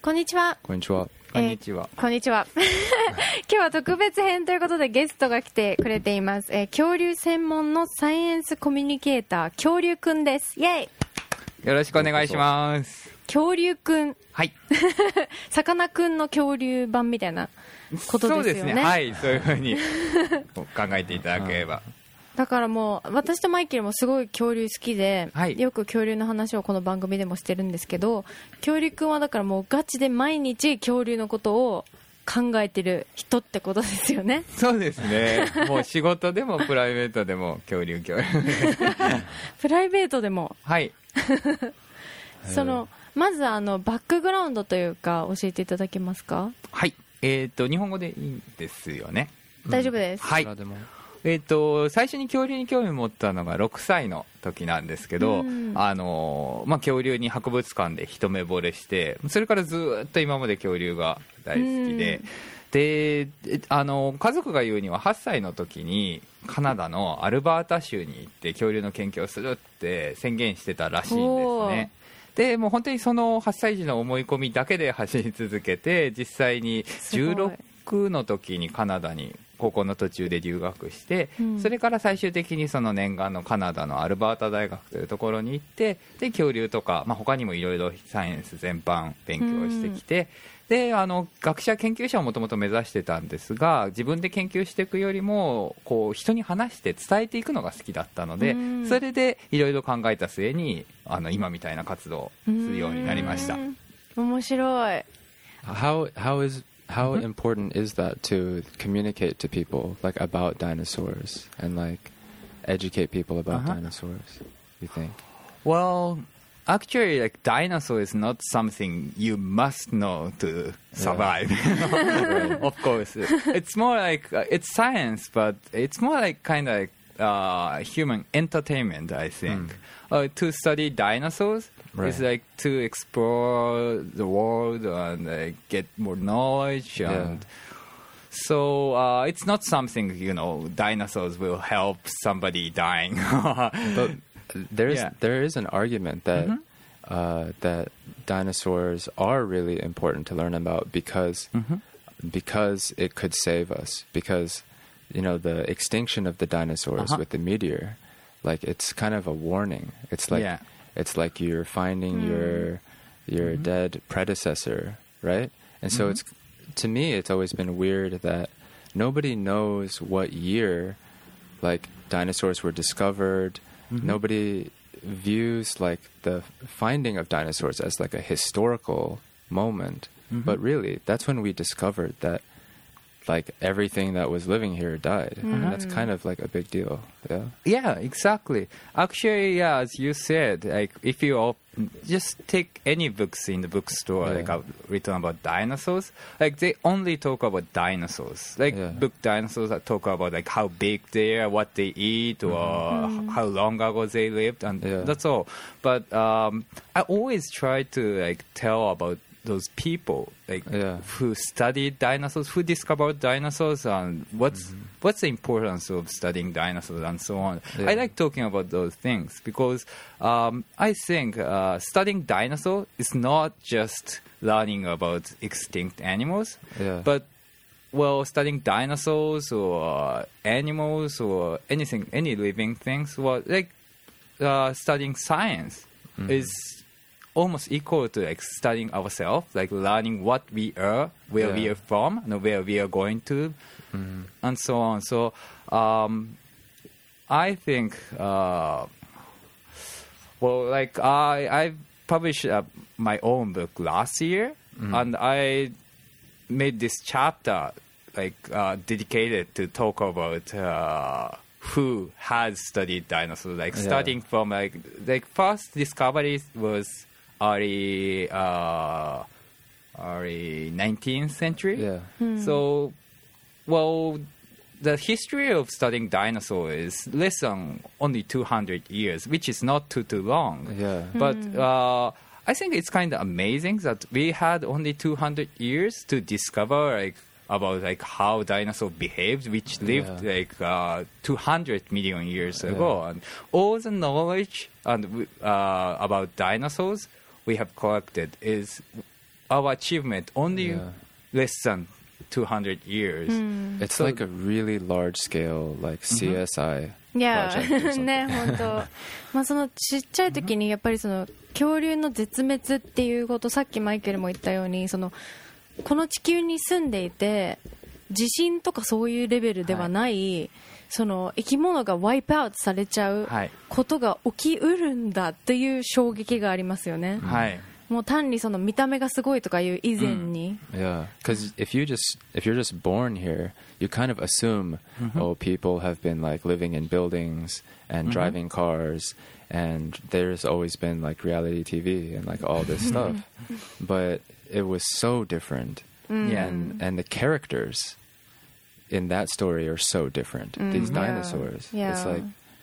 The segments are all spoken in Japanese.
こんにちは。 こんにちは。 こんにちは。 こんにちは。今日は特別編ということでゲストが来てくれています。恐竜専門のサイエンスコミュニケーター、恐竜くんです。イェイ。 よろしくお願いします。 恐竜くん。 はい。 魚くんの恐竜版みたいなことですよね。 そうですね。はい。そういうふうに考えていただければ。 だからもう私とマイケルもすごい恐竜好きで、はい、よく恐竜の話をこの番組でもしてるんですけど、恐竜くんはだからもうガチで毎日恐竜のことを考えてる人ってことですよね。 そうですね。もう仕事でもプライベートでも恐竜プライベートでも。 はい。 まずバックグラウンドというか教えていただけますか？ はい。日本語でいいんですよね。 大丈夫です。 はい。最初に恐竜に興味を持ったのが6歳の時なんですけど、恐竜に博物館で一目惚れして、それからずっと今まで恐竜が大好きで、で家族が言うには8歳の時にカナダのアルバータ州に行って恐竜の研究をするって宣言してたらしいんですね。でもう本当にその8歳児の思い込みだけで走り続けて、実際に16の時にカナダに高校の途中で留学して、それから最終的にその念願のカナダのアルバータ大学というところに行って、で恐竜とか、他にもいろいろサイエンス全般勉強してきて、で学者研究者をもともと目指してたんですが、自分で研究していくよりもこう人に話して伝えていくのが好きだったので、それでいろいろ考えた末に今みたいな活動をするようになりました。 面白い。 How important is that to communicate to people like about dinosaurs and like educate people about dinosaurs, you think? Well, actually, like dinosaur is not something you must know to survive. Of course, it's more like it's science, but it's more like kind of like human entertainment, I think. To study dinosaurs is like to explore the world and get more knowledge, and so it's not something, dinosaurs will help somebody dying. But there is an argument that that dinosaurs are really important to learn about because it could save us, because the extinction of the dinosaurs with the meteor, like it's kind of a warning. It's like you're finding your dead predecessor, right? And so to me it's always been weird that nobody knows what year like dinosaurs were discovered. Nobody views like the finding of dinosaurs as like a historical moment, but really that's when we discovered that like everything that was living here died. And that's kind of like a big deal. Yeah, exactly. Actually, as you said, like if you just take any books in the bookstore like written about dinosaurs, like they only talk about dinosaurs. Like book dinosaurs that talk about like how big they are, what they eat, or how long ago they lived, and that's all. But I always try to like tell about those people who studied dinosaurs, who discovered dinosaurs, and what's the importance of studying dinosaurs and so on. I like talking about those things because I think studying dinosaurs is not just learning about extinct animals, but studying dinosaurs or animals or anything, any living things, like studying science is almost equal to like studying ourselves, like learning what we are, where we are from, and where we are going to, and so on. So I think, I published my own book last year, and I made this chapter dedicated to talk about who has studied dinosaurs, starting from like first discoveries was early 19th century. So, the history of studying dinosaurs is less than only 200 years, which is not too long. But I think it's kind of amazing that we had only 200 years to discover about how dinosaurs behaved, which lived 200 million years ago, and all the knowledge and about dinosaurs we have collected is our achievement only less than 200 years. It's like a really large scale like CSI project or something. ね、本当。まあそのちっちゃい時にやっぱりその恐竜の絶滅っていうこと、さっきマイケルも言ったように、そのこの地球に住んでいて地震とかそういうレベルではない、その生き物がワイプアウトされちゃうことが起きうるんだっていう衝撃がありますよね。 はい。 もう単にその見た目がすごいとかいう以前に。 Yeah, because if you're just born here, you kind of assume, oh, people have been like living in buildings and driving cars, and there's always been like reality TV and like all this stuff, but it was so different, and the characters in that story are so different. These dinosaurs, it's like,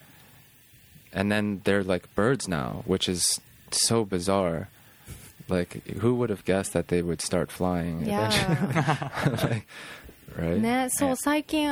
and then they're like birds now, which is so bizarre. Like, who would have guessed that they would start flying eventually? Like, right? ね、そう、最近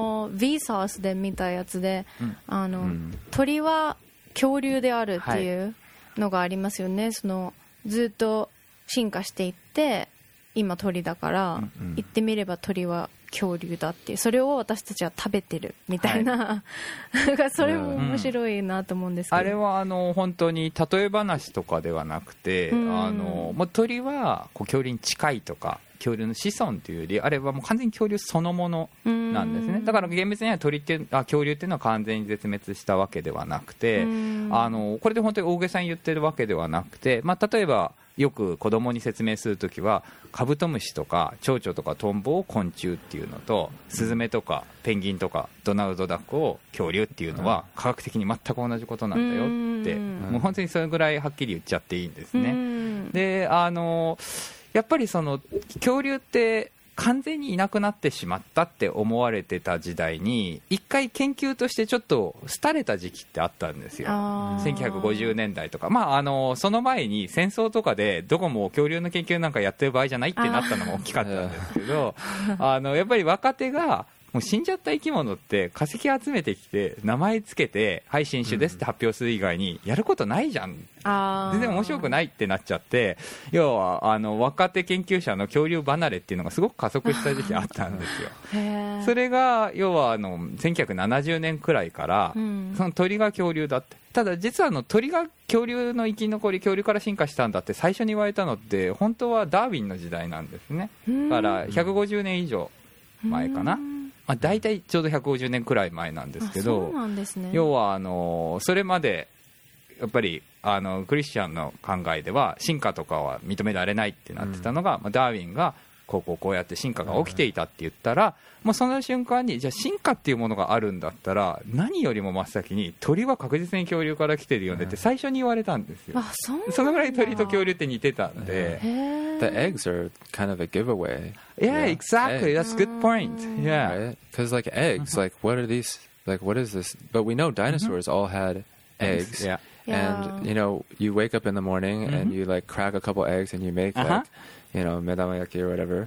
Vsauce で見たやつで、鳥は恐竜であるっていうのがありますよね。そのずっと進化していって今鳥だから、言ってみれば鳥は恐竜だっていう、それを私たちは食べてるみたいな、なんかそれも面白いなと思うんですけど、 あれは本当に例え話とかではなくて、もう鳥はこう恐竜に近いとか恐竜の子孫というより、あれはもう完全に恐竜そのものなんですね。だから厳密には恐竜っていうのは完全に絶滅したわけではなくて、これで本当に大げさに言ってるわけではなくて、まあ、例えばよく子供に説明するときはカブトムシとか蝶々とかトンボを昆虫っていうのと、スズメとかペンギンとかドナルドダックを恐竜っていうのは科学的に全く同じことなんだよって、もう本当にそれぐらいはっきり言っちゃっていいんですね。でやっぱりその恐竜って完全にいなくなってしまったって思われてた時代に一回研究としてちょっと廃れた時期ってあったんですよ。1950年代とか、まあ、その前に戦争とかでどこも恐竜の研究なんかやってる場合じゃないってなったのも大きかったんですけどやっぱり若手がもう死んじゃった生き物って化石集めてきて名前つけてはい新種ですって発表する以外にやることないじゃん、全然面白くないってなっちゃって、要は若手研究者の恐竜離れっていうのがすごく加速した時期あったんですよ。それが要は1970年くらいから、その鳥が恐竜だって、ただ実は鳥が恐竜の生き残り、恐竜から進化したんだって最初に言われたのって本当はダーウィンの時代なんですね。だから150年以上前かな。だいたいちょうど150年くらい前なんですけど、 そうなんですね。 要はそれまでやっぱりクリスチャンの考えでは進化とかは認められないってなってたのが、ダーウィンがこうやって進化が起きていたって言ったら、もうその瞬間にじゃあ進化っていうものがあるんだったら何よりも真っ先に鳥は確実に恐竜から来てるよねって最初に言われたんですよ。そのぐらい鳥と恐竜って似てたんで。 The eggs are kind of a giveaway. Yeah, exactly. That's a good point. Yeah. Because like eggs, like what are these? Like what is this? But we know dinosaurs all had eggs. Yeah. And you know, you wake up in the morning and you like crack a couple eggs and you make like, you know, medamayaki or whatever.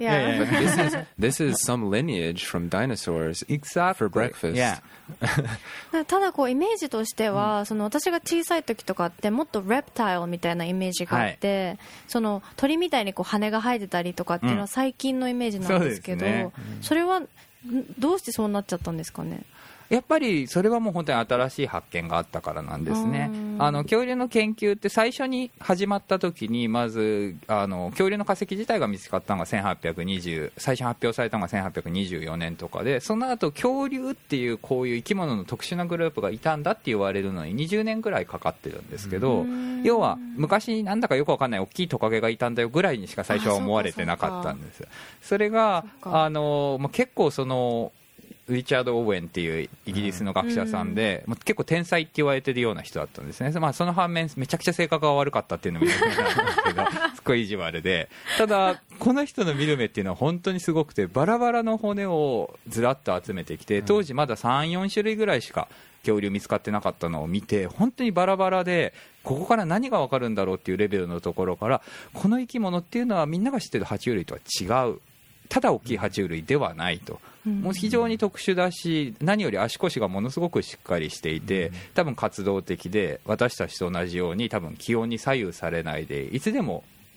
But this is some lineage from dinosaurs for breakfast. Yeah. ただこうイメージとしては、その私が小さい時とかってもっとレプタイルみたいなイメージがあって、その鳥みたいにこう羽が生えてたりとかっていうのは最近のイメージなんですけど、それはどうしてそうなっちゃったんですかね。 やっぱりそれはもう本当に新しい発見があったからなんですね。恐竜の研究って最初に始まった時にまず恐竜の化石自体が見つかったのが最初発表されたのが1824年とかで、その後恐竜っていうこういう生き物の特殊なグループがいたんだって言われるのに20年ぐらいかかってるんですけど、要は昔なんだかよくわかんない大きいトカゲがいたんだよぐらいにしか最初は思われてなかったんです。それが結構そのリチャード・オーウェンっていうイギリスの学者さんで、結構天才って言われてるような人だったんですね。まあ、その反面めちゃくちゃ性格が悪かったっていうのも言えないんですけどすっごい意地悪で、ただこの人の見る目っていうのは本当にすごくて、バラバラの骨をずらっと集めてきて、当時まだ 3,4 種類ぐらいしか恐竜見つかってなかったのを見て、本当にバラバラでここから何が分かるんだろうっていうレベルのところから、この生き物っていうのはみんなが知ってる爬虫類とは違う、ただ大きい爬虫類ではないと、もう非常に特殊だし、何より足腰がものすごくしっかりしていて、多分活動的で私たちと同じように多分気温に左右されないでいつでも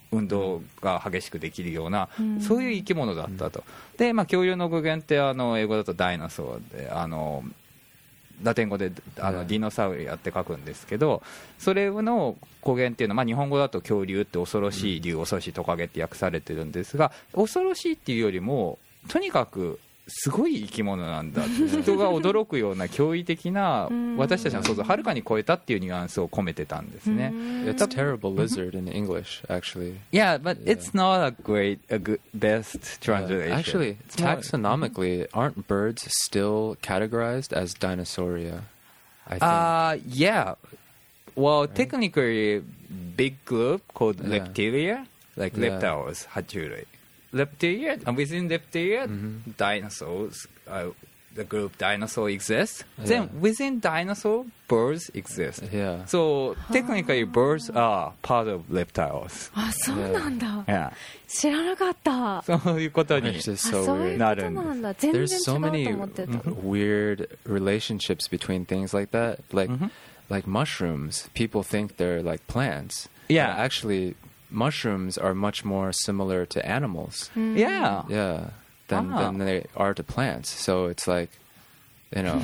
運動が激しくできるような、そういう生き物だったと。で、恐竜の語源って英語だとダイナソーでラテン語でディノサウリアって書くんですけど、それの語源っていうのは、日本語だと恐竜って恐ろしい竜、恐ろしいトカゲって訳されてるんですが、恐ろしいっていうよりもとにかくすごい生き物なんだ、人が驚くような驚異的な、私たちの想像をはるかに超えたっていうニュアンスを込めてたんですね。 It's a terrible lizard in English, actually. Yeah, but it's not a good best translation. Actually, taxonomically, aren't birds still categorized as Dinosauria? I think. Yeah. Well, technically, big group called Reptilia, like reptiles, 爬虫類。Reptilia, and within Reptilia, dinosaurs, the group dinosaur exists. Then within dinosaur, birds exist. Yeah. So technically, birds are part of reptiles. あ、そうなんだ。 Yeah. 知らなかった。 そういうことに It's just あ、 so そういう weird. ことなんだ。全然違 There's so うと many 思ってた。 weird relationships between things like that. Like mushrooms, people think they're like plants. Yeah. But actually, mushrooms are much more similar to animals. Yeah. Yeah. Than they are to plants. So it's like, you know,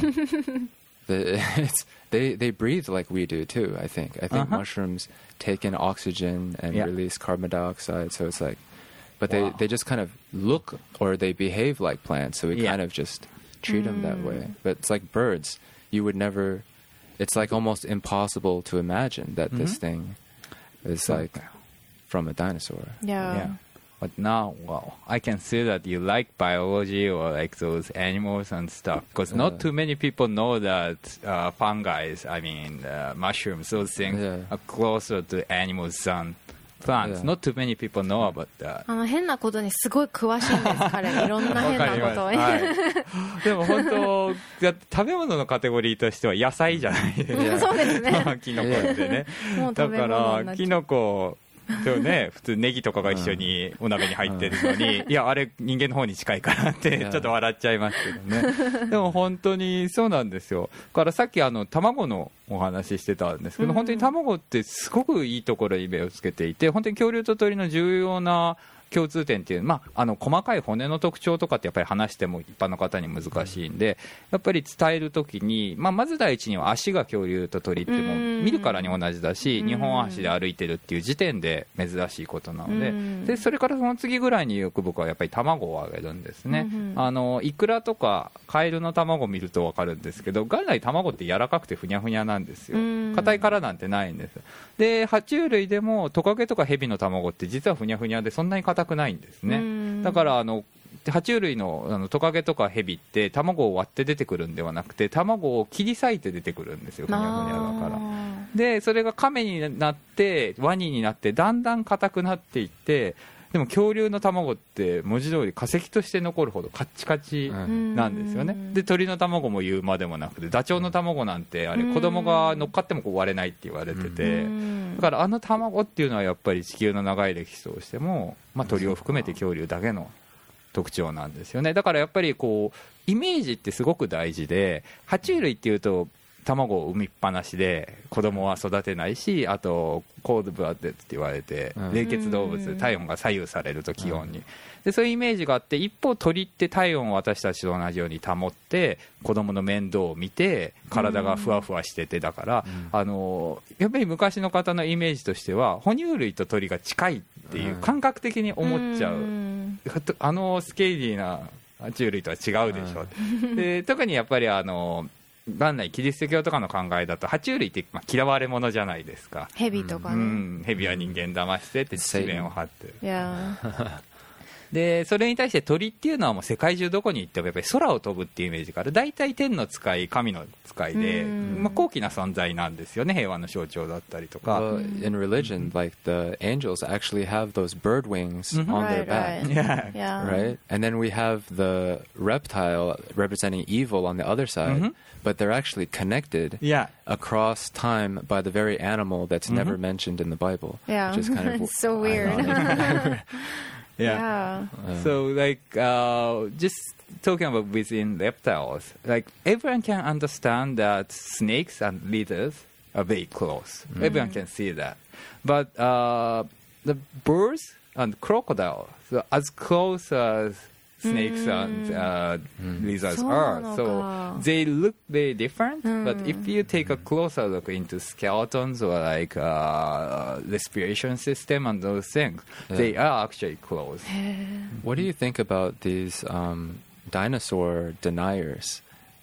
they breathe like we do too, I think. I think mushrooms take in oxygen and release carbon dioxide. So it's like, but they just kind of look or they behave like plants. So we kind of just treat them that way. But it's like birds. You would never, it's like almost impossible to imagine that this thing is like from a dinosaur. Yeah. But now, well, I can see that you like biology or like those animals and stuff, because not too many people know that fungi, I mean mushrooms, those things are closer to animals than plants. Not too many people know about that. 変なことにすごい詳しいんです、彼。いろんな変なことを。 でも本当、食べ物のカテゴリーとしては野菜じゃないですか。 そうですね。 キノコってね。だからキノコでもね、普通ネギとかが一緒にお鍋に入ってるのに、いや、あれ人間の方に近いからってちょっと笑っちゃいますけどね。でも本当にそうなんですよ。だからさっき卵のお話ししてたんですけど、本当に卵ってすごくいいところに目をつけていて、本当に恐竜と鳥の重要な共通点っていう、細かい骨の特徴とかってやっぱり話しても一般の方に難しいんで、やっぱり伝えるときに、まず第一には足が恐竜と鳥ってもう見るからに同じだし、2本足で歩いてるっていう時点で珍しいことなので、それからその次ぐらいによく僕はやっぱり卵をあげるんですね。イクラとかカエルの卵を見ると分かるんですけど、元来卵って柔らかくてふにゃふにゃなんですよ。硬い殻なんてないんです。で、爬虫類でもトカゲとかヘビの卵って実はふにゃふにゃでそんなに硬くないんですね。だから爬虫類のトカゲとかヘビって卵を割って出てくるんではなくて、卵を切り裂いて出てくるんですよ、ふにゃふにゃだから。でそれが亀になってワニになってだんだん硬くなっていって、でも恐竜の卵って文字通り化石として残るほどカッチカチなんですよね。で鳥の卵も言うまでもなくて、ダチョウの卵なんてあれ子供が乗っかっても割れないって言われてて、だから卵っていうのはやっぱり地球の長い歴史としても、鳥を含めて恐竜だけの特徴なんですよね。だからやっぱりこうイメージってすごく大事で、爬虫類っていうと卵を産みっぱなしで子供は育てないし、あとコールブラッドって言われて、冷血動物、体温が左右されると気温に、でそういうイメージがあって、一方鳥って体温を私たちと同じように保って子供の面倒を見て体がふわふわしてて、だから、やっぱり昔の方のイメージとしては哺乳類と鳥が近いっていう感覚的に思っちゃう、スケーリーな爬虫類とは違うでしょう、で特にやっぱり元来キリスト教とかの考えだと爬虫類って嫌われ者じゃないですか。 ヘビとかね、 ヘビは人間騙してって地面を張ってる。 Yeah. でそれに対して鳥っていうのはもう世界中どこに行ってもやっぱり空を飛ぶっていうイメージから大体天の使い神の使いで、高貴な存在なんですよね。平和の象徴だったりとか。 In religion, like the angels actually have those bird wings on their back, right? And then we have the reptile representing evil on the other side, but they're actually connected across time by the very animal that's never mentioned in the Bible. Yeah, which is kind of so weird. Yeah. So like just talking about within reptiles, like everyone can understand that snakes and lizards are very close. Everyone can see that. But the birds and crocodile, so as close as snakes and lizards are. So they look very different, but if you take a closer look into skeletons or like respiration system and those things, they are actually close. What do you think about these dinosaur deniers?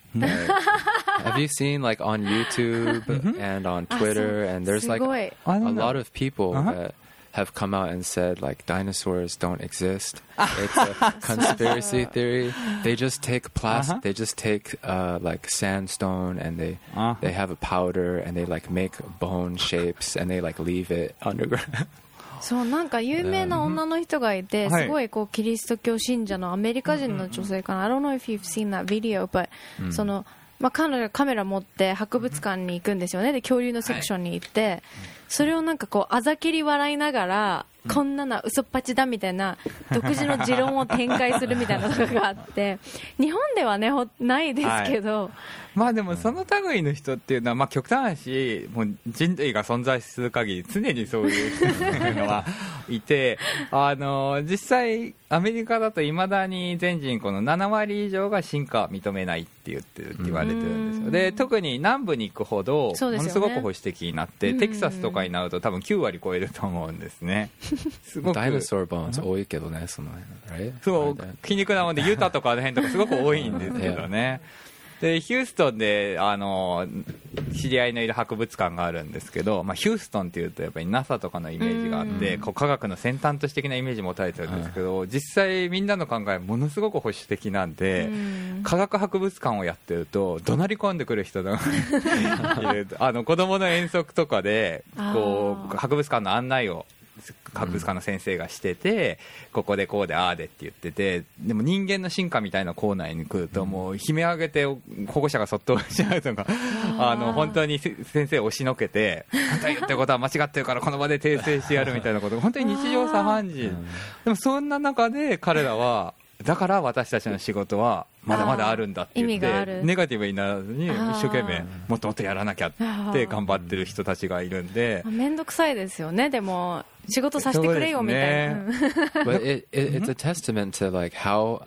Have you seen like on YouTube and on Twitter, and there's like a lot of people that have come out and said like dinosaurs don't exist. It's a conspiracy theory. They just take plastic. They just take like sandstone, and they have a powder, and they like make bone shapes, and they like leave it underground. そうなんか有名な女の人がいて、すごいこうキリスト教信者のアメリカ人の女性かな。I don't know if you've seen that video, but その彼女がカメラ持って博物館に行くんですよね。で恐竜のセクションに行って、それをなんかこうあざけり笑いながら、こんなの嘘っぱちだみたいな独自の持論を展開するみたいなのがあって、日本ではねないですけど、 まあでもその類の人っていうのは、まあ極端な話、もう人類が存在する限り常にそういう人っていうのはいて、実際アメリカだといまだに全人口の7割以上が進化を認めないって言われてるんですよ。で特に南部に行くほどものすごく保守的になって、テキサスとかになると多分9割超えると思うんですね。すごくダイナソーボーンズ多いけどね、その辺、 そう皮肉なもんでユタとかあの辺とかすごく多いんですけどね。でヒューストンで知り合いのいる博物館があるんですけど、まあ、ヒューストンっていうとやっぱり NASA とかのイメージがあって、こう科学の先端都市的なイメージ持たれてるんですけど、実際みんなの考えものすごく保守的なんで、科学博物館をやってると怒鳴り込んでくる人がいる。子供の遠足とかでこう博物館の案内を博物館の先生がしてて、ここでこうでああでって言ってて、でも人間の進化みたいなコーナーに来るともう悲鳴上げて保護者がそっとしちゃうとか、本当に先生を押しのけて、あんた言ってることは間違ってるからこの場で訂正してやるみたいなことが本当に日常茶飯事。でもそんな中で彼らはだから私たちの仕事はまだまだあるんだって言ってネガティブにならずに一生懸命もっともっとやらなきゃって頑張ってる人たちがいるんで、 めんどくさいですよね。でも仕事させてくれよみたいな。 But it's a testament to like how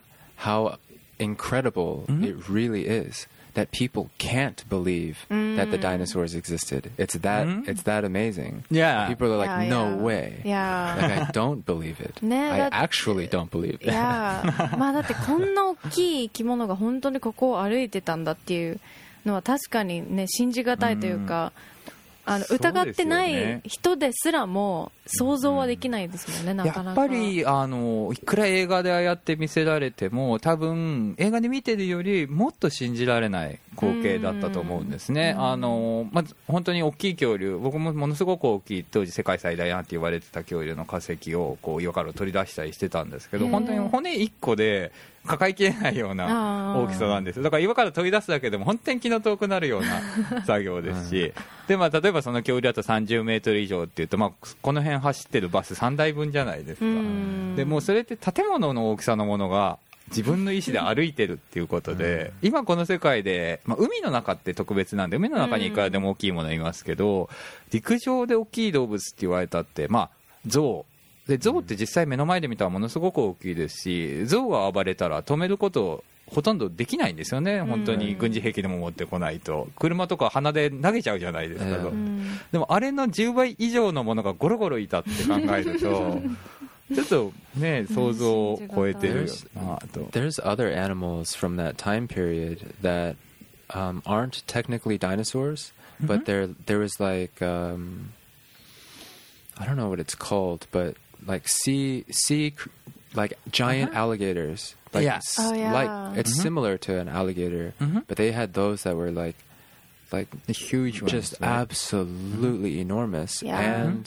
incredible it really is that people can't believe that the dinosaurs existed. It's that amazing. Yeah. People are like, no way. Yeah. Like I don't believe it. I actually don't believe it. Yeah. まあだってこんな大きい生き物が本当にここを歩いてたんだっていうのは確かにね信じがたいというか。疑ってない人ですらも想像はできないですもんね、なかなか。 やっぱりいくら映画でああやって見せられても多分映画で見てるよりもっと信じられない光景だったと思うんですね。まず本当に大きい恐竜、僕もものすごく大きい当時世界最大なんて言われてた恐竜の化石をこう岩から取り出したりしてたんですけど、本当に骨1個で抱えきれないような大きさなんです。だから岩から取り出すだけでも本当に気の遠くなるような作業ですし、で例えばその恐竜だと30メートル以上っていうと、この辺走ってるバス3台分じゃないですか。でもうそれって建物の大きさのものが自分の意思で歩いてるっていうことで、今この世界で、海の中って特別なんで海の中にいくらでも大きいものいますけど、陸上で大きい動物って言われたって象で、象って実際目の前で見たらものすごく大きいですし、象が暴れたら止めることほとんどできないんですよね。本当に軍事兵器でも持ってこないと、車とか鼻で投げちゃうじゃないですか。でもあれの10倍以上のものがゴロゴロいたって考えるとちょっとね想像を超えてるなと。 There's other animals from that time period that aren't technically dinosaurs, but there was like I don't know what it's called, but like sea like giant alligators. Like, Yes. Like it's similar to an alligator, but they had those that were like the huge ones, just right? absolutely enormous, and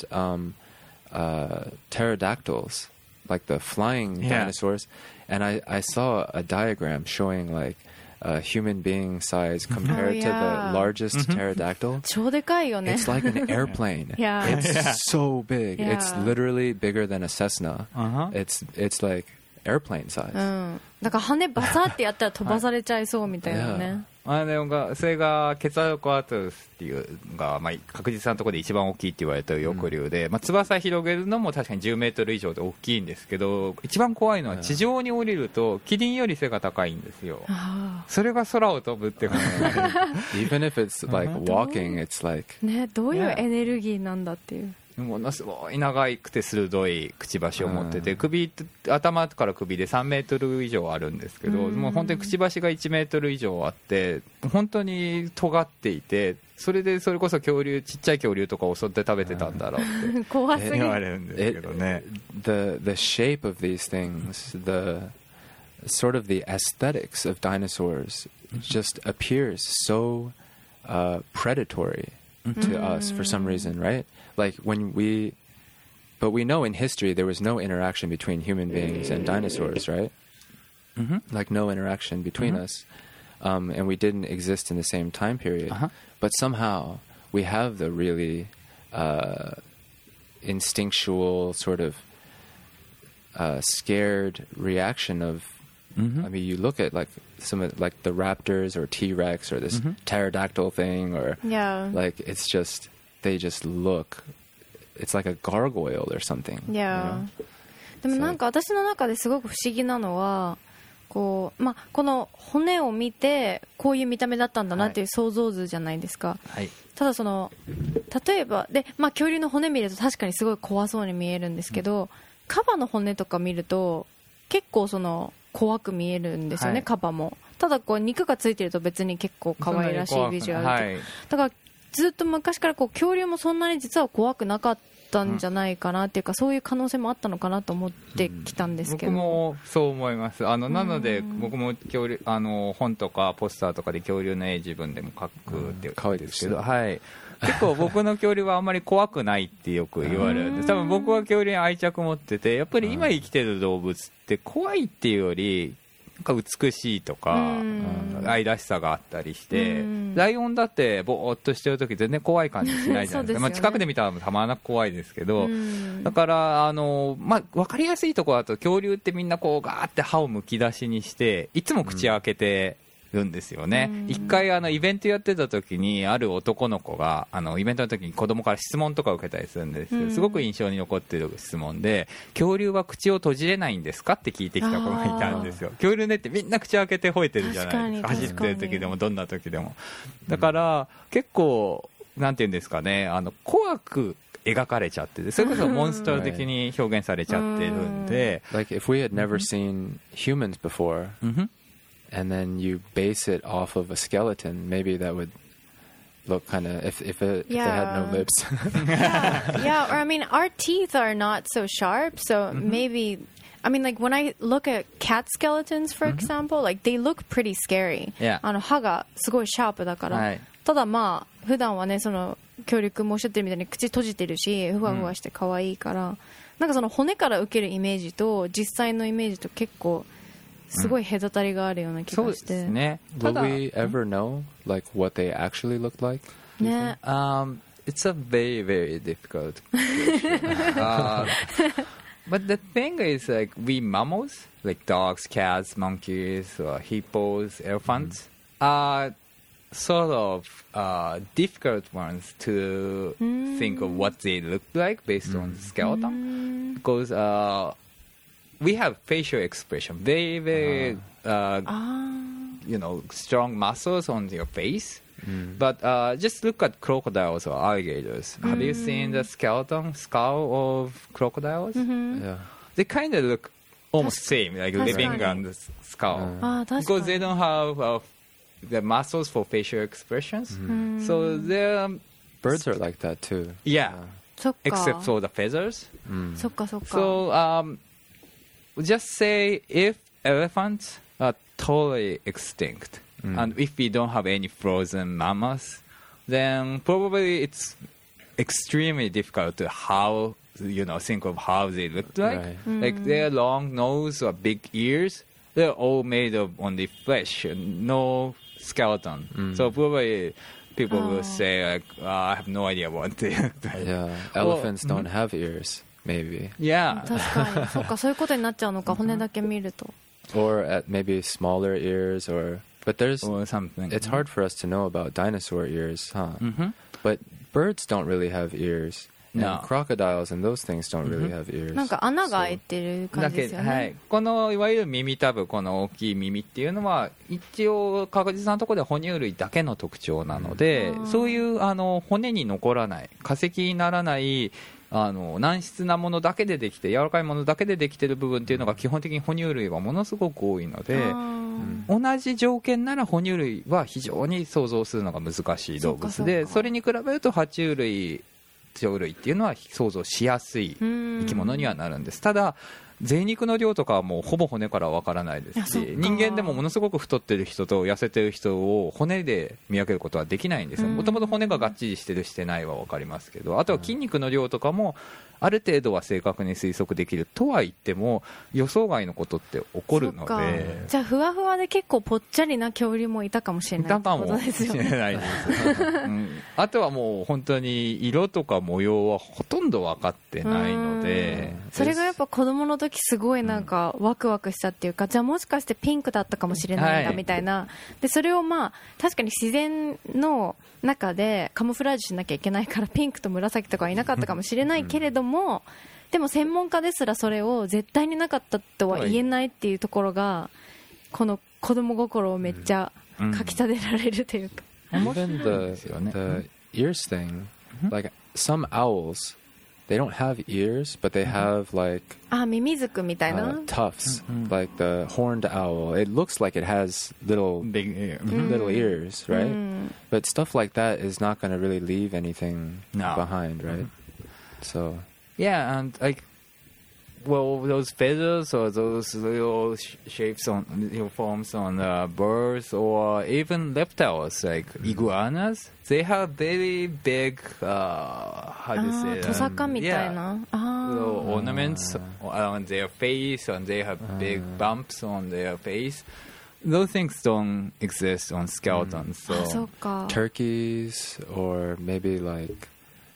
pterodactyls, like the flying dinosaurs. And I saw a diagram showing like human being size compared to the largest pterodactyl. 超でかいよね。 It's like an airplane. It's so big. It's literally bigger than a Cessna. It's like airplane size. だから羽バサってやったら飛ばされちゃいそうみたいなね。 それがケツァルコアトルスっていうのが、確実なところで一番大きいって言われてる翼竜で、翼広げるのも確かに10メートル以上で大きいんですけど、一番怖いのは地上に降りるとキリンより背が高いんですよ。それが空を飛ぶって感じ。 Even if it's like walking, it's like ね、どういうエネルギーなんだっていう。 ものすごい長くて鋭いくちばしを持ってて、頭から首で3メートル以上あるんですけど、もう本当にくちばしが1メートル以上あって、本当に尖っていて、それこそちっちゃい恐竜とか襲って食べてたんだろうって怖すぎ言われるんですけどね。 The shape of these things, the sort of the aesthetics of dinosaurs just appears so predatory to us for some reason, right? Like but we know in history there was no interaction between human beings and dinosaurs, right? Like no interaction between us, and we didn't exist in the same time period. But somehow we have the really instinctual sort of scared reaction of. I mean, you look at like some of like the raptors or T-Rex or this pterodactyl thing, or like it's just they just look. It's like a gargoyle or something. Yeah. でもなんか私の中ですごく不思議なのは、この骨を見てこういう見た目だったんだなっていう想像図じゃないですか。はい、ただ例えばで、恐竜の骨見ると確かにすごい怖そうに見えるんですけど、カバの骨とか見ると結構怖く見えるんですよね、カバも。ただ肉がついてると別に結構可愛らしいビジュアルで、だからずっと昔から恐竜もそんなに実は怖くなかったんじゃないかなっていうか、そういう可能性もあったのかなと思ってきたんですけど。 僕もそう思います。なので僕も恐竜本とかポスターとかで恐竜の絵自分でも描くって可愛いですけど、結構僕の恐竜はあんまり怖くないってよく言われるんです。多分僕は恐竜に愛着持ってて、やっぱり今生きてる動物って怖いっていうよりなんか美しいとか愛らしさがあったりして、ライオンだってぼーっとしてる時全然怖い感じしないじゃないですか。近くで見たらたまらなく怖いですけど、だから分かりやすいところだと恐竜ってみんなこうガーって歯をむき出しにしていつも口開けてるんですよね。一回イベントやってた時にある男の子がイベントの時に子供から質問とか受けたりするんですけど、すごく印象に残ってる質問で、恐竜は口を閉じれないんですかって聞いてきた子がいたんですよ。恐竜ねってみんな口開けて吠えてるじゃないですか。走ってる時でもどんな時でも。だから結構なんていうんですかね、怖く描かれちゃってて、それこそモンスター的に表現されちゃってるんで、 Like if we had never seen humans before, and then you base it off of a skeleton, maybe that would look kind of if they had no lips. Or I mean, our teeth are not so sharp, so maybe. I mean, like when I look at cat skeletons, for example, like they look pretty scary. 歯がすごいシャープだから。ただ普段はね、恐竜くんもおっしゃってるみたいに口閉じてるし、ふわふわして可愛いから、なんか骨から受けるイメージと実際のイメージと結構すごい隔たりがあるような気がして。そうですね。 Will we ever know like what they actually looked like? ね。 It's a very, very difficult question. But the thing is, like we mammals, like dogs, cats, monkeys, hippos, elephants, are sort of difficult ones to think of what they look like based on the skeleton, because we have facial expression, very, very, strong muscles on your face. But just look at crocodiles or alligators. Have you seen the skeleton skull of crocodiles? Yeah. They kind of look almost same, like living on the skull. Because they don't have the muscles for facial expressions. So they're... Birds are like that too. Yeah. Except for the feathers. So just say if elephants are totally extinct, and if we don't have any frozen mammals, then probably it's extremely difficult to think of how they look like. Like their long nose or big ears, they're all made of only flesh and no skeleton. So probably people will say like, I have no idea what they look like. Yeah, elephants don't have ears, maybe. Yeah. 確かに。そうか、そういうことになっちゃうのか、骨だけ見ると。 Or maybe smaller ears or But there's or something. It's hard for us to know about dinosaur ears, huh? But birds don't really have ears. No. And crocodiles and those things don't really have ears. なんか穴が開いてる感じですよね。 はい、このいわゆる耳たぶ、この大きい耳っていうのは一応確実なところで哺乳類だけの特徴なので、そういう骨に残らない、化石にならない軟質なものだけでできて、柔らかいものだけでできてる部分っていうのが基本的に哺乳類はものすごく多いので、同じ条件なら哺乳類は非常に想像するのが難しい動物で、それに比べると爬虫類、鳥類っていうのは想像しやすい生き物にはなるんです。ただ贅肉の量とかはもうほぼ骨からわからないですし、人間でもものすごく太ってる人と痩せてる人を骨で見分けることはできないんですよ。もともと骨ががっちりしてるしてないは分かりますけど、あとは筋肉の量とかもある程度は正確に推測できるとは言っても予想外のことって起こるので、 じゃあふわふわで結構ぽっちゃりな恐竜もいたかもしれないってことですよね。 いたかもしれないです、あとはもう本当に色とか模様はほとんど分かってないので、 それがやっぱ子供の時すごいなんかワクワクしたっていうか、じゃあもしかしてピンクだったかもしれないんだみたいな、でそれをまあ確かに自然の中でカモフラージュしなきゃいけないからピンクと紫とかはいなかったかもしれないけれども、でも専門家ですらそれを絶対になかったとは言えないっていうところがこの子供心をめっちゃかきたてられるというか、 Even the ears thing, like some owls, they don't have ears, but they have like ミミズクみたいな tufts, like the horned owl. It looks like it has little ears, right? But stuff like that is not going to really leave anything behind, right? So yeah, and like, well, those feathers or those little shapes on, forms on birds or even reptiles like iguanas, they have very big, how do you say that? トサカみたいな。 Little ornaments on their face, and they have big bumps on their face. Those things don't exist on skeletons. So turkeys or maybe like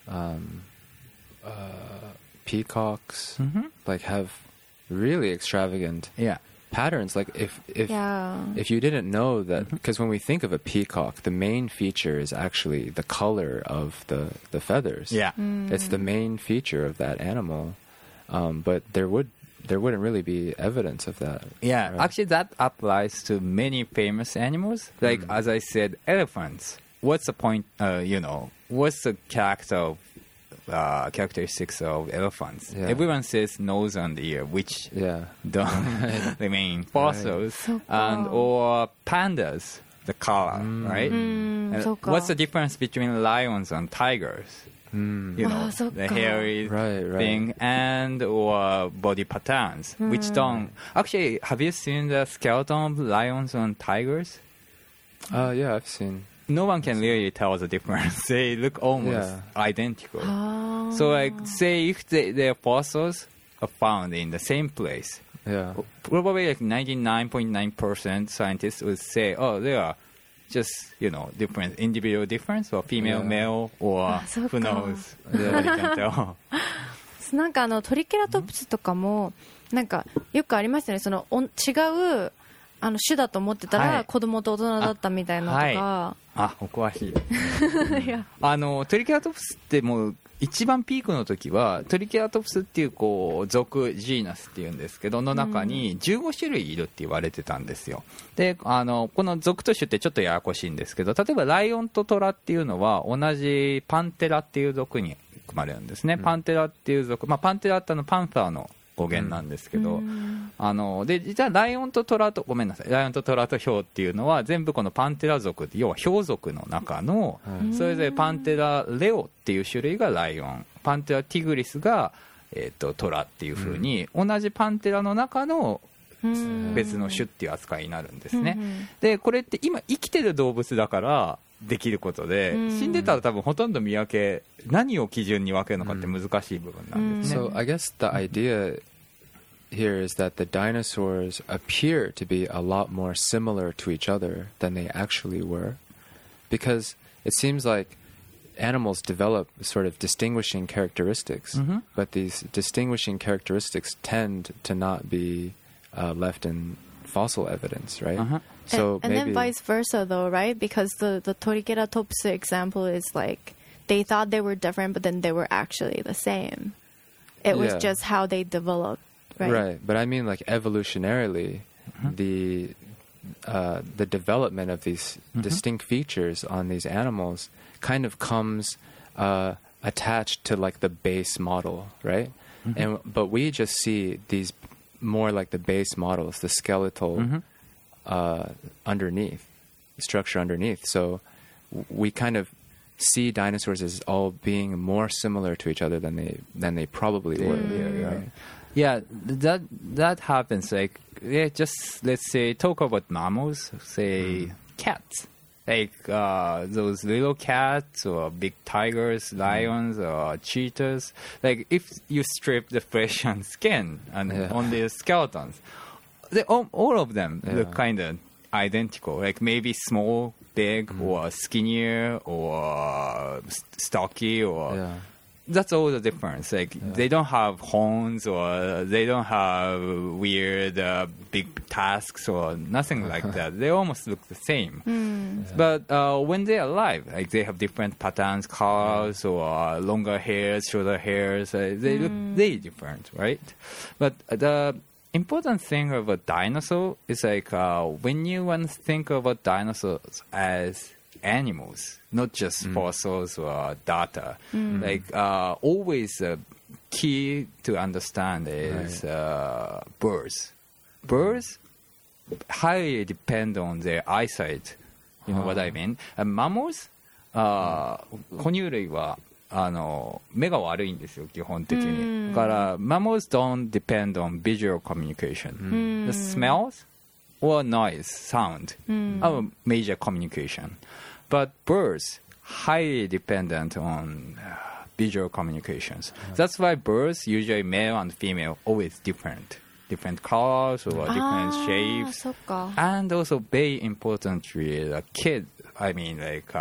peacocks like have really extravagant patterns. Like if you didn't know that, because when we think of a peacock, the main feature is actually the color of the feathers. It's the main feature of that animal, but there wouldn't really be evidence of that. Right? Actually that applies to many famous animals, like as I said, elephants. What's the point, what's the characteristics of elephants? Everyone says nose and ear, which don't remain fossils, and or pandas, the color, right? What's the difference between lions and tigers? The hairy thing and or body patterns, which don't actually. Have you seen the skeleton of lions and tigers? Yeah, I've seen. No one can really tell the difference. They look almost identical. So, like, say if their fossils are found in the same place, probably like 99.9% scientists would say, oh, they are just, different, individual difference, or female, male, or who knows. Nobody can tell. なんかトリケラトプスとかもなんかよくありましたね。その違う種だと思ってたら子供と大人だったみたいなとか、 お詳しいトリケラトプスってもう一番ピークの時はトリケラトプスっていう属ジーナスっていうんですけどの中に15種類いるって言われてたんですよ。でこの属と種ってちょっとややこしいんですけど、例えばライオンとトラっていうのは同じパンテラっていう属に含まれるんですね。パンテラっていう属、パンテラってパンサーの語源なんですけど、で実はライオンとトラとヒョウっていうのは全部このパンテラ属、要はヒョウ属の中のそれぞれパンテラレオっていう種類がライオン、パンテラティグリスが、トラっていう風に同じパンテラの中の別の種っていう扱いになるんですね。でこれって今生きてる動物だからできることで、死んでたら多分ほとんど見分け、何を基準に分けるのかって難しい部分なんですね。 So I guess the idea here is that the dinosaurs appear to be a lot more similar to each other than they actually were, because it seems like animals develop sort of distinguishing characteristics, but these distinguishing characteristics tend to not be left in fossil evidence, right? So and then vice versa, though, right? Because the Triceratops example is like they thought they were different, but then they were actually the same. It was just how they developed, right? Right, but I mean, like evolutionarily, the development of these distinct features on these animals kind of comes attached to like the base model, right? But we just see these more like the base models, the skeletal underneath, structure underneath. So we kind of see dinosaurs as all being more similar to each other than they probably were. Right? Yeah, that happens. Like, just let's say talk about mammals, say cats. Like those little cats or big tigers, lions or cheetahs. Like if you strip the flesh and skin and only the skeletons, all of them look kind of identical. Like maybe small, big, or skinnier, or stocky, or that's all the difference. Like they don't have horns, or they don't have weird big tusks or nothing like that. They almost look the same. But when they're alive, like they have different patterns, colors, or longer hairs, shorter hairs. They look very different, right? But the important thing of a dinosaur is like when you want to think about dinosaurs as animals, not just fossils or data. Like always key to understand is birds. Birds highly depend on their eyesight. You know what I mean? And mammals, 哺乳類は目が悪いんですよ基本的に。だから mammals don't depend on visual communication. The smells or noise, sound are major communication. But birds highly dependent on visual communications. That's why birds, usually male and female, always different colors or different shapes. And also very importantly, the kid. I mean, like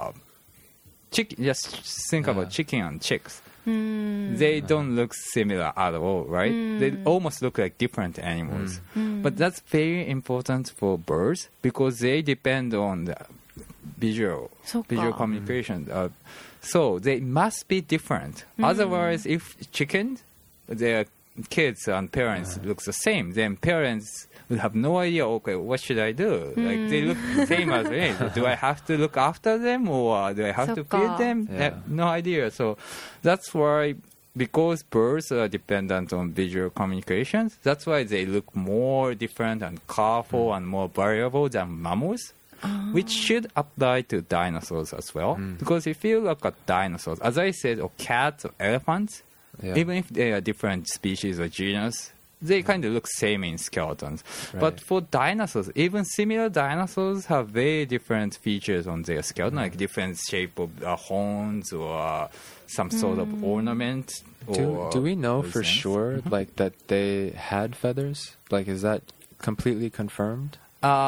chicken. Just think about chicken and chicks. They don't look similar at all, right? They almost look like different animals. But that's very important for birds because they depend on the visual communication. So they must be different. Otherwise, if chickens, their kids and parents looks the same, then parents will have no idea, okay, what should I do? Like they look the same as me. Do I have to look after them or do I have to feed them? No idea. So that's why, because birds are dependent on visual communications, that's why they look more different and colorful and more variable than mammals. Which should apply to dinosaurs as well. Because if you look at dinosaurs, as I said, or cats or elephants, even if they are different species or genus, they kind of look same in skeletons. But for dinosaurs, even similar dinosaurs have very different features on their skeleton, like different shape of horns or some sort of ornament. Do we know for sure like that they had feathers? Like, is that completely confirmed?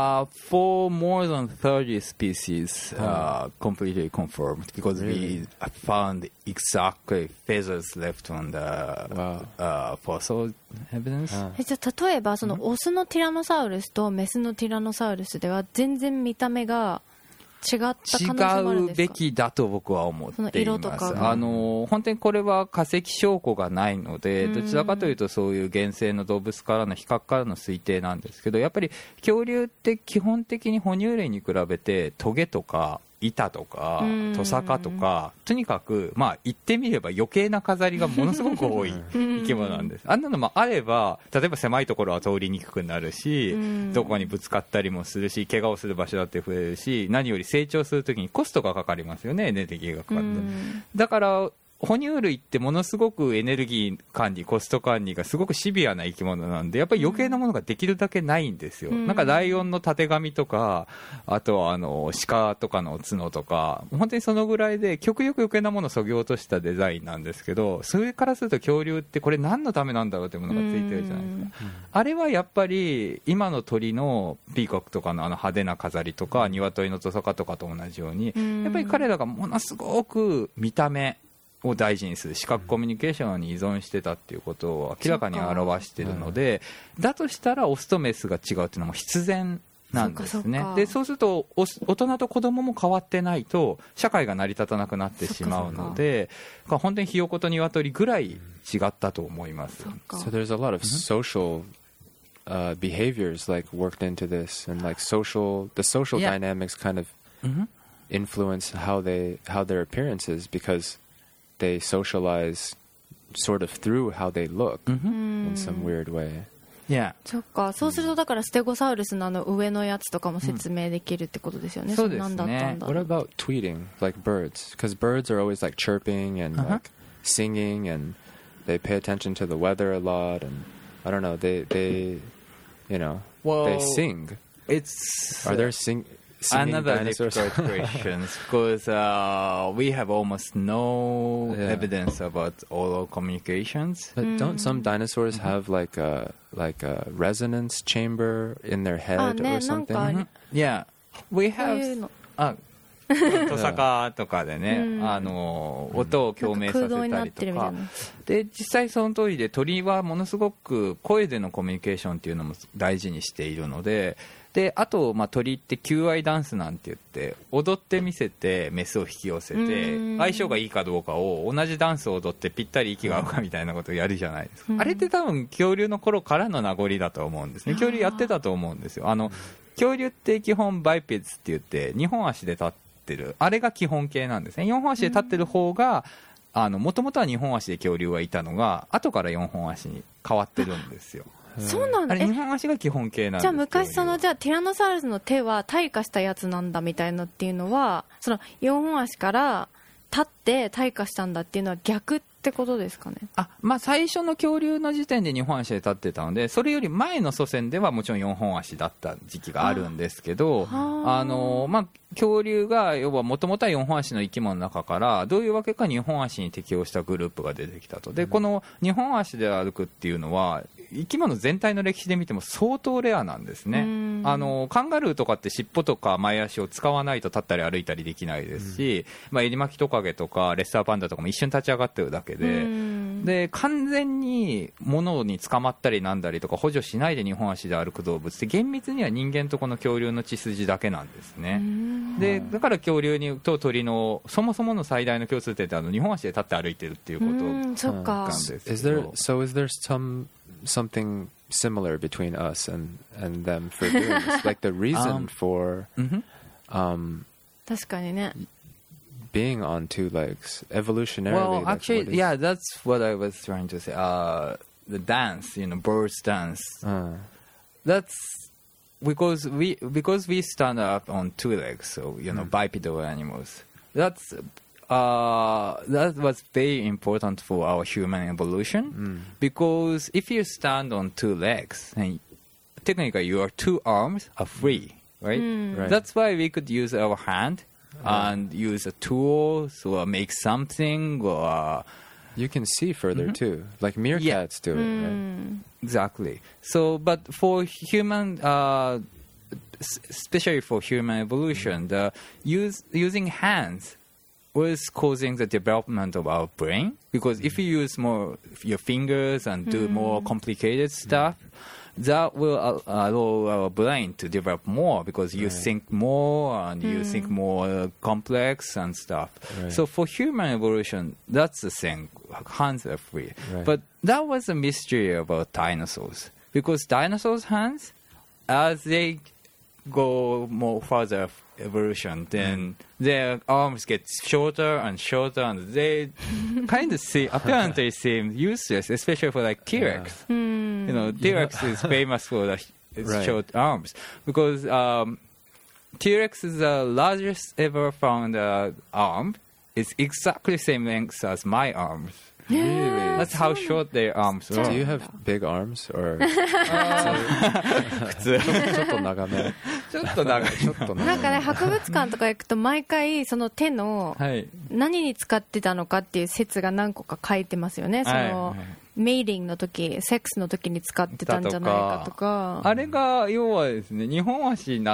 For more than 30 species, completely confirmed because we found exactly feathers left on the fossil evidence. じゃあ例えばそのオスのティラノサウルスとメスのティラノサウルスでは全然見た目が違った可能性もあるんですか？ 違うべきだと僕は思っています。 色とかが本当にこれは化石証拠がないので、どちらかというとそういう原生の動物からの比較からの推定なんですけど、やっぱり恐竜って基本的に哺乳類に比べてトゲとか板とかトサカとか、とにかくまあ言ってみれば余計な飾りがものすごく多い生き物なんです。あんなのもあれば、例えば狭いところは通りにくくなるし、どこにぶつかったりもするし、怪我をする場所だって増えるし、何より成長するときにコストがかかりますよね、エネルギーがかかって。だから哺乳類ってものすごくエネルギー管理、コスト管理がすごくシビアな生き物なんで、やっぱり余計なものができるだけないんですよ。なんかライオンのたてがみとか、あとは鹿とかの角とか、本当にそのぐらいで極力余計なものを削ぎ落としたデザインなんですけど、それからすると恐竜ってこれ何のためなんだろうってものがついてるじゃないですか。あれはやっぱり今の鳥のピーコックとかの派手な飾りとか、鶏のトサカとかと同じように、やっぱり彼らがものすごく見た目を大事にする視覚コミュニケーションに依存してたっていうことを明らかに表しているので、だとしたらオスとメスが違うっていうのも必然なんですね。でそうすると大人と子供も変わってないと社会が成り立たなくなってしまうので、本当にひよこと鶏ぐらい違ったと思います。 So there's a lot of social behaviors like worked into this, and like the social dynamics kind of influence how their appearance is, because they socialize sort of through how they look in some weird way. Yeah. そっか、そうするとだからステゴサウルスの上のやつとかも説明できるってことですよね。 そうですね。 何だったんだろう。 What about tweeting, like birds? Because birds are always like chirping and like singing, and they pay attention to the weather a lot, and I don't know, they you know, they sing. Are there singing another dinosaurs? difficult question, because we have almost no evidence about oral communications. But don't some dinosaurs have like a resonance chamber in their head or something? Yeah, we have. トサカとかでね、音を共鳴させたりとかで、実際その通りで鳥はものすごく声でのコミュニケーションっていうのも大事にしているので、あと鳥って求愛ダンスなんて言って踊ってみせてメスを引き寄せて相性がいいかどうかを同じダンスを踊ってぴったり息が合うかみたいなことをやるじゃないですか。あれって多分恐竜の頃からの名残だと思うんですね。恐竜やってたと思うんですよ。恐竜って基本バイペッツって言って2本足で立ってる、あれが基本形なんですね。4本足で立ってる方がもともとは2本足で恐竜はいたのが後から4本足に変わってるんですよ。 そうなんだ。 あれ2本足が基本形なんです。 じゃあ昔じゃあティラノサウルスの手は退化したやつなんだみたいなっていうのは、その4本足から立って退化したんだっていうのは逆ってことですかね。 最初の恐竜の時点で2本足で立ってたので、それより前の祖先ではもちろん4本足だった時期があるんですけど、恐竜が要はもともとは4本足の生き物の中からどういうわけか2本足に適応したグループが出てきたと。でこの2本足で歩くっていうのは生き物全体の歴史で見ても相当レアなんですね。カンガルーとかって尻尾とか前足を使わないと立ったり歩いたりできないですし、エリマキトカゲとかレッサーパンダとかも一瞬立ち上がってるだけで、完全に物に捕まったりなんだりとか補助しないで2本足で歩く動物って厳密には人間とこの恐竜の血筋だけなんですね。でだから恐竜と鳥のそもそもの最大の共通点って2本足で立って歩いてるっていうことなんですけど。 Is there something similar between us and them for doing this? Like the reason for 確かにね。 being on two legs evolutionarily. Well, actually, yeah, that's what I was trying to say. The dance, birds dance. That's because we stand up on two legs, so bipedal animals. That was very important for our human evolution, because if you stand on two legs, then technically your two arms are free, right? That's why we could use our hand and use a tool or make something, or you can see further too, like meerkats do it, right? Exactly. So, but for human, especially for human evolution, using hands was causing the development of our brain, because if you use more your fingers and do more complicated stuff, that will allow our brain to develop more, because you think more and you think more complex and stuff. So for human evolution, that's the thing. Hands are free. But that was a mystery about dinosaurs, because dinosaurs' hands, as they go more further evolution, then their arms get shorter and shorter, and they kind of apparently seem useless, especially for like T-Rex. T-Rex is famous for the short arms, because T-Rex is the largest ever found arm. It's exactly the same length as my arms. Really? That's how short their arms are. Do you have big arms, or 普通ちょっと長め？ ちょっと長い。 なんかね、博物館とか行くと毎回その手の何に使ってたのかっていう説が何個か書いてますよね。そのメイリングの時、セックスの時に使ってたんじゃないかとか。 あれが要はですね、2本足になって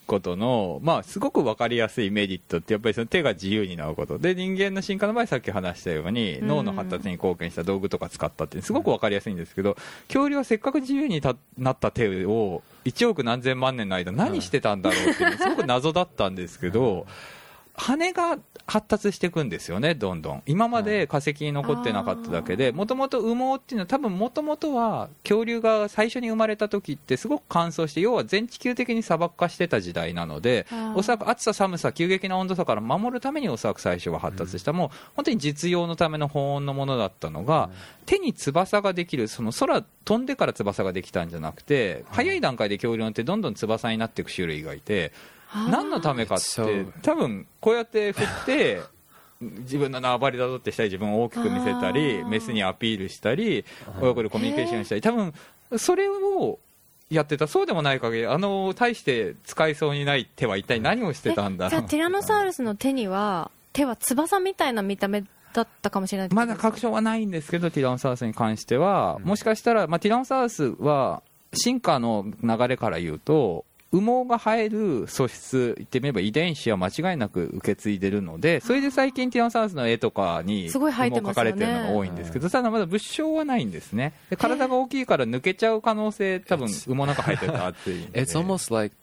ことの、まあ、すごく分かりやすいメリットってやっぱりその手が自由になることで、人間の進化の場合さっき話したように脳の発達に貢献した道具とか使ったってすごく分かりやすいんですけど、恐竜はせっかく自由になった手を1億何千万年の間何してたんだろうっていうのすごく謎だったんですけど、羽が発達していくんですよね、どんどん。今まで化石に残ってなかっただけで、もともと羽毛っていうのは多分もともとは恐竜が最初に生まれた時ってすごく乾燥して、要は全地球的に砂漠化してた時代なので、おそらく暑さ寒さ急激な温度差から守るためにおそらく最初は発達した、もう本当に実用のための保温のものだったのが、手に翼ができる、その空飛んでから翼ができたんじゃなくて、早い段階で恐竜ってどんどん翼になっていく種類がいて、何のためかって、多分こうやって振って自分の縄張りだぞってしたり、自分を大きく見せたり、メスにアピールしたり、親子でコミュニケーションしたり、多分それをやってた。そうでもない限り大して使いそうにない手は一体何をしてたんだろう。 じゃあティラノサウルスの手は翼みたいな見た目だったかもしれない。 まだ確証はないんですけど、ティラノサウルスに関しては、もしかしたら、ティラノサウルスは進化の流れから言うと羽毛が生える素質、言ってみれば遺伝子は間違いなく受け継いでるので、それで最近ティラノサウルスの絵とかに羽毛描かれてるのが多いんですけど、ただまだ物証はないんですね。で体が大きいから抜けちゃう可能性、多分羽毛の中生えてたっていう。 It's almost like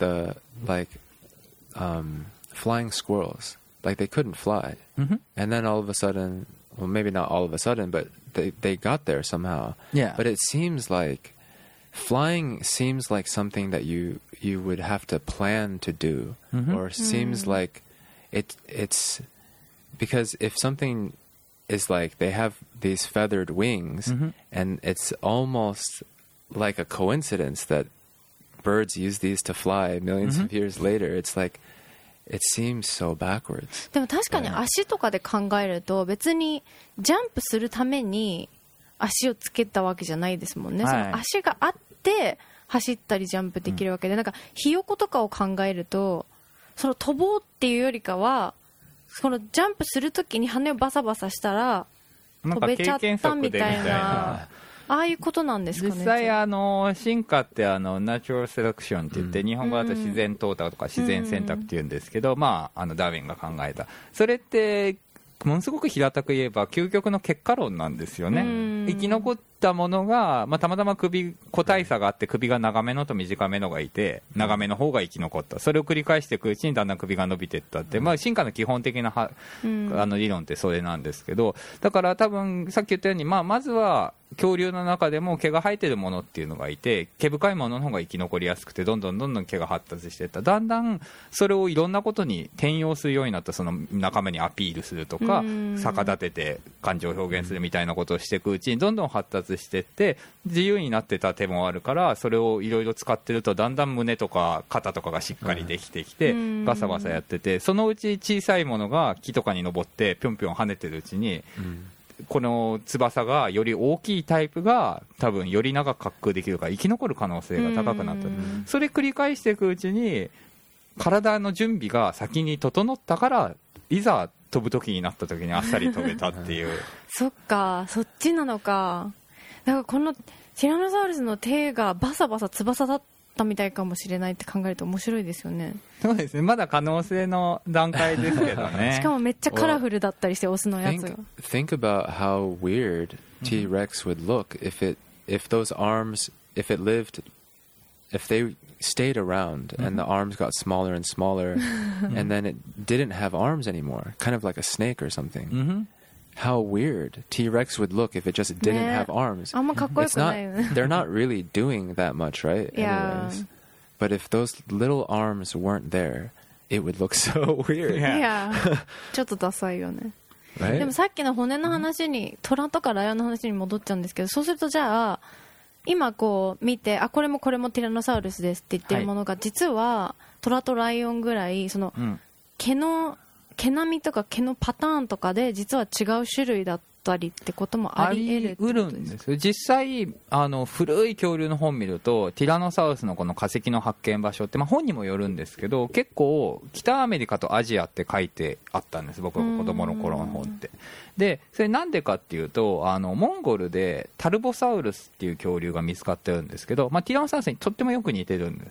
flying squirrels. Like they couldn't fly, and then all of a sudden, well, maybe not all of a sudden, but they got there somehow. Yeah. But it seems like flying seems like something that you would have to plan to do, or seems like it's because if something is like they have these feathered wings, and it's almost like a coincidence that birds use these to fly millions of years later. It's like it seems so backwards. でも確かに足とかで考えると、別にジャンプするために足をつけたわけじゃないですもんね、はい、その足があって走ったりジャンプできるわけで、なんかひよことかを考えると、その飛ぼうっていうよりかは、そのジャンプするときに羽をバサバサしたら飛べちゃったみたいな、ああいうことなんですかね。 実際進化ってナチュラルセレクションって言って、日本語だと自然淘汰とか自然選択って言うんですけど、ダーウィンが考えた、それってものすごく平たく言えば究極の結果論なんですよね。生き残ったものが、たまたま個体差があって、首が長めのと短めのがいて、長めの方が生き残った、それを繰り返していくうちにだんだん首が伸びていったって、進化の基本的な理論ってそれなんですけど、だから多分さっき言ったように、まずは恐竜の中でも毛が生えてるものっていうのがいて、毛深いものの方が生き残りやすくて、どんどん毛が発達していった。だんだんそれをいろんなことに転用するようになった。その仲間にアピールするとか、逆立てて感情を表現するみたいなことをしていくうちにどんどん発達していって、自由になってた手もあるから、それをいろいろ使ってるとだんだん胸とか肩とかがしっかりできてきて、バサバサやってて、そのうち小さいものが木とかに登ってぴょんぴょん跳ねてるうちに、この翼がより大きいタイプが多分より長く滑空できるから生き残る可能性が高くなった。それ繰り返していくうちに体の準備が先に整ったから、いざ飛ぶ時になった時にあっさり飛べたっていうそっか、そっちなのか。だからこのティラノサウルスの手がバサバサ翼だったみたいかもしれないって考えると面白いですよね。 そうですね、まだ可能性の段階ですけどねしかもめっちゃカラフルだったりして、オスのやつが。 Think about how weird T-Rex would look if those arms, if they stayed around and the arms got smaller and smaller and then it didn't have arms anymore, kind of like a snake or something. How weird T-Rex would look if it just didn't have arms. あんまかっこよくないよね。 They're not really doing that much, right? Yeah. Anyways. But if those little arms weren't there, it would look so weird. Yeah. ちょっとダサいよね。 Right? でもさっきの骨の話に、虎とかライオンの話に戻っちゃうんですけど、そうするとじゃあ今こう見て、これもこれもティラノサウルスですって言ってるものが、実は虎とライオンぐらいその毛並みとか毛のパターンとかで実は違う種類だったりってこともあり得るんですよ。実際古い恐竜の本見るとティラノサウルスのこの化石の発見場所って、本にもよるんですけど結構北アメリカとアジアって書いてあったんです、僕が子供の頃の本って。でそれなんでかっていうとモンゴルでタルボサウルスっていう恐竜が見つかってるんですけど、ティラノサウルスにとってもよく似てるんです、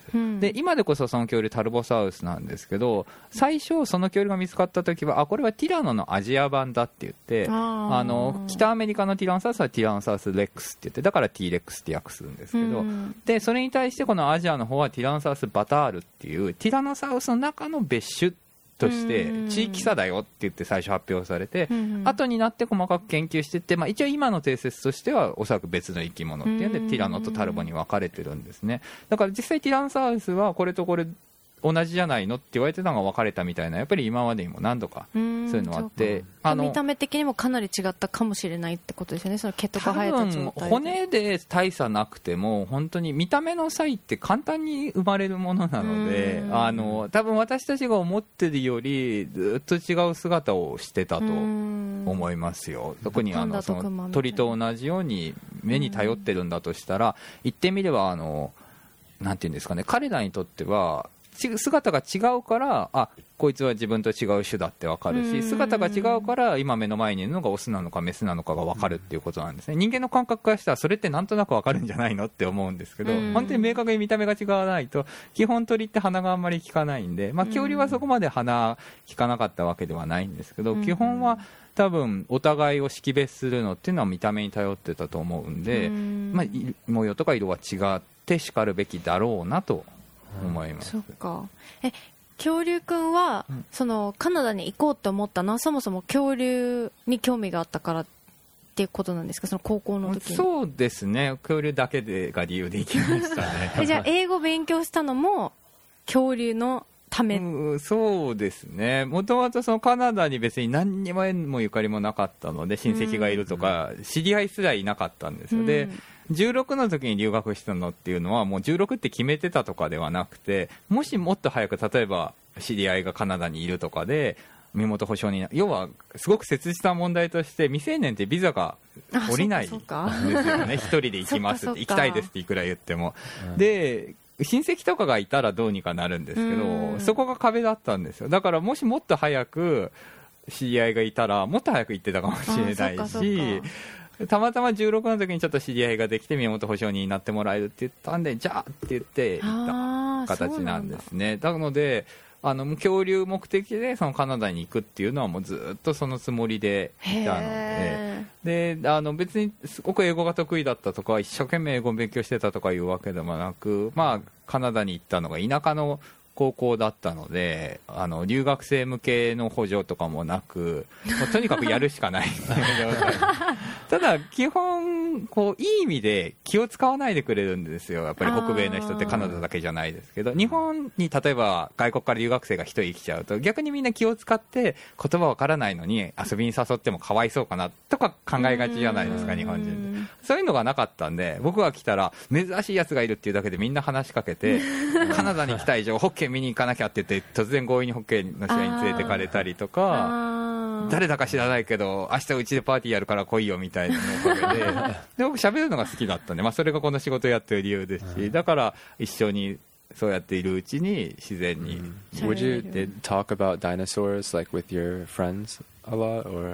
で今でこそその恐竜タルボサウルスなんですけど、最初その恐竜が見つかった時はこれはティラノのアジア版だって言って、北アメリカのティラノサウルスはティラノサウルスレックスって言って、だから T レックスって訳するんですけど、でそれに対してこのアジアの方はティラノサウルスバタールっていうティラノサウルスの中の別種として地域差だよって言って最初発表されて、後になって細かく研究していって、一応今の定説としてはおそらく別の生き物っていうんでティラノとタルボに分かれてるんですね。だから実際ティラノサウルスはこれとこれ同じじゃないのって言われてたのが分かれたみたいな、やっぱり今までにも何度かそういうのあって、 見た目的にもかなり違ったかもしれないってことですよね、その毛とか生えた状態で。 骨で大差なくても本当に見た目の差異って簡単に生まれるものなので、多分私たちが思ってるよりずっと違う姿をしてたと思いますよ。特にその鳥と同じように目に頼ってるんだとしたら、言ってみればなんていうんですかね、彼らにとっては姿が違うからこいつは自分と違う種だって分かるし、姿が違うから今目の前にいるのがオスなのかメスなのかが分かるっていうことなんですね。人間の感覚からしたらそれってなんとなく分かるんじゃないのって思うんですけど、本当に明確に見た目が違わないと基本鳥って鼻があんまり効かないんで、恐竜はそこまで鼻効かなかったわけではないんですけど、基本は多分お互いを識別するのっていうのは見た目に頼ってたと思うんで、模様とか色は違ってしかるべきだろうなと思います。 そっか。恐竜くんは、そのカナダに行こうと思ったのはそもそも恐竜に興味があったからっていうことなんですか、その高校の時に。 そうですね、恐竜だけが理由で行きましたねじゃあ英語勉強したのも恐竜のため、 そうですね。もともとそのカナダに別に何にも縁もゆかりもなかったので、親戚がいるとか知り合いすらいなかったんですよ。で16の時に留学したのっていうのはもう16って決めてたとかではなくて、もしもっと早く例えば知り合いがカナダにいるとかで身元保証に要はすごく切実な問題として未成年ってビザが下りないんですよね。一人で行きますって行きたいですっていくら言っても、で親戚とかがいたらどうにかなるんですけど、そこが壁だったんですよ。だからもしもっと早く知り合いがいたらもっと早く行ってたかもしれないし、たまたま16の時にちょっと知り合いができて身元保証人になってもらえるって言ったんで、じゃあって言って行った形なんですね。なので恐竜目的でそのカナダに行くっていうのはもうずっとそのつもりでいたので、別にすごく英語が得意だったとか一生懸命英語を勉強してたとかいうわけでもなく、カナダに行ったのが田舎の高校だったので留学生向けの補助とかもなく、もうとにかくやるしかないただ基本こういい意味で気を使わないでくれるんですよ。やっぱり北米の人ってカナダだけじゃないですけど、日本に例えば外国から留学生が一人来ちゃうと逆にみんな気を使って言葉わからないのに遊びに誘ってもかわいそうかなとか考えがちじゃないですか、日本人で。そういうのがなかったんで、僕が来たら珍しいやつがいるっていうだけでみんな話しかけてカナダに来た以上ホッケー見に行かなきゃって言って突然強引にホッケーの試合に連れてかれたりとか、誰だか知らないけど明日うちでパーティーやるから来いよみたいなのおかげでで僕喋るのが好きだったんで、それがこの仕事をやってる理由ですし、だから一緒にそうやっているうちに自然に。 Would you talk about dinosaurs like with your friends a lot, or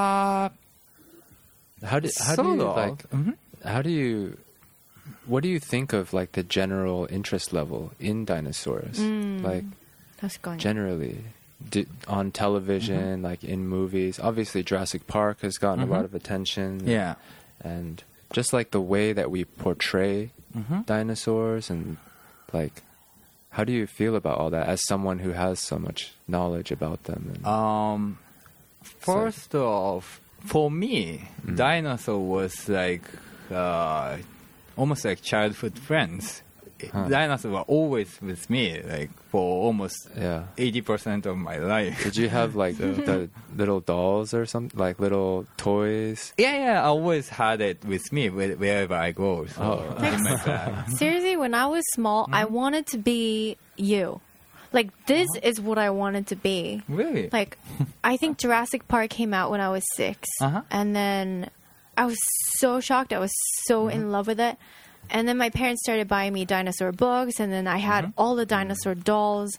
how do you what do you think of like the general interest level in dinosaurs, like generally on television, like in movies? Obviously Jurassic Park has gotten a lot of attention, and just like the way that we portray dinosaurs, and like how do you feel about all that as someone who has so much knowledge about them? First off, for me, dinosaur was like almost like childhood friends. Dinosaurs were always with me, like for almost 80% of my life. Did you have like the little dolls or something, like little toys? Yeah, I always had it with me wherever I go. So Seriously, when I was small, I wanted to be you. like this is what I wanted to be. Really? Like, I think Jurassic Park came out when I was 6, and then I was so shocked. I was so in love with it. And then my parents started buying me dinosaur books, and then I had all the dinosaur dolls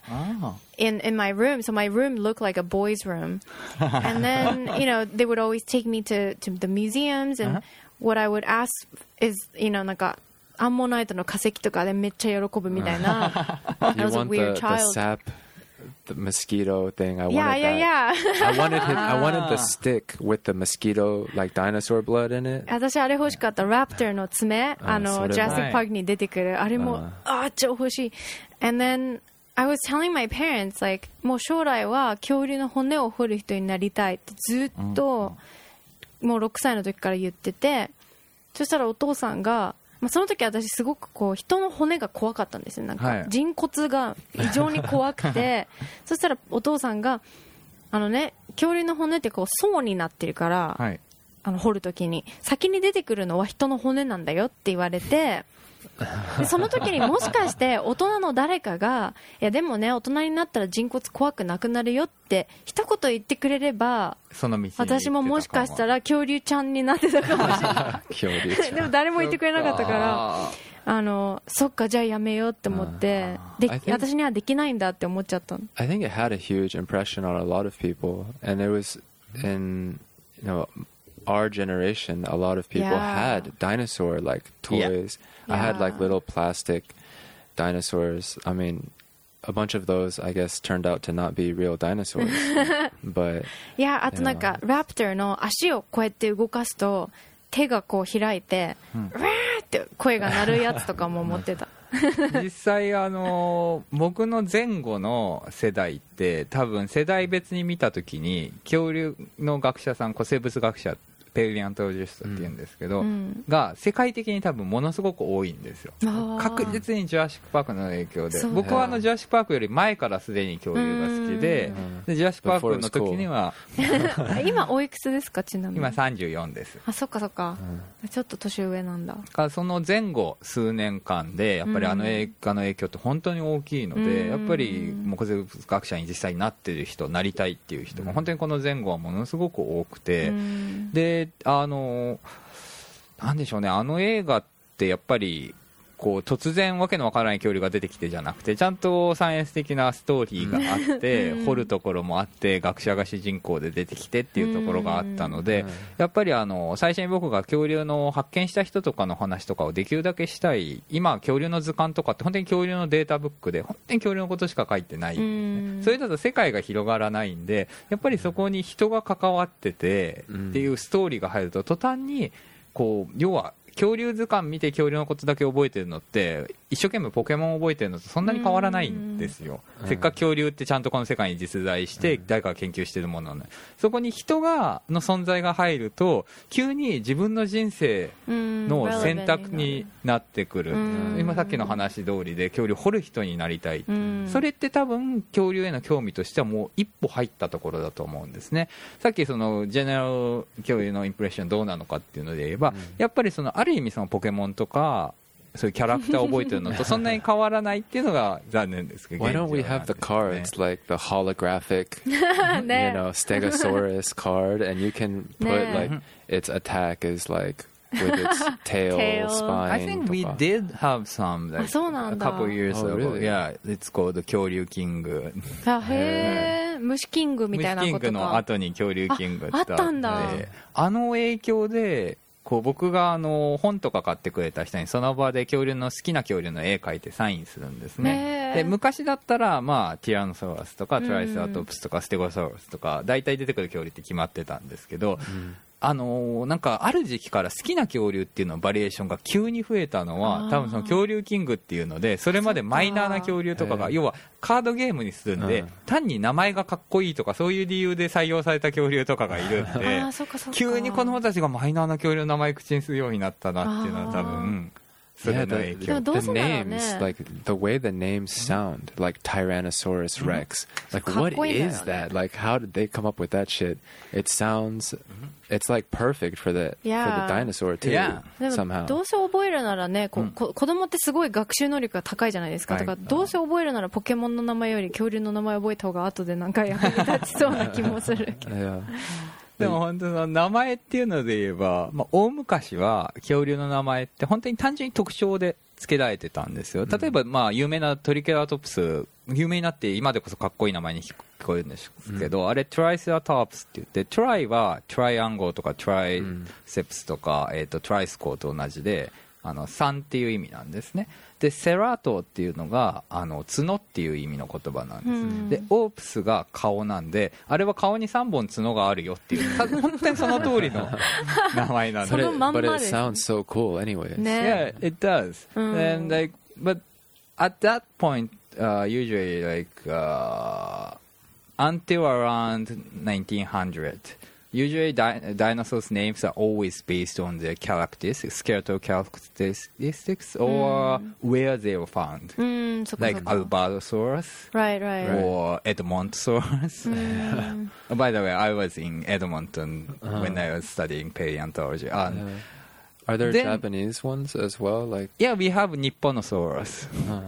in my room. So my room looked like a boy's room. And then, they would always take me to the museums, and what I would ask is, なんかアンモナイトの化石とかでめっちゃ喜ぶみたいな。I was a weird child. The sap.The mosquito thing. I wanted yeah. I wanted the stick with the mosquito, like dinosaur blood in it. 私あれ欲しかった。ラプターの爪、Jurassic Park に出てくる。あれも、超欲しい。And then I was telling my parents, like, もう将来は恐竜の骨を掘る人になりたいってずっと、もう6歳の時から言ってて、そしたらお父さんが、その時私すごく人の骨が怖かったんですよ。なんか人骨が異常に怖くてそしたらお父さんが恐竜の骨って層になってるから、掘る時に先に出てくるのは人の骨なんだよって言われて、でその時にもしかして大人の誰かがいやでもね大人になったら人骨怖くなくなるよって一言言ってくれれば、私ももしかしたら恐竜ちゃんになってたかもしれないでも誰も言ってくれなかったからそっかじゃあやめようって思って私にはできないんだって思っちゃったの。 I think it had a huge impression on a lot of people, and it was in our generation, a lot of people had dinosaur like toys. I had like little plastic dinosaurs. I mean, a bunch of those, I guess, turned out to not be real dinosaurs. But いや、あとなんかラプターの足をこうやって動かすと手が開いて、うわーって声が鳴るやつとかも持ってた。 実際僕の前後の世代って多分世代別に見たときに恐竜の学者さん、生物学者ペリアントロジストっていうんですけど、が世界的に多分ものすごく多いんですよ。確実にジュラシック・パークの影響で、僕はジュラシック・パークより前からすでに恐竜が好きで、ジュラシック・パークの時には今おいくつですか？ちなみに今34です。 あ、そっかそっか、ちょっと年上なんだ。 その前後数年間でやっぱり映画の影響って本当に大きいので、やっぱり生物学者に実際になってる人、なりたいっていう人が本当にこの前後はものすごく多くて、でなんでしょうね、映画ってやっぱり突然わけのわからない恐竜が出てきてじゃなくて、ちゃんとサイエンス的なストーリーがあって掘るところもあって、学者が主人公で出てきてっていうところがあったので、やっぱり最初に僕が恐竜の発見した人とかの話とかをできるだけしたい。今恐竜の図鑑とかって本当に恐竜のデータブックで本当に恐竜のことしか書いてない、それだと世界が広がらないんで、やっぱりそこに人が関わっててっていうストーリーが入ると途端に要は恐竜図鑑見て恐竜のことだけ覚えてるのって一生懸命ポケモン覚えてるのとそんなに変わらないんですよ。せっかく恐竜ってちゃんとこの世界に実在して誰かが研究してるものなので、そこに人の存在が入ると急に自分の人生の選択になってくる。今さっきの話通りで恐竜掘る人になりたい、それって多分恐竜への興味としてはもう一歩入ったところだと思うんですね。さっきジェネラル恐竜のインプレッションどうなのかっていうので言えば、やっぱりある意味ポケモンとかそういうキャラクターを覚えてるのとそんなに変わらないっていうのが残念ですけど。 Why don't we have the cards like the holographic, Stegosaurus card, and you can put like its attack is like with its tail, spine. I think we did have some like a couple years ago. Really? Yeah, it's called the 恐竜キング。 へー、虫キングみたいなことか。 虫キングの後に恐竜キングってあったんだ。 影響で僕が本とか買ってくれた人にその場で好きな恐竜の絵描いてサインするんですね。で昔だったらティラノサウラスとかトライセラトプスとかステゴサウラスとか大体出てくる恐竜って決まってたんですけど、なんかある時期から好きな恐竜っていうのバリエーションが急に増えたのは多分その恐竜キングっていうので、それまでマイナーな恐竜とかが要はカードゲームにするんで、単に名前がかっこいいとかそういう理由で採用された恐竜とかがいるんで、急に子供たちがマイナーな恐竜の名前口にするようになったなっていうのは多分それの影響。 the names, like the way the names sound, like Tyrannosaurus Rex. Like, what is that? Like, how did they come up with that shit? It sounds, it's like perfect for the dinosaur too. Somehow. どうせ覚えるならね、子供ってすごい学習能力が高いじゃないですか。だからどうせ覚えるならポケモンの名前より恐竜の名前を覚えた方が後で何回役に立ちそうな気もするけど。 でも本当の名前っていうので言えば、大昔は恐竜の名前って本当に単純に特徴で付けられてたんですよ。例えば有名なトリケラトプス、有名になって今でこそかっこいい名前に聞こえるんですけど、あれトライセラトプスって言って、トライはトライアンゴルとかトライセプスとか、トライスコーと同じで3っていう意味なんですね。でセラトっていうのが角っていう意味の言葉なんです、でオープスが顔なんで、あれは顔に3本角があるよっていう本当にその通りの名前なんです。 But it sounds so cool anyways. Yeah, it does. And like, but at that point, usually like until around 1900, usually dinosaurs' names are always based on their characteristics, skeletal characteristics, or where they were found. Like Albertosaurus, right. or Edmontosaurus. By the way, I was in Edmonton when I was studying paleontology. Are there Japanese ones as well? Like we have Nipponosaurus.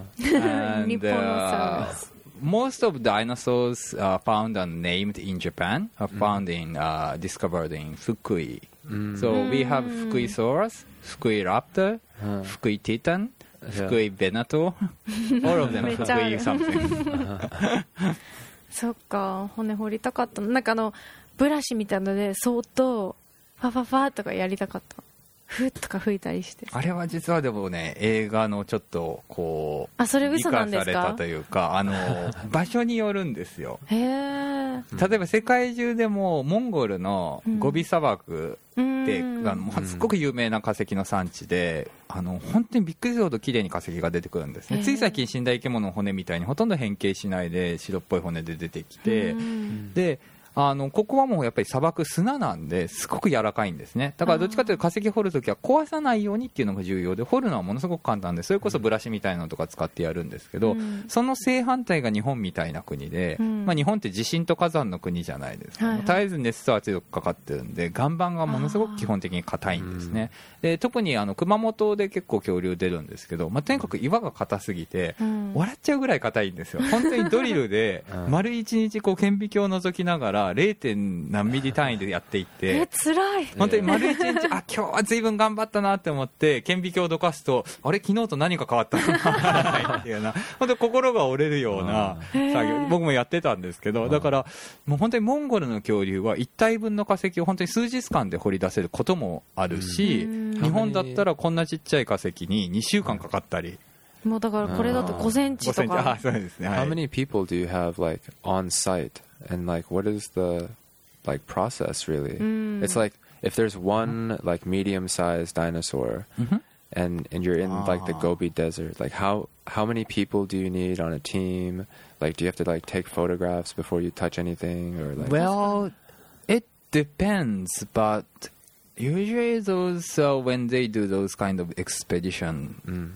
And, Nipponosaurus. Most of dinosaurs found and named in Japan are found discovered in Fukui. So we have Fukuisaurus, Fukui Raptor, Fukui Titan, Fukui Venator. All of them Fukui something. そっか、骨掘りたかった。なんかブラシみたいなのでそーっとファファファとかやりたかった。ふっとか吹いたりして。 あれは実はでもね、映画のちょっとこうそれ嘘なんですか？ 美化されたというか、場所によるんですよ。 へー。 例えば世界中でもモンゴルのゴビ砂漠ってすごく有名な化石の産地で、本当にびっくりするほど綺麗に化石が出てくるんですね。つい最近死んだ生き物の骨みたいにほとんど変形しないで白っぽい骨で出てきて、でここはもうやっぱり砂漠砂なんですごく柔らかいんですね。だからどっちかというと化石掘るときは壊さないようにっていうのが重要で、掘るのはものすごく簡単で、それこそブラシみたいなのとか使ってやるんですけど、その正反対が日本みたいな国で、日本って地震と火山の国じゃないですか、絶えず熱と圧力かかってるんで岩盤がものすごく基本的に硬いんですね。で特に熊本で結構恐竜出るんですけど、とにかく岩が硬すぎて、笑っちゃうぐらい硬いんですよ。本当にドリルで丸1日顕微鏡を覗きながら 0. 何ミリ単位でやっていって辛い。 本当に丸1日今日は随分頑張ったなって思って顕微鏡をどかすと、あれ昨日と何か変わったのかわからないっていうような本当に心が折れるような作業、僕もやってたんですけど、だからもう本当にモンゴルの恐竜は1体分の化石を本当に数日間で掘り出せることもあるし、日本だったらこんなちっちゃい化石に2週間かかったり、 もうだからこれだと5センチとか。 そうですね。 How many people do you have like on site, and like what is the like process really? It's like if there's one like medium-sized dinosaur, and you're in like the Gobi Desert, like how many people do you need on a team? Like do you have to like take photographs before you touch anything, or like? Well, it depends, but usually those when they do those kind of expedition,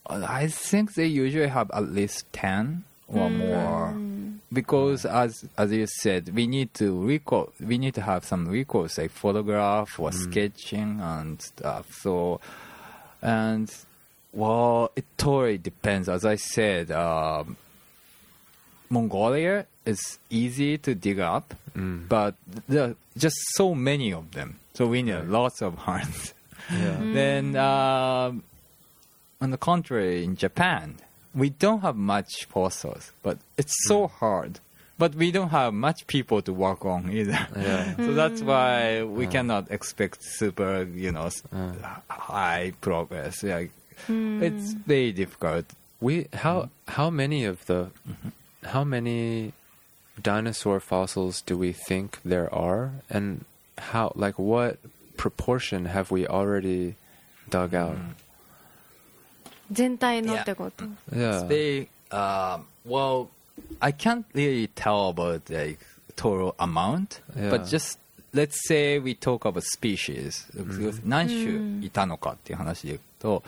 I think they usually have at least 10 or more, because as you said, we need to have some recourse like photograph or sketching and stuff. So, and well, it totally depends. As I said, Mongolia is easy to dig up, but there are just so many of them, so we need lots of hands. Then on the contrary, in Japan, we don't have much fossils, but it's so hard. But we don't have much people to work on either. So that's why we cannot expect super, high progress. It's very difficult. How many dinosaur fossils do we think there are, and what proportion have we already dug out? 全体のってこと。 They, well, I can't really tell about the total amount, but just let's say we talk about species. 何種いたのかっていう話で言うと、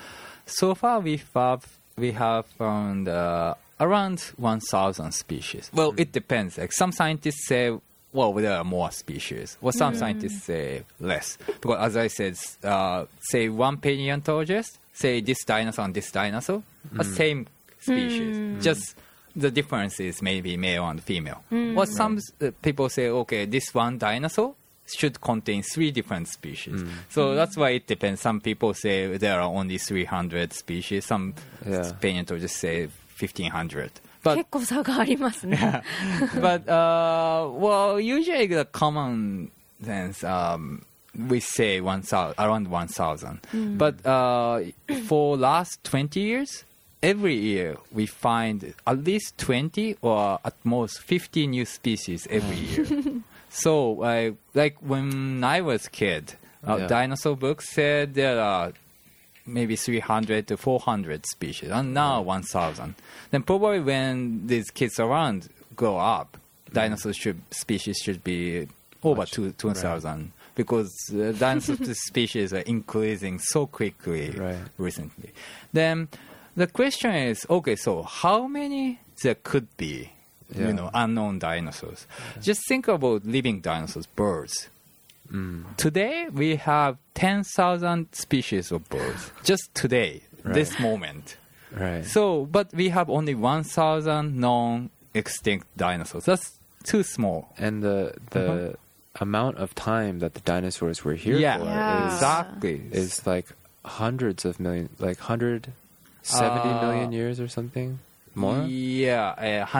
so far we have found around 1,000 species. Well, it depends. Like some scientists say, well, there are more species. Well, some scientists say less. Because as I said, say one paleontologist, say this dinosaur and this dinosaur, are same species. Just the difference is maybe male and female. Or some people say, okay, this one dinosaur should contain 3 different species. So that's why it depends. Some people say there are only 300 species. Some paleontologists say 1,500. But, 結構差がありますね。 But well, usually the common sense we say around 1,000. But for last 20 years, every year we find at least 20 or at most 50 new species every year. So like when I was a kid, dinosaur books said there are maybe 300 to 400 species, and now 1,000. Then probably when these kids around grow up, dinosaur species should be over 2,000 because dinosaur species are increasing so quickly recently. Then the question is, okay, so how many there could be, unknown dinosaurs? Just think about living dinosaurs, birds. Today we have 10,000 species of birds. Just today, this moment. Right. So, but we have only 1,000 known extinct dinosaurs. That's too small. And the amount of time that the dinosaurs were here for is like hundreds of millions, like 170 million years or something. More? Yeah,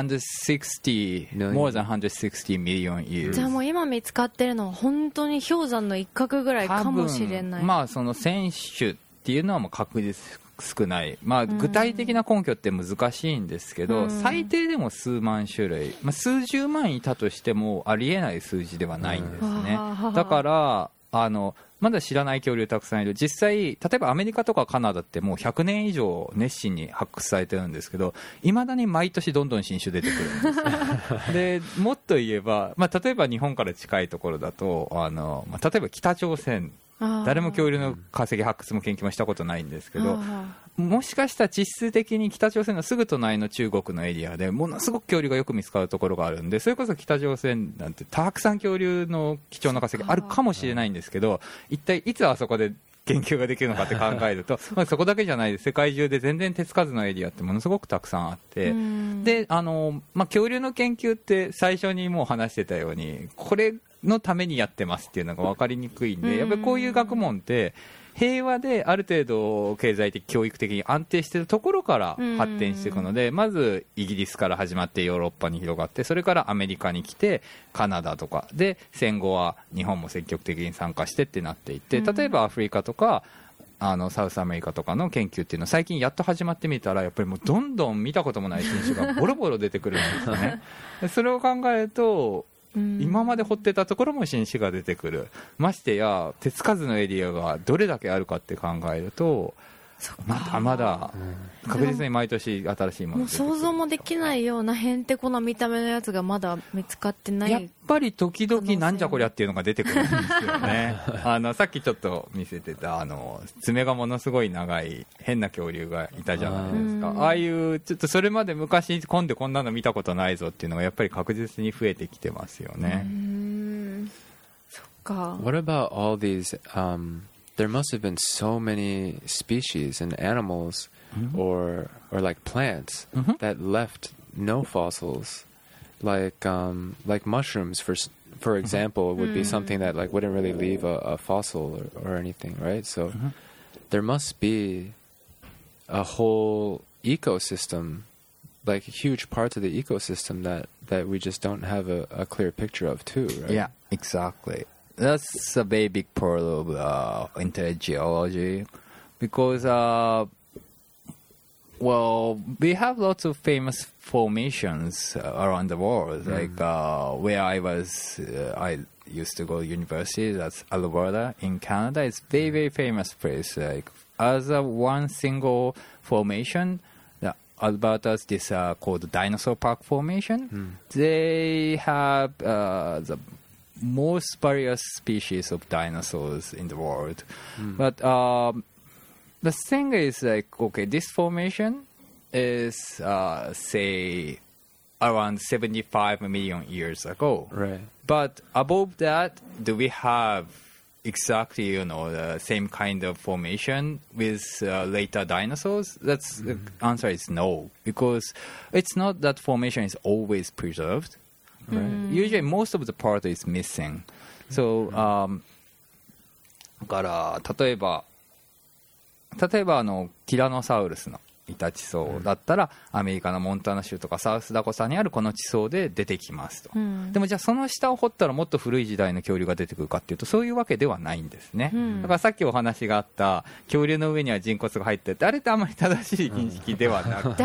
160 million. More than 160 million years. じゃあもう今見つかってるのは本当に氷山の一角ぐらいかもしれない。 まあその選手っていうのはもう確実少ない。まあ具体的な根拠って難しいんですけど、最低でも数万種類、まあ数十万いたとしてもありえない数字ではないんですね。だからまだ知らない恐竜たくさんいる。実際例えばアメリカとかカナダってもう100年以上熱心に発掘されてるんですけど、いまだに毎年どんどん新種出てくるんですでもっと言えば、まあ、例えば日本から近いところだとまあ、例えば北朝鮮、誰も恐竜の化石発掘も研究もしたことないんですけど、もしかしたら地質的に北朝鮮のすぐ隣の中国のエリアでものすごく恐竜がよく見つかるところがあるんで、それこそ北朝鮮なんてたくさん恐竜の貴重な化石あるかもしれないんですけど、一体いつあそこで研究ができるのかって考えるとまあそこだけじゃないです。世界中で全然手つかずのエリアってものすごくたくさんあって、でまあ、恐竜の研究って最初にもう話してたようにこれのためにやってますっていうのが分かりにくいんで、やっぱりこういう学問って平和である程度経済的教育的に安定しているところから発展していくので、まずイギリスから始まってヨーロッパに広がって、それからアメリカに来てカナダとかで戦後は日本も積極的に参加してってなっていって、例えばアフリカとかサウスアメリカとかの研究っていうのは最近やっと始まってみたら、やっぱりもうどんどん見たこともない品種がボロボロ出てくるんですよねそれを考えると今まで掘ってたところも新種が出てくる。ましてや手つかずのエリアがどれだけあるかって考えるとまだ確実に毎年新しいものもう想像もできないようなへんてこな見た目のやつがまだ見つかってない。 やっぱり時々なんじゃこりゃっていうのが出てくるんですよねさっきちょっと見せてた爪がものすごい長い変な恐竜がいたじゃないですか。ああいうちょっとそれまで昔今度こんなの見たことないぞっていうのがやっぱり確実に増えてきてますよね。 そっか。 What about all these、there must have been so many species and animals or like plants that left no fossils, like mushrooms for example would be something that like wouldn't really leave a fossil or anything, right? So there must be a whole ecosystem, like huge parts of the ecosystem that we just don't have a clear picture of too, right? Yeah, exactly. That's a very big part of intelligent geology because, well, we have lots of famous formations around the world. Like where I used to go to university, that's Alberta in Canada. It's very, very famous place. Like as a one single formation, Alberta's this called Dinosaur Park Formation. They have the most various species of dinosaurs in the world. But the thing is like, okay, this formation is say around 75 million years ago. Right. But above that, do we have exactly, the same kind of formation with later dinosaurs? That's the answer is no, because it's not that formation is always preserved. Right. Usually, most of the part is missing. So, だから例えばティラノサウルスのいた地層だったら、アメリカのモンタナ州とかサウスダコタにあるこの地層で出てきますと、でもじゃあその下を掘ったらもっと古い時代の恐竜が出てくるかっていうと、そういうわけではないんですね、だからさっきお話があった恐竜の上には人骨が入ってて、あれってあんまり正しい認識ではなくて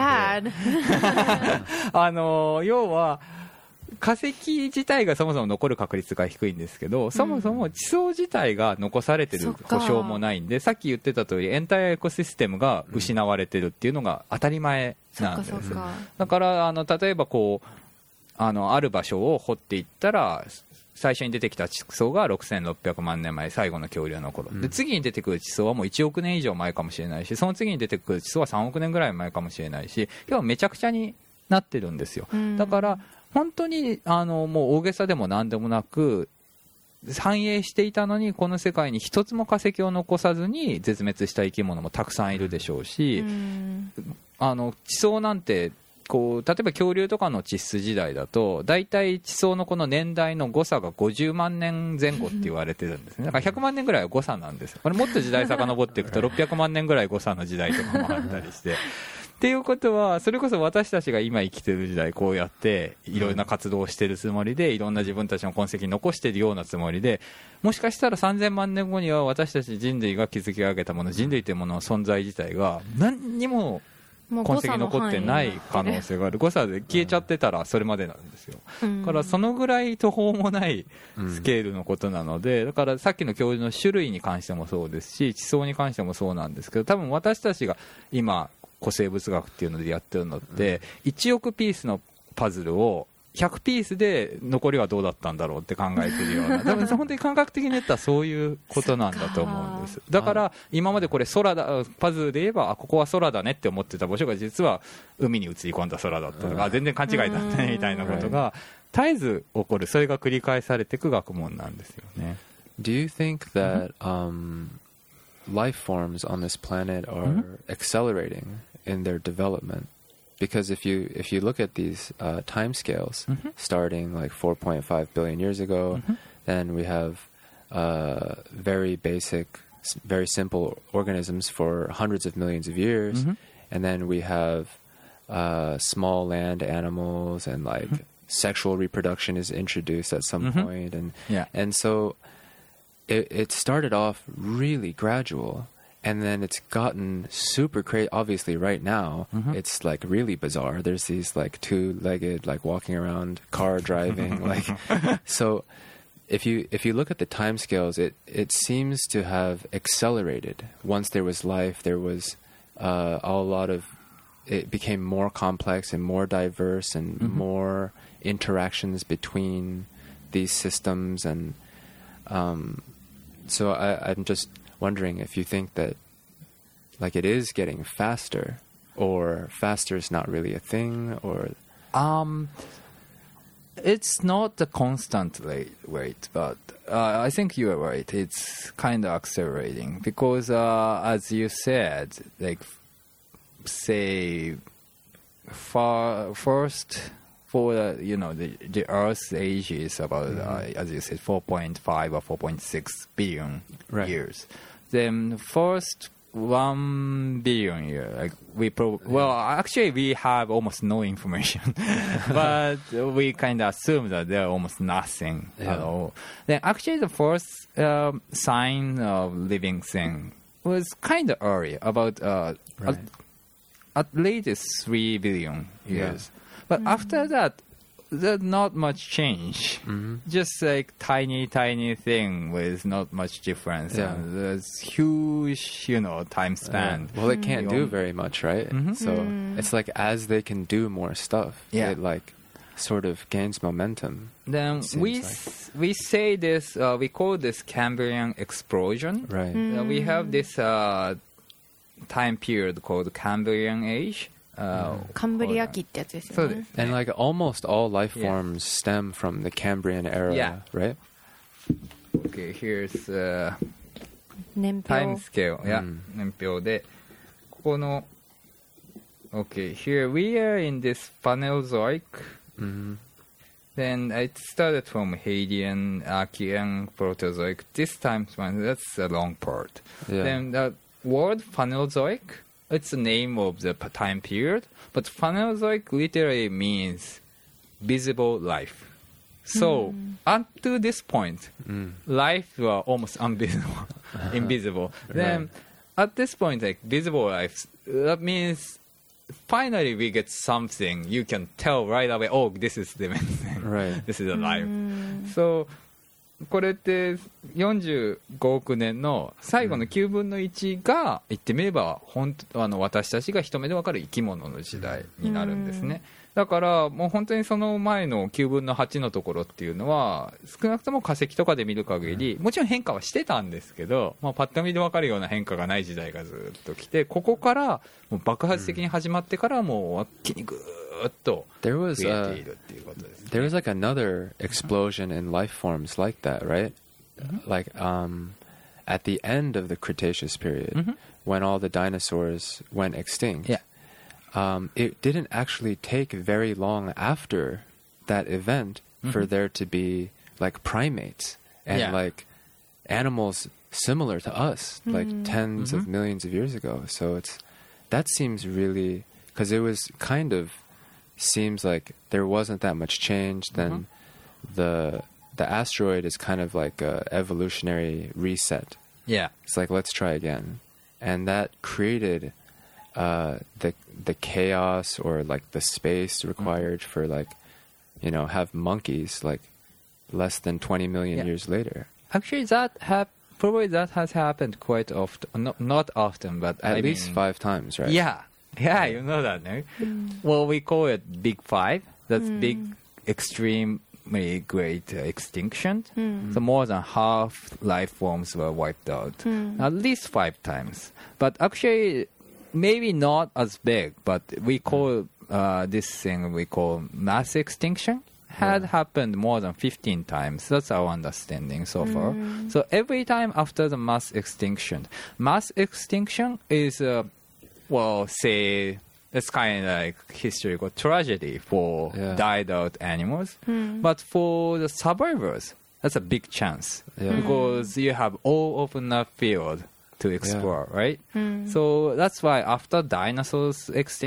要は化石自体がそもそも残る確率が低いんですけど、そもそも地層自体が残されてる保証もないんで、さっき言ってた通りエンタイアエコシステムが失われてるっていうのが当たり前なんです。だから例えばある場所を掘っていったら、最初に出てきた地層が6600万年前、最後の恐竜の頃で、次に出てくる地層はもう1億年以上前かもしれないし、その次に出てくる地層は3億年ぐらい前かもしれないし、要はめちゃくちゃになってるんですよ。だから本当にもう大げさでも何でもなく繁栄していたのに、この世界に一つも化石を残さずに絶滅した生き物もたくさんいるでしょうし、地層なんて例えば恐竜とかの地質時代だと、大体地層のこの年代の誤差が50万年前後って言われてるんですね。だから100万年ぐらいは誤差なんです。これもっと時代遡っていくと600万年ぐらい誤差の時代とかもあったりしてっていうことは、それこそ私たちが今生きてる時代こうやっていろんな活動をしてるつもりで、いろんな自分たちの痕跡残してるようなつもりで、もしかしたら3000万年後には私たち人類が築き上げたもの、人類というものの存在自体が何にも痕跡残ってない可能性がある。誤差で消えちゃってたらそれまでなんですよ。だからそのぐらい途方もないスケールのことなので、だからさっきの恐竜の種類に関してもそうですし、地層に関してもそうなんですけど、多分私たちが今古生物学っていうのでやってるのって、1億ピースのパズルを100ピースで残りはどうだったんだろうって考えてるような、多分本当に感覚的に言ったらそういうことなんだと思うんです。だから今までこれ空だ、パズルで言えばここは空だねって思ってた場所が実は海に映り込んだ空だったとか、全然勘違いだったねみたいなことが絶えず起こる。それが繰り返されていく学問なんですよね。 Do you think that life forms on this planet are accelerating in their development? Because if you look at these time scales, starting like 4.5 billion years ago, then we have very basic, very simple organisms for hundreds of millions of years, and then we have small land animals, and like sexual reproduction is introduced at some point, and so it started off really gradual. And then it's gotten super crazy. Obviously, right now, it's like really bizarre. There's these like two-legged, like walking around, car driving, like. So, if you look at the timescales, it seems to have accelerated. Once there was life, there was a lot of. It became more complex and more diverse, and more interactions between these systems, and so I'm just wondering if you think that like it is getting faster, or faster is not really a thing, or it's not a constant rate, but I think you are right. It's kind of accelerating because as you said, like say first for the Earth's age is about as you said 4.5 or 4.6 billion years. Then first 1 billion year, like actually we have almost no information, but we kind of assume that there are almost nothing at all. Then actually the first sign of living thing was kind of early, about at latest 3 billion years. But after that, there's not much change. Just like tiny thing with not much difference. And there's huge, time span. Well, it can't do very much, right? So it's like as they can do more stuff, it like sort of gains momentum. Then we say this, we call this Cambrian explosion. Right. We have this time period called Cambrian Age. カンブリア期ってやつですよね。 And like almost all life forms stem from the Cambrian era, right? Okay, here's 年表。 タイムスケール、年表で、ここの、Okay, here we are in this Phanerozoic. Then it started from Hadean, Archean, Proterozoic. This time, that's a long part. Then the word Phanerozoic, it's the name of the time period, but Phanerozoic literally means visible life. So, up to this point, life was almost invisible. Then, at this point, like visible life, that means finally we get something you can tell right away. Oh, this is the medicine. Right. This is alive. So, これって45億年の最後の9分の1が言ってみれば私たちが一目で分かる生き物の時代になるんですね。だからもう本当にその前の9分の8のところっていうのは少なくとも化石とかで見る限りもちろん変化はしてたんですけど、まあ、パッと見で分かるような変化がない時代がずっと来て、ここからもう爆発的に始まってからもう一気にぐーっと増えているっていうことですね。 There was like another explosion in life forms like that, right? Like at the end of the Cretaceous period, when all the dinosaurs went extinct. It didn't actually take very long after that event for there to be like primates and like animals similar to us, like tens of millions of years ago. So that seems really, because it was kind of seems like there wasn't that much change. Then the asteroid is kind of like a evolutionary reset. It's like, let's try again, and that created the chaos or like the space required for like, you know, have monkeys like less than 20 million years later. Actually, probably that has happened quite often. Not often, but at least 5 times, right? Yeah, you know that, no? Well, we call it Big Five. That's big, extremely great extinction. So more than half life forms were wiped out. At least 5 times. But actually, maybe not as big, but we call this thing we call mass extinction had happened more than 15 times. That's our understanding so far. So every time after the mass extinction is, well, say, it's kind of like historical tragedy for died out animals. But for the survivors, that's a big chance because you have all open up field to explore, right? So that's why after dinosaurs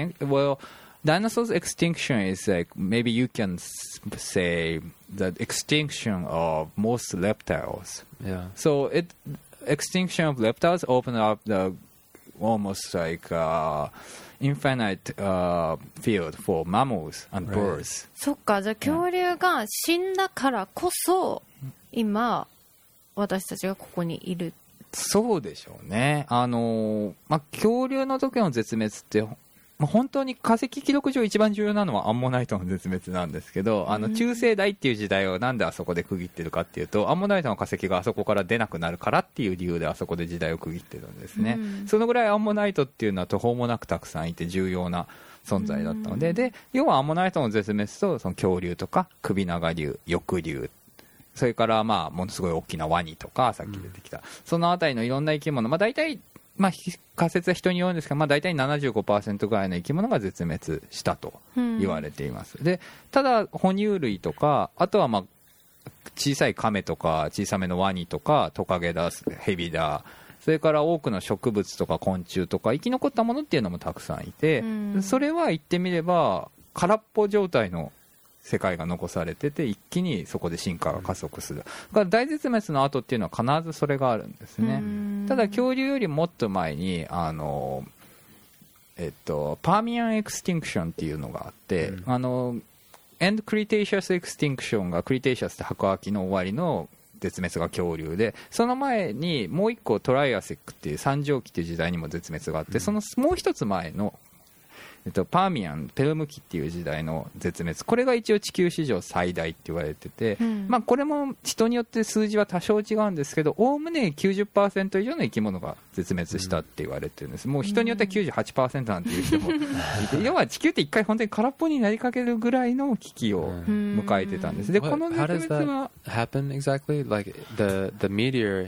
extinction is like, maybe you can say the extinction of most reptiles. So extinction of reptiles open up the almost like infinite field for mammals and birds. そっか、じゃあ恐竜が死んだからこそ今私たちがここにいる。 そうでしょうね。恐竜の時の絶滅って本当に化石記録上一番重要なのはアンモナイトの絶滅なんですけど、中生代っていう時代をなんであそこで区切ってるかっていうと、アンモナイトの化石があそこから出なくなるからっていう理由であそこで時代を区切ってるんですね。そのぐらいアンモナイトっていうのは途方もなくたくさんいて重要な存在だったので、要はアンモナイトの絶滅とその恐竜とか首長竜、翼竜、それからものすごい大きなワニとかさっき出てきた、そのあたりのいろんな生き物、大体仮説は人によるんですが、大体 75% ぐらいの生き物が絶滅したと言われています。で、ただ哺乳類とか、あとは小さいカメとか小さめのワニとかトカゲだ、ヘビだ、それから多くの植物とか昆虫とか生き残ったものっていうのもたくさんいて、それは言ってみれば空っぽ状態の世界が残されてて、一気にそこで進化が加速する。だから大絶滅の後っていうのは必ずそれがあるんですね。ただ恐竜よりもっと前にパーミアンエクスティンクションっていうのがあって、エンドクリテイシャスエクスティンクションが、クリテイシャスって白亜紀の終わりの絶滅が恐竜で、その前にもう一個トライアセックっていう三畳紀っていう時代にも絶滅があって、そのもう一つ前のパーミアンペルム紀っていう時代の絶滅、これが一応地球史上最大って言われてて、まあ、これも人によって数字は多少違うんですけど、おおむね 90% 以上の生き物が絶滅したって言われてるんです。もう人によっては 98% なんていう人もいて、要は地球って一回本当に空っぽになりかけるぐらいの危機を迎えてたんです。で、この絶滅は How does that happen exactly? Like the meteor,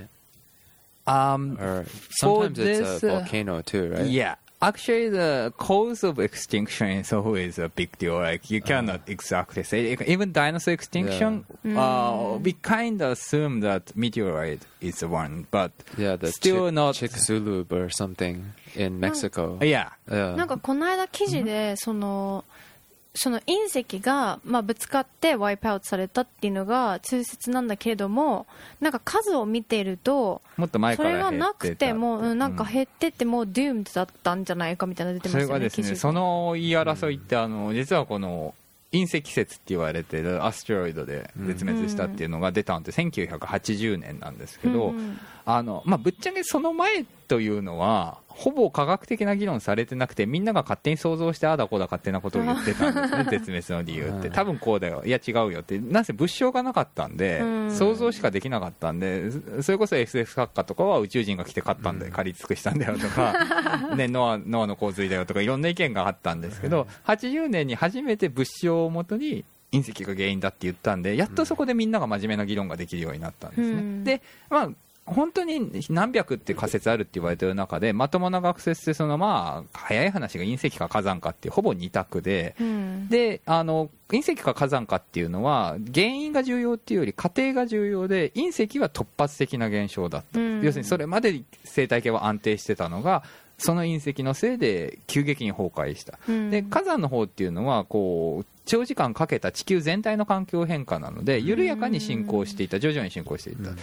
or sometimes it's a volcano too, right? Yeah. Actually, the cause of extinction is always a big deal. Like, you cannot exactly say. Even dinosaur extinction, we kind of assume that meteorite is the one, but still not. Chicxulub or something in Mexico. Yeah. なんかこの間記事でその隕石が、まあ、ぶつかってワイプアウトされたっていうのが通説なんだけれども、なんか数を見ているともっと前からそれがなくてもなんか減ってってもうドゥームだったんじゃないかみたいな出てましたよね。 それがですね、その言い争いって実はこの隕石説って言われてるアステロイドで絶滅したっていうのが出たのって1980年なんですけど、まあ、ぶっちゃけその前というのはほぼ科学的な議論されてなくて、みんなが勝手に想像してああだこうだ勝手なことを言ってたんですね絶滅の理由って多分こうだよ、いや違うよって、なぜ物証がなかったんで想像しかできなかったんで、それこそ SF 作家とかは宇宙人が来て勝ったんで借り尽くしたんだよとか、ね、ノアの洪水だよとかいろんな意見があったんですけど、80年に初めて物証をもとに隕石が原因だって言ったんで、やっとそこでみんなが真面目な議論ができるようになったんですね。で、まあ本当に何百って仮説あるって言われてる中で、まともな学説ってまあ早い話が隕石か火山かっていうほぼ2択で、で隕石か火山かっていうのは原因が重要っていうより過程が重要で、隕石は突発的な現象だった、要するにそれまで生態系は安定してたのがその隕石のせいで急激に崩壊した、で火山の方っていうのはこう長時間かけた地球全体の環境変化なので緩やかに進行していた、徐々に進行していった、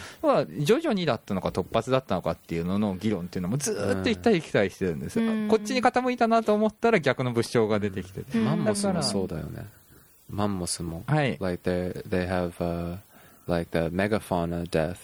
徐々にだったのか突発だったのかっていうのの議論っていうのもずっと行ったり来たりしてるんです、こっちに傾いたなと思ったら逆の物証が出てきて、 マンモスもそうだよね。マンモスも、 はい、 like they have like the megafauna death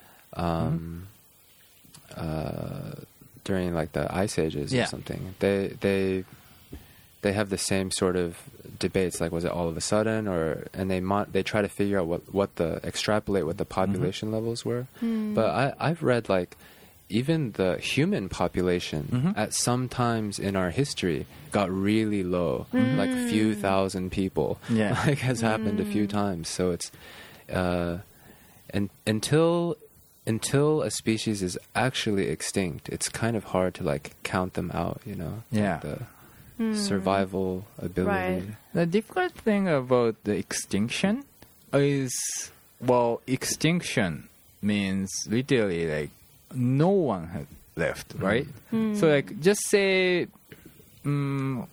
during like the ice ages or something. They have the same sort of debates, like was it all of a sudden, or and they try to figure out what the extrapolate what the population levels were. But I've read like even the human population at some times in our history got really low, like a few thousand people, like has happened a few times. So it's and until a species is actually extinct, it's kind of hard to like count them out, you know. Yeah. Like the survival ability. Right. The difficult thing about the extinction is, well, extinction means literally like no one has left, right? So like just say one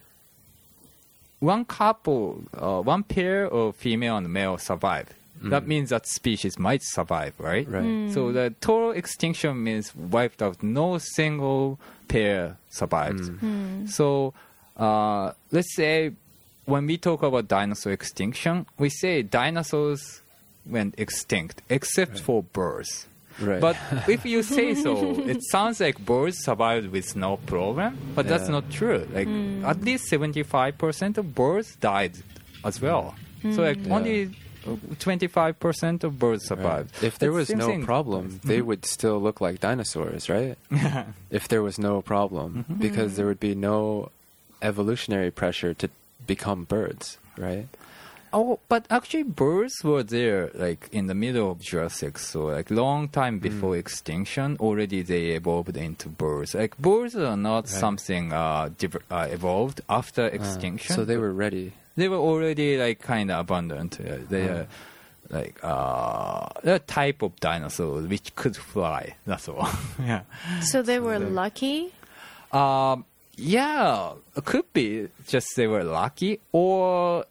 couple, one pair of female and male survived. That means that species might survive, right? So the total extinction means wiped out. No single pair survived. So let's say when we talk about dinosaur extinction, we say dinosaurs went extinct except for birds. Right. But if you say so, it sounds like birds survived with no problem, but that's not true. Like at least 75% of birds died as well. So like only 25% of birds survived. Right. If there was no problem, they would still look like dinosaurs, right? If there was no problem, because there would be no evolutionary pressure to become birds, right? Oh, but actually birds were there like in the middle of Jurassic, so like long time before extinction, already they evolved into birds. Like birds are not something evolved after extinction. So they were ready. They were already like kind of abundant. They are like they're a type of dinosaur which could fly. That's all. Yeah. So they were lucky? Yeah, it could be just they were lucky, or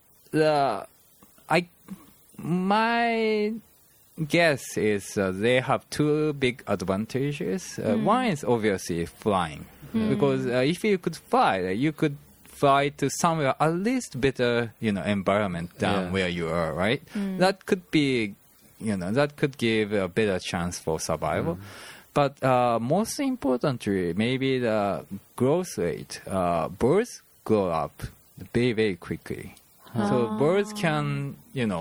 my guess is they have two big advantages. One is obviously flying, because if you could fly, you could fly to somewhere at least better, environment than where you are, right? That could be, that could give a better chance for survival. But most importantly, maybe the growth rate. Birds grow up very, very quickly. So birds can,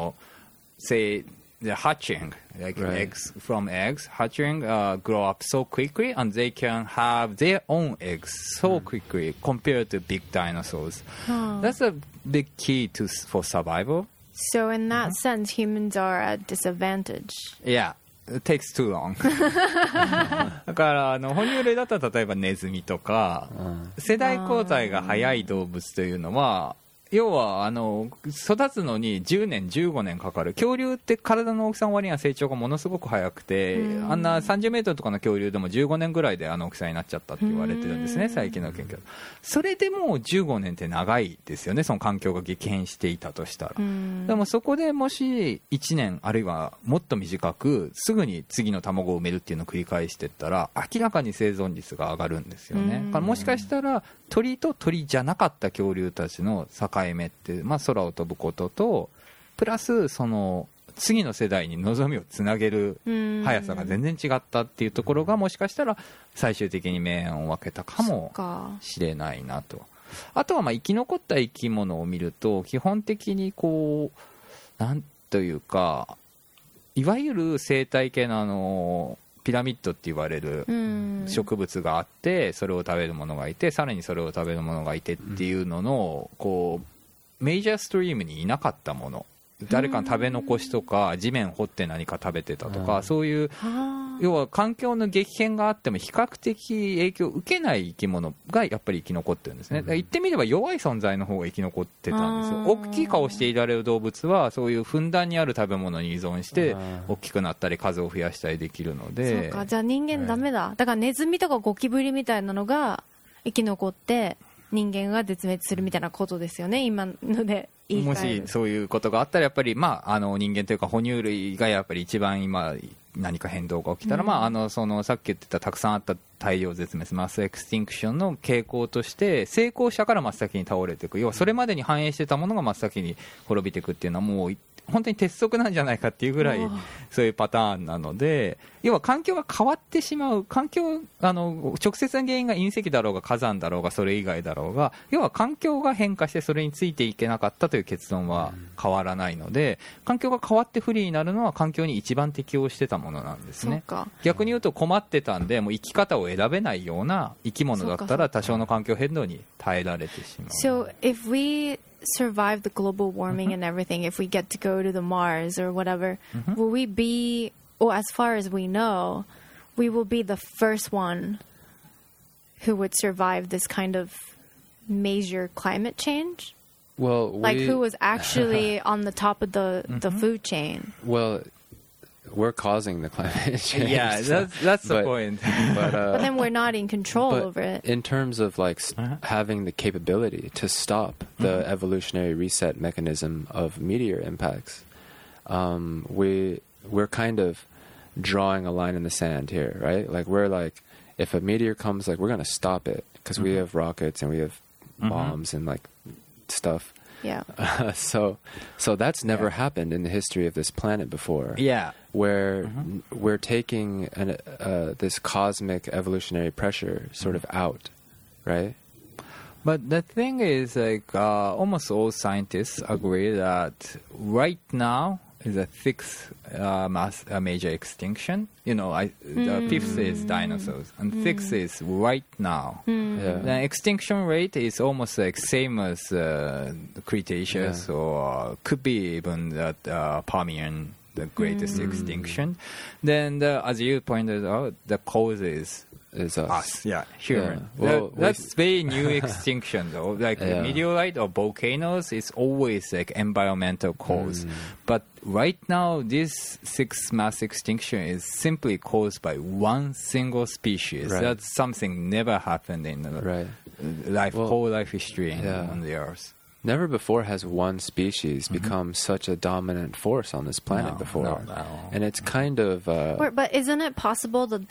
say they're hatching, eggs from eggs, hatching, grow up so quickly, and they can have their own eggs so quickly compared to big dinosaurs. That's a big key for survival. So in that sense, humans are at disadvantage. Yeah. It takes too long だから哺乳類だったら例えばネズミとか、世代交代が早い動物というのは要は育つのに10年15年かかる。恐竜って体の大きさの割には成長がものすごく早くて、あんな30メートルとかの恐竜でも15年ぐらいで大きさになっちゃったって言われてるんですね、最近の研究。それでも15年って長いですよね、その環境が激変していたとしたら。でもそこでもし1年あるいはもっと短くすぐに次の卵を産めるっていうのを繰り返していったら明らかに生存率が上がるんですよね。だからもしかしたら鳥と鳥じゃなかった恐竜たちの境目って、空を飛ぶこととプラスその次の世代に望みをつなげる速さが全然違ったっていうところがもしかしたら最終的に明暗を分けたかもしれないなと。あとは生き残った生き物を見ると基本的になんというかいわゆる生態系のピラミッドって言われる植物があってそれを食べるものがいてさらにそれを食べるものがいてっていうののメジャーストリームにいなかったもの、誰かの食べ残しとか地面掘って何か食べてたとか、そういう要は環境の激変があっても比較的影響を受けない生き物がやっぱり生き残ってるんですね。言ってみれば弱い存在の方が生き残ってたんですよ。大きい顔していられる動物はそういうふんだんにある食べ物に依存して大きくなったり数を増やしたりできるので。 そうか、じゃあ人間ダメだ。だからネズミとかゴキブリみたいなのが生き残って人間が絶滅するみたいなことですよね、今ので言い換える。 もしそういうことがあったらやっぱり、人間というか哺乳類がやっぱり一番今何か変動が起きたら、そのさっき言ってたたくさんあった大量絶滅マスエクスティンクションの傾向として成功者から真っ先に倒れていく、要はそれまでに繁栄してたものが真っ先に滅びていくっていうのはもう本当に鉄則なんじゃないかっていうぐらいそういうパターンなので、要は環境が変わってしまう、直接な原因が隕石だろうが火山だろうがそれ以外だろうが、要は環境が変化してそれについていけなかったという結論は変わらないので、環境が変わって不利になるのは環境に一番適応してたものなんですね。逆に言うと困ってたんでもう生き方を選べないような生き物だったら多少の環境変動に耐えられてしまう。 So if we survive the global warming and everything, if we get to go to the Mars or whatever, will we be, or as far as we know, we will be the first one who would survive this kind of major climate change? Well, who was actually on the top of the food chain? Well, we're causing the climate change. Yeah, that's the point. But then we're not in control over it. In terms of having the capability to stop the evolutionary reset mechanism of meteor impacts, we're kind of drawing a line in the sand here, right? We're if a meteor comes, we're going to stop it because we have rockets and we have bombs and stuff. Yeah. So that's never happened in the history of this planet before. Yeah. Where we're taking this cosmic evolutionary pressure sort of out, right? But the thing is, almost all scientists agree that right now is a sixth major extinction. The fifth is dinosaurs, and sixth is right now. The extinction rate is almost same as Cretaceous, or could be even that Permian, the greatest extinction. Then, as you pointed out, the cause is us. Yeah, human. Yeah. That's very new extinction, though. Meteorite or volcanoes is always environmental cause. But right now, this sixth mass extinction is simply caused by one single species. Right. That's something never happened in whole life history on the Earth. Never before has one species become such a dominant force on this planet before. No. And it's kind of... but isn't it possible that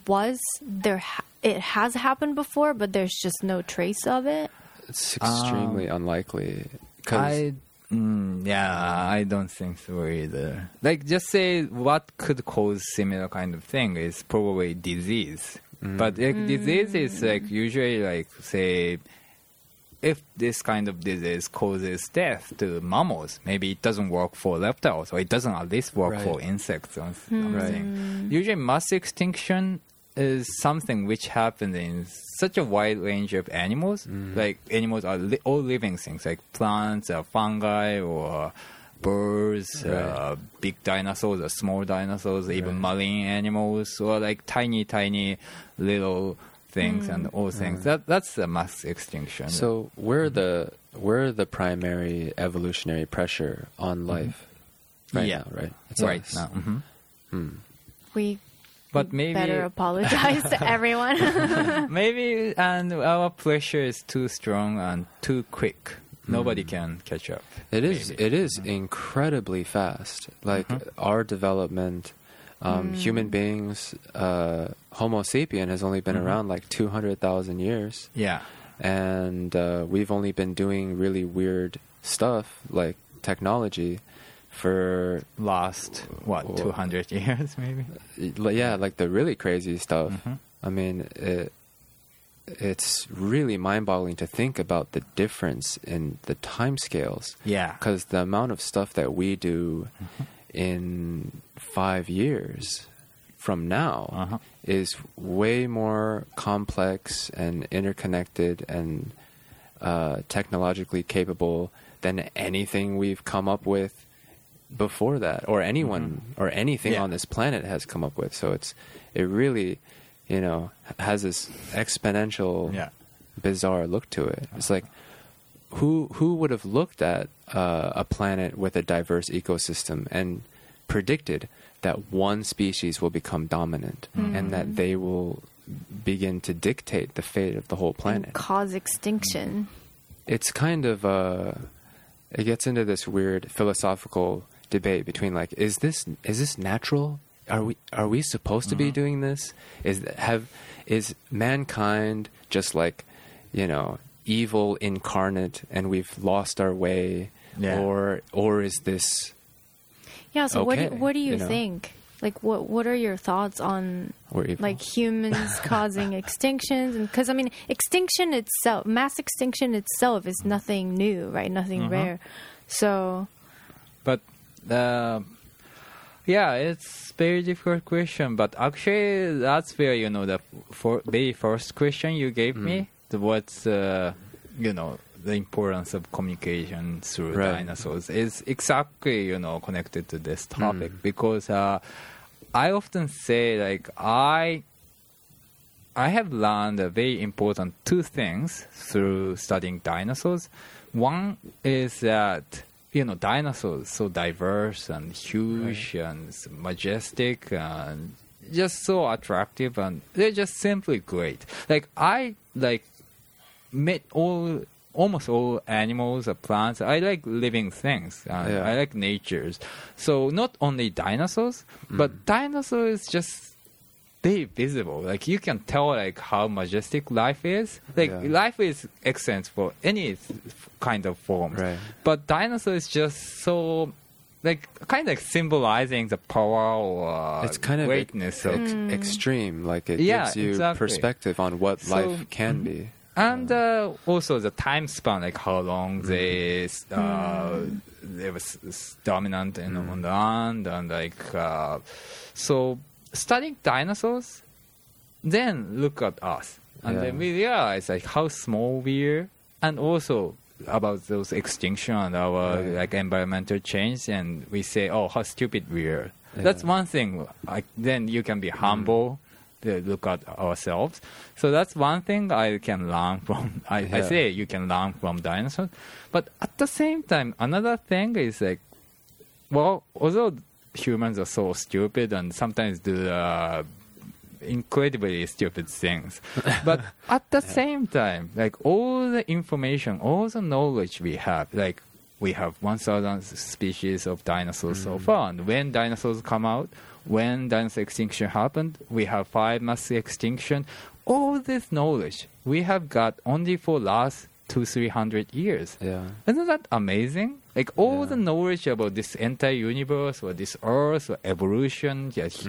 it has happened before, but there's just no trace of it? It's extremely unlikely. I don't think so either. Just say what could cause similar kind of thing is probably disease. But disease is usually say... if this kind of disease causes death to mammals, maybe it doesn't work for reptiles, or it doesn't at least work for insects or something. Usually mass extinction is something which happens in such a wide range of animals. Like animals are all living things, like plants, fungi, or birds, big dinosaurs, or small dinosaurs, even marine animals, or like tiny little things and all things. That's the mass extinction. So we're the primary evolutionary pressure on life right now, right? It's right us. now. We But maybe better apologize to everyone. maybe, and our pressure is too strong and too quick. Nobody can catch up. It is incredibly fast. Like our development, human beings, Homo sapien has only been around like 200,000 years. Yeah. And we've only been doing really weird stuff like technology for last 200 years maybe. Yeah, like the really crazy stuff. I mean, it's really mind-boggling to think about the difference in the time scales. Yeah, because the amount of stuff that we do in 5 years from now is way more complex and interconnected and technologically capable than anything we've come up with before that, or anyone or anything on this planet has come up with. So it really, has this exponential, bizarre look to it. It's like, who would have looked at a planet with a diverse ecosystem and predicted that one species will become dominant and that they will begin to dictate the fate of the whole planet, and cause extinction? It's kind of it gets into this weird philosophical debate between like, is this natural? Are we supposed to be doing this? Is mankind just like, evil incarnate and we've lost our way, or is this? Yeah. So okay, what do you think? Like, what are your thoughts on like humans causing extinctions? And because I mean, extinction itself, mass extinction itself, is nothing new, right? Nothing rare. So, but it's very difficult question. But actually, that's where the very first question you gave me. What's the importance of communication through dinosaurs is exactly connected to this topic, because I often say, like, I have learned a very important two things through studying dinosaurs. One is that dinosaurs so diverse and huge and majestic and just so attractive, and they're just simply great. Like, I met almost all animals or plants. I like living things. I like natures. So not only dinosaurs, but dinosaurs just very visible. Like, you can tell like how majestic life is. Like, life is excellent for any kind of form. Right. But dinosaurs just so like kind of symbolizing the power or it's kind greatness of extreme. Like, it gives you perspective on what life can be. And also the time span, like how long they was dominant on the land, and like so studying dinosaurs, then look at us, and then we realize like how small we're, and also about those extinction and our like environmental change, and we say, oh, how stupid we are. That's one thing. Like, then you can be humble. Look at ourselves. So that's one thing I can learn from. I say you can learn from dinosaurs. But at the same time, another thing is like, well, although humans are so stupid and sometimes do incredibly stupid things, but at the same time, like, all the information, all the knowledge we have, like, we have 1,000 species of dinosaurs so far, and when dinosaurs come out, when dinosaur extinction happened, we have 5 mass extinction. All this knowledge we have got only for last 200-300 years. Isn't that amazing? Like, all the knowledge about this entire universe or this earth or evolution, just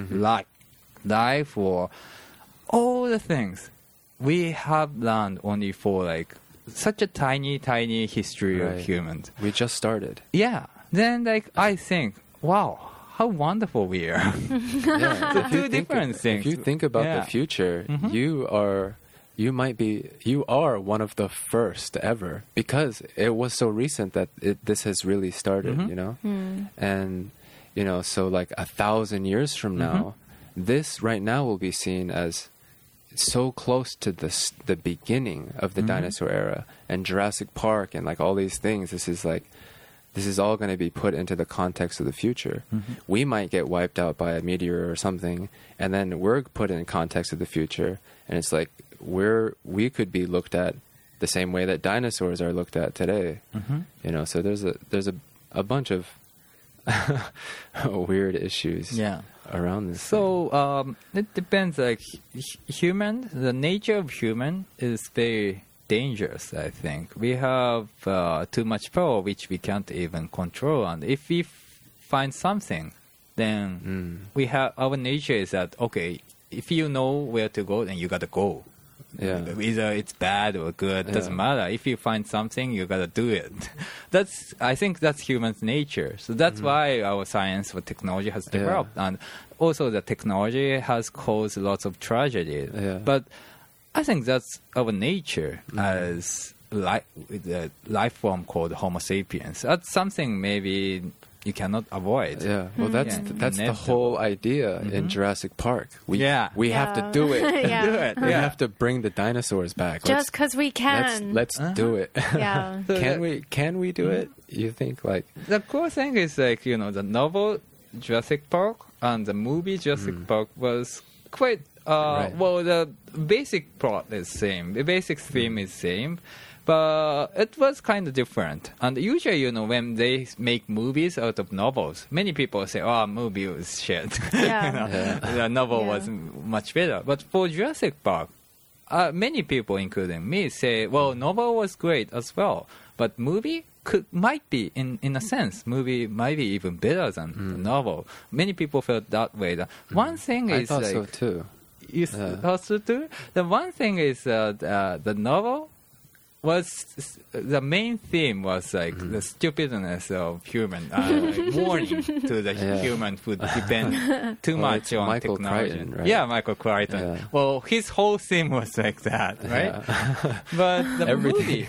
life or all the things we have learned only for like such a tiny history of humans. We just started. Yeah. Then like I think, wow, how wonderful we are. Yeah. So two different things. If you think about the future, you are one of the first ever, because it was so recent that this has really started, you know? And, you know, so like 1,000 years from now, this right now will be seen as so close to the beginning of the dinosaur era, and Jurassic Park and like all these things. This is all going to be put into the context of the future. We might get wiped out by a meteor or something, and then we're put in context of the future, and it's like we could be looked at the same way that dinosaurs are looked at today. You know, so there's a bunch of weird issues around this. So it depends. Like the nature of human is very dangerous. I think we have too much power which we can't even control, and if we find something, then we have, our nature is that, okay, if you know where to go, then you gotta go. Either it's bad or good, doesn't matter. If you find something, you gotta do it. I think that's human's nature. So that's why our science or technology has developed, and also the technology has caused lots of tragedy. But I think that's our nature as the life form called Homo sapiens. That's something maybe you cannot avoid. Yeah, well, that's the whole idea in Jurassic Park. We have to do it. We have to bring the dinosaurs back. Just because we can. Let's do it. Yeah. Can we do it? You think like the cool thing is, like, you know, the novel Jurassic Park and the movie Jurassic Park was quite well, the basic plot is same, the basic theme is same, but it was kind of different. And usually, you know, when they make movies out of novels, many people say, oh, movie was shit. The novel was much better. But for Jurassic Park, many people, including me, say, well, novel was great as well, but movie might be, in a sense, movie might be even better than the novel. Many people felt that way. One thing is, I thought so too. You thought so too? The one thing is the novel was, the main theme was like the stupidness of human, like warning to the human who depend too much on Michael technology. Crichton, right? Yeah, Michael Crichton. Well, his whole theme was like that, right? But the movie,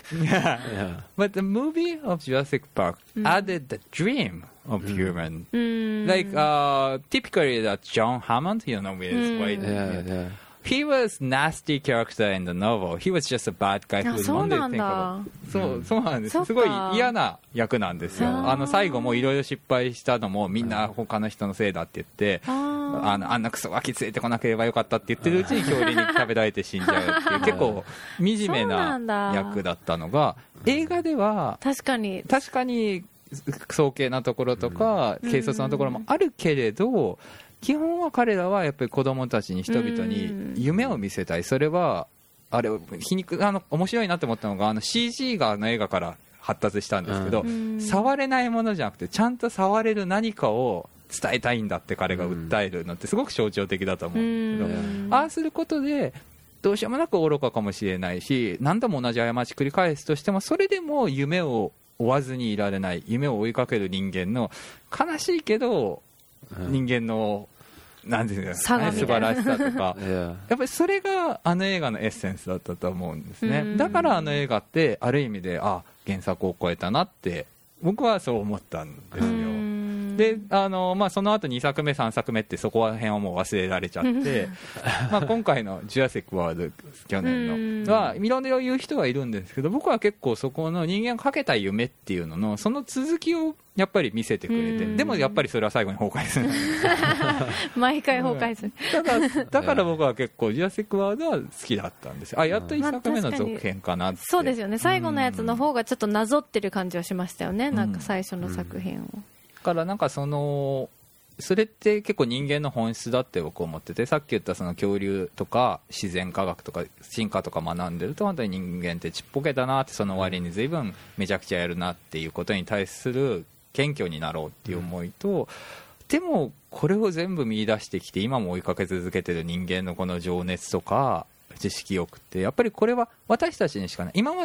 but the movie of Jurassic Park added the dream of human. Like typically that John Hammond, you know, with his white. He was nasty character in the novel. He was just a bad guy who wanted to think about. そうなんです。すごい嫌な役なんですよ。最後もいろいろ失敗したのもみんな他の人のせいだって言って、あんなクソガキ連れてこなければよかったって言ってるうちに恐竜に食べられて死んじゃうっていう結構惨めな役だったのが、映画では確かに早計なところとか軽率なところもあるけれど、基本は彼らはやっぱり子供たちに、人々に夢を見せたい。それはあれ皮肉、面白いなって思ったのがCG が映画から発達したんですけど、触れないものじゃなくてちゃんと触れる何かを伝えたいんだって彼が訴えるのってすごく象徴的だと思うんですけど、ああすることでどうしようもなく愚かかもしれないし、何度も同じ過ち繰り返すとしても、それでも夢を追わずにいられない、夢を追いかける人間の悲しいけど人間のなんていうんですかね、素晴らしさとかやっぱりそれが映画のエッセンスだったと思うんですね。だから映画ってある意味で原作を超えたなって僕はそう思ったんですよ。でその後2作目3作目ってそこら辺はもう忘れられちゃって今回のジュラシック・ワールド去年のはいろいろ言う人はいるんですけど、僕は結構そこの人間がかけた夢っていうののその続きをやっぱり見せてくれて、でもやっぱりそれは最後に崩壊する毎回崩壊する、 だから僕は結構ジュラシック・ワールドは好きだったんですよ。やっと1作目の続編かなって、 そうですよね。最後のやつの方がちょっとなぞってる感じはしましたよね、なんか最初の作品を。 だからなんかそれって結構人間の本質だって僕思ってて、さっき言ったその恐竜とか自然科学とか進化とか学んでると、本当に人間ってちっぽけだなって、その割に随分めちゃくちゃやるなっていうことに対する謙虚になろうっていう思いと、でもこれを全部見出してきて今も追いかけ続けてる人間のこの情熱とか知識欲って、やっぱりこれは私たちにしかない。今まで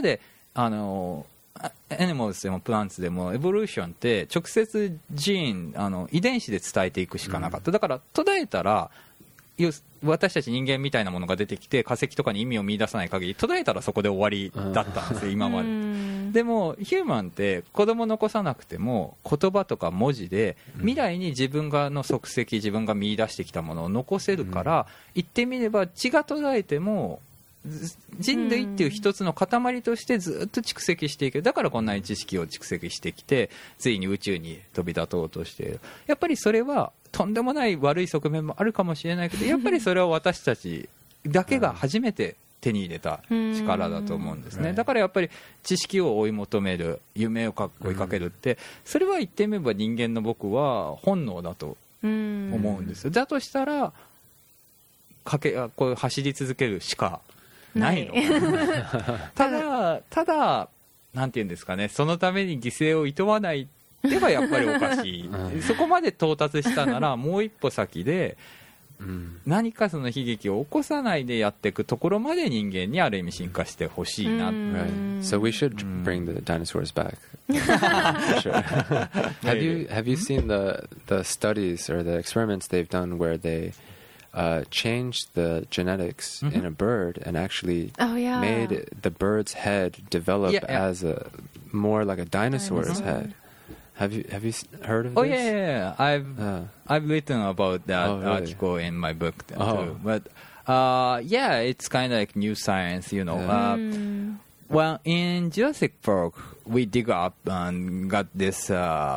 アニマルズでもプランツでもエボリューションって直接ジーン遺伝子で伝えていくしかなかった、だから途絶えたら私たち人間みたいなものが出てきて化石とかに意味を見出さない限り途絶えたらそこで終わりだったんですよ今まで。でもヒューマンって子供残さなくても言葉とか文字で未来に自分がの足跡自分が見出してきたものを残せるから、言ってみれば血が途絶えても人類っていう一つの塊としてずっと蓄積していく。だからこんなに知識を蓄積してきてついに宇宙に飛び立とうとしている。やっぱりそれはとんでもない悪い側面もあるかもしれないけど、やっぱりそれは私たちだけが初めて手に入れた力だと思うんですね。だからやっぱり知識を追い求める、夢を追いかけるって、それは言ってみれば人間の僕は本能だと思うんですよ。だとしたらこう走り続けるしかないのただなんていうんですかね、そのために犠牲をいとわないではやっぱりおかしいそこまで到達したならもう一歩先で何かその悲劇を起こさないでやっていくところまで人間にある意味進化してほしいな。 Right. So we should bring the dinosaurs back. Sure. Have you seen the studies or the experiments they've done where they changed the genetics in a bird and actually made the bird's head develop as a more like a dinosaur's head? Have you heard of this? Oh yeah. I've written about that article in my book too. But yeah, it's kind of like new science, you know. Well, in Jurassic Park, we dig up and got this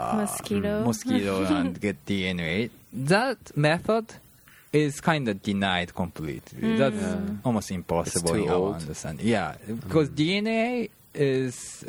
mosquito and get DNA. That method is kind of denied completely. That's almost impossible in our understanding. Yeah, because DNA is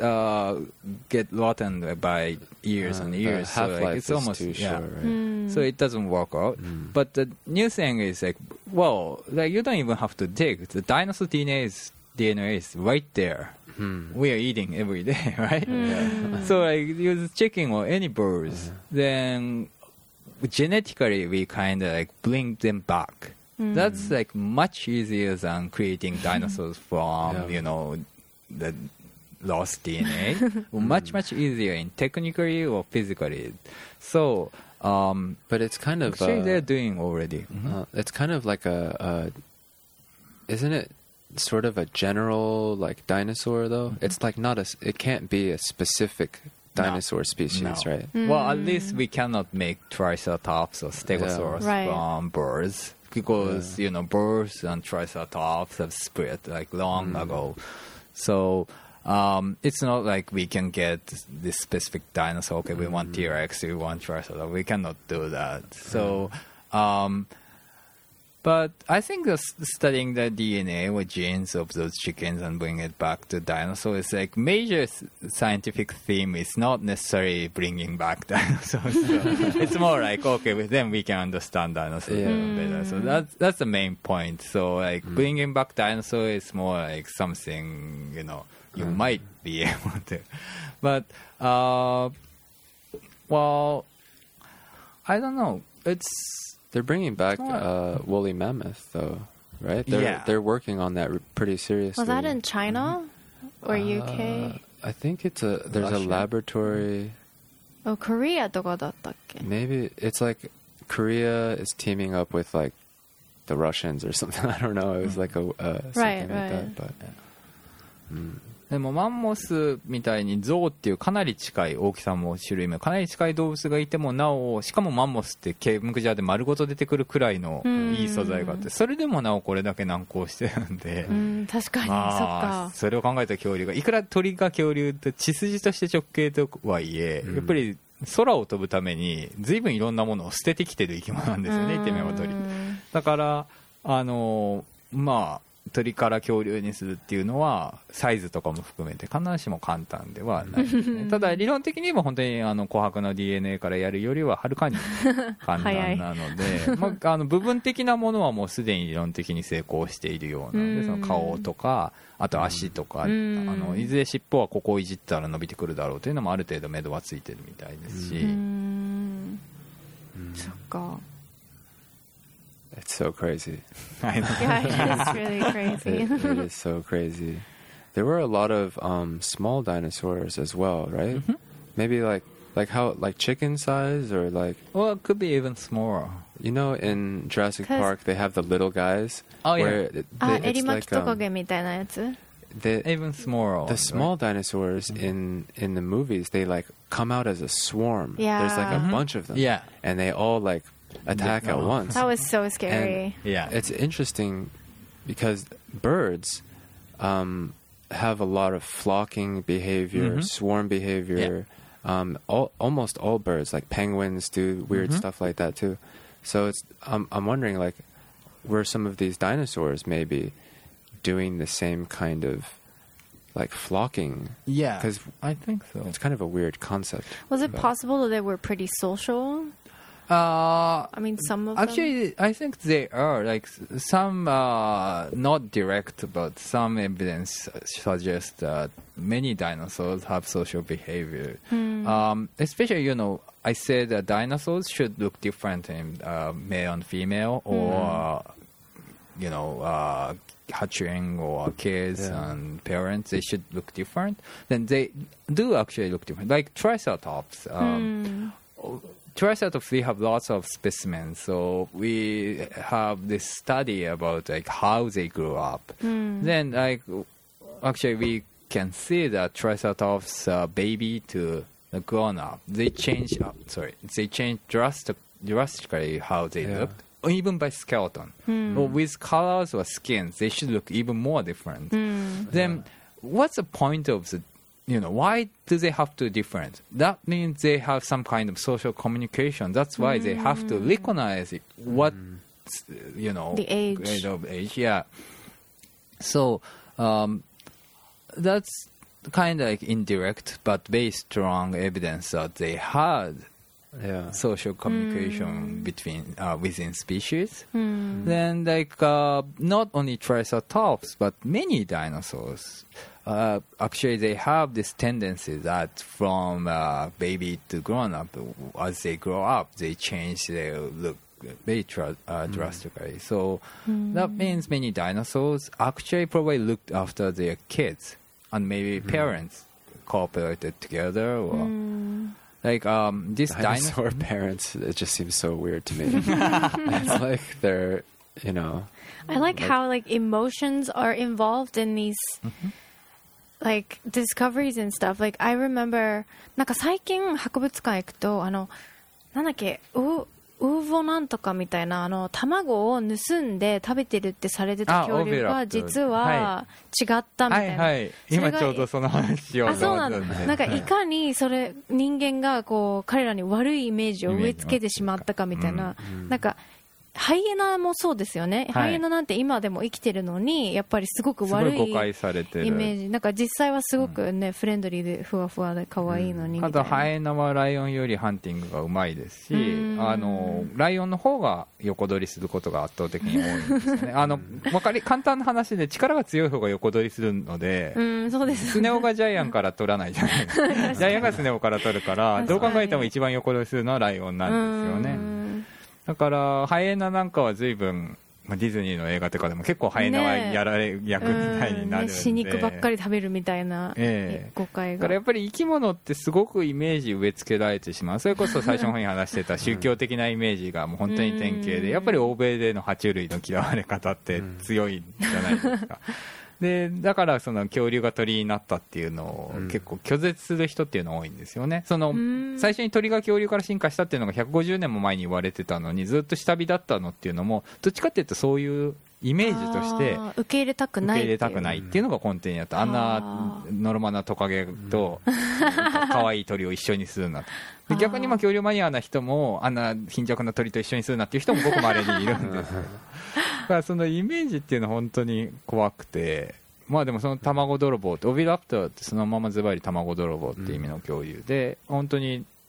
get rotten by years and years. So like, it's almost too short, right? So it doesn't work out. But the new thing is like, well, like you don't even have to dig. The dinosaur DNA is right there. We are eating every day, right? So like use chicken or any birds, then genetically we kind of like bring them back. That's like much easier than creating dinosaurs from you know the lost DNA. much easier in technically or physically. So but it's kind of actually they're doing already. It's kind of like isn't it sort of a general like dinosaur though? It's like it can't be a specific dinosaur species, right? Well, at least we cannot make Triceratops or Stegosaurus from birds because you know birds and Triceratops have split like long ago. So it's not like we can get this specific dinosaur. Okay, we want T-Rex, we want Triceratops. We cannot do that. So, but I think studying the DNA or genes of those chickens and bring it back to dinosaurs is like major scientific theme. Is not necessarily bringing back dinosaurs. So it's more like okay, then we can understand dinosaurs better. So that's the main point. So like bringing back dinosaurs is more like something you know. You might be able to, but well, I don't know. They're bringing back woolly mammoth, though, right? They're working on that pretty seriously. Was that in China or UK? I think there's a laboratory. Oh, Korea とかだったっけ? Maybe it's like Korea is teaming up with like the Russians or something. I don't know. It was like something like that, but. でもマンモスみたいにゾウっていうかなり近い大きさも種類もかなり近い動物がいてもなおしかもマンモスってケムクジャーで丸ごと出てくるくらいのいい素材があってそれでもなおこれだけ難航してるんで確かにそっかそれを考えた恐竜がいくら鳥が恐竜って血筋として直径とはいえやっぱり空を飛ぶために随分いろんなものを捨ててきてる生き物なんですよね言ってみれば鳥だからまあ鳥から恐竜にするっていうのはサイズとかも含めて必ずしも簡単ではないですねただ理論的に言えば本当に琥珀の DNA からやるよりははるかに簡単なので部分的なものはもうすでに理論的に成功しているようなのでその顔とかあと足とかいずれ尻尾はここをいじったら伸びてくるだろうというのもある程度目処はついてるみたいですしそっか It's so crazy. I know. Yeah, it's really crazy. It is so crazy. there were a lot of small dinosaurs as well, right? Maybe like chicken size or like. Well, it could be even smaller. You know, in Jurassic Park, they have the little guys. Oh, yeah. Where it's like even smaller. The small dinosaurs in the movies, they like come out as a swarm. Yeah. There's like a bunch of them. Yeah. And they all like attack at once. That was so scary. And it's interesting because birds have a lot of flocking behavior, swarm behavior. Almost all birds, like penguins, do weird stuff like that too. So I'm wondering, like, were some of these dinosaurs maybe doing the same kind of like flocking? Yeah, because I think so. It's kind of a weird concept. Was it possible that they were pretty social? I mean, some of actually, them? I think they are. Like some, not direct, but some evidence suggests that many dinosaurs have social behavior. Especially, you know, I said that dinosaurs should look different in male and female, or you know, hatchling or kids and parents. They should look different. Then they do actually look different. Like Triceratops. Triceratops, we have lots of specimens, so we have this study about like how they grew up. Then, like, actually, we can see that Triceratops baby to the grown up, they change. They change drastically how they looked, even by skeleton. Or with colors or skins, they should look even more different. Then, what's the point of the? You know, why do they have to different? That means they have some kind of social communication. That's why they have to recognize it. What, you know, the age. Grade of age, yeah. So that's kind of like indirect, but very strong evidence that they had social communication between within species. Then, like, not only Triceratops, but many dinosaurs. Actually, they have this tendency that from baby to grown up, as they grow up, they change their look very drastically. So that means many dinosaurs actually probably looked after their kids, and maybe parents cooperated together, or like this dinosaur parents. It just seems so weird to me. It's like they're, you know. I like how like emotions are involved in these. Like discoveries and stuff. Like I remember なんか最近博物館行くとなんだっけウーボなんとかみたいな卵を盗んで食べてるってされてた恐竜が実は違ったみたいな。 はいはい。今ちょうどその話を。 そうなんだ。なんかいかにそれ人間がこう彼らに悪いイメージを植え付けてしまったかみたいな。なんかハイエナもそうですよね、ハイエナなんて今でも生きてるのにやっぱりすごく悪いイメージ、なんか実際はすごくね、フレンドリーでふわふわで可愛いのにみたいな。 あとハイエナはライオンよりハンティングがうまいですし、ライオンの方が横取りすることが圧倒的に多いんですよね。簡単な話で力が強い方が横取りするので、 そうです。 スネ夫がジャイアンから取らないじゃないですか。ジャイアンがスネ夫から取るからどう考えても一番横取りするのはライオンなんですよね。だからハイエナなんかは随分、ディズニーの映画とかでも結構ハイエナはやられ役みたいになるんで、 死肉ばっかり食べるみたいな誤解が。 だからやっぱり生き物ってすごくイメージ植え付けられてしまう。それこそ最初の方に話してた宗教的なイメージがもう本当に典型で、やっぱり欧米での爬虫類の嫌われ方って強いんじゃないですか。でだからその恐竜が鳥になったっていうのを結構拒絶する人っていうのが多いんですよね。その最初に鳥が恐竜から進化したっていうのが150年も前に言われてたのにずっと下火だったのっていうのもどっちかっていうとそういうイメージとして受け入れたくないっていうのが根底にあった。あんなノロマなトカゲと可愛い鳥を一緒にするなと。で逆に恐竜マニアな人もあんな貧弱な鳥と一緒にするなっていう人もごく稀にいるんですよ。だからそのイメージっていうのは本当に怖くて、まあでもその卵泥棒ってオビラプトラってそのままズバリ卵泥棒っていう意味の恐竜で、本当に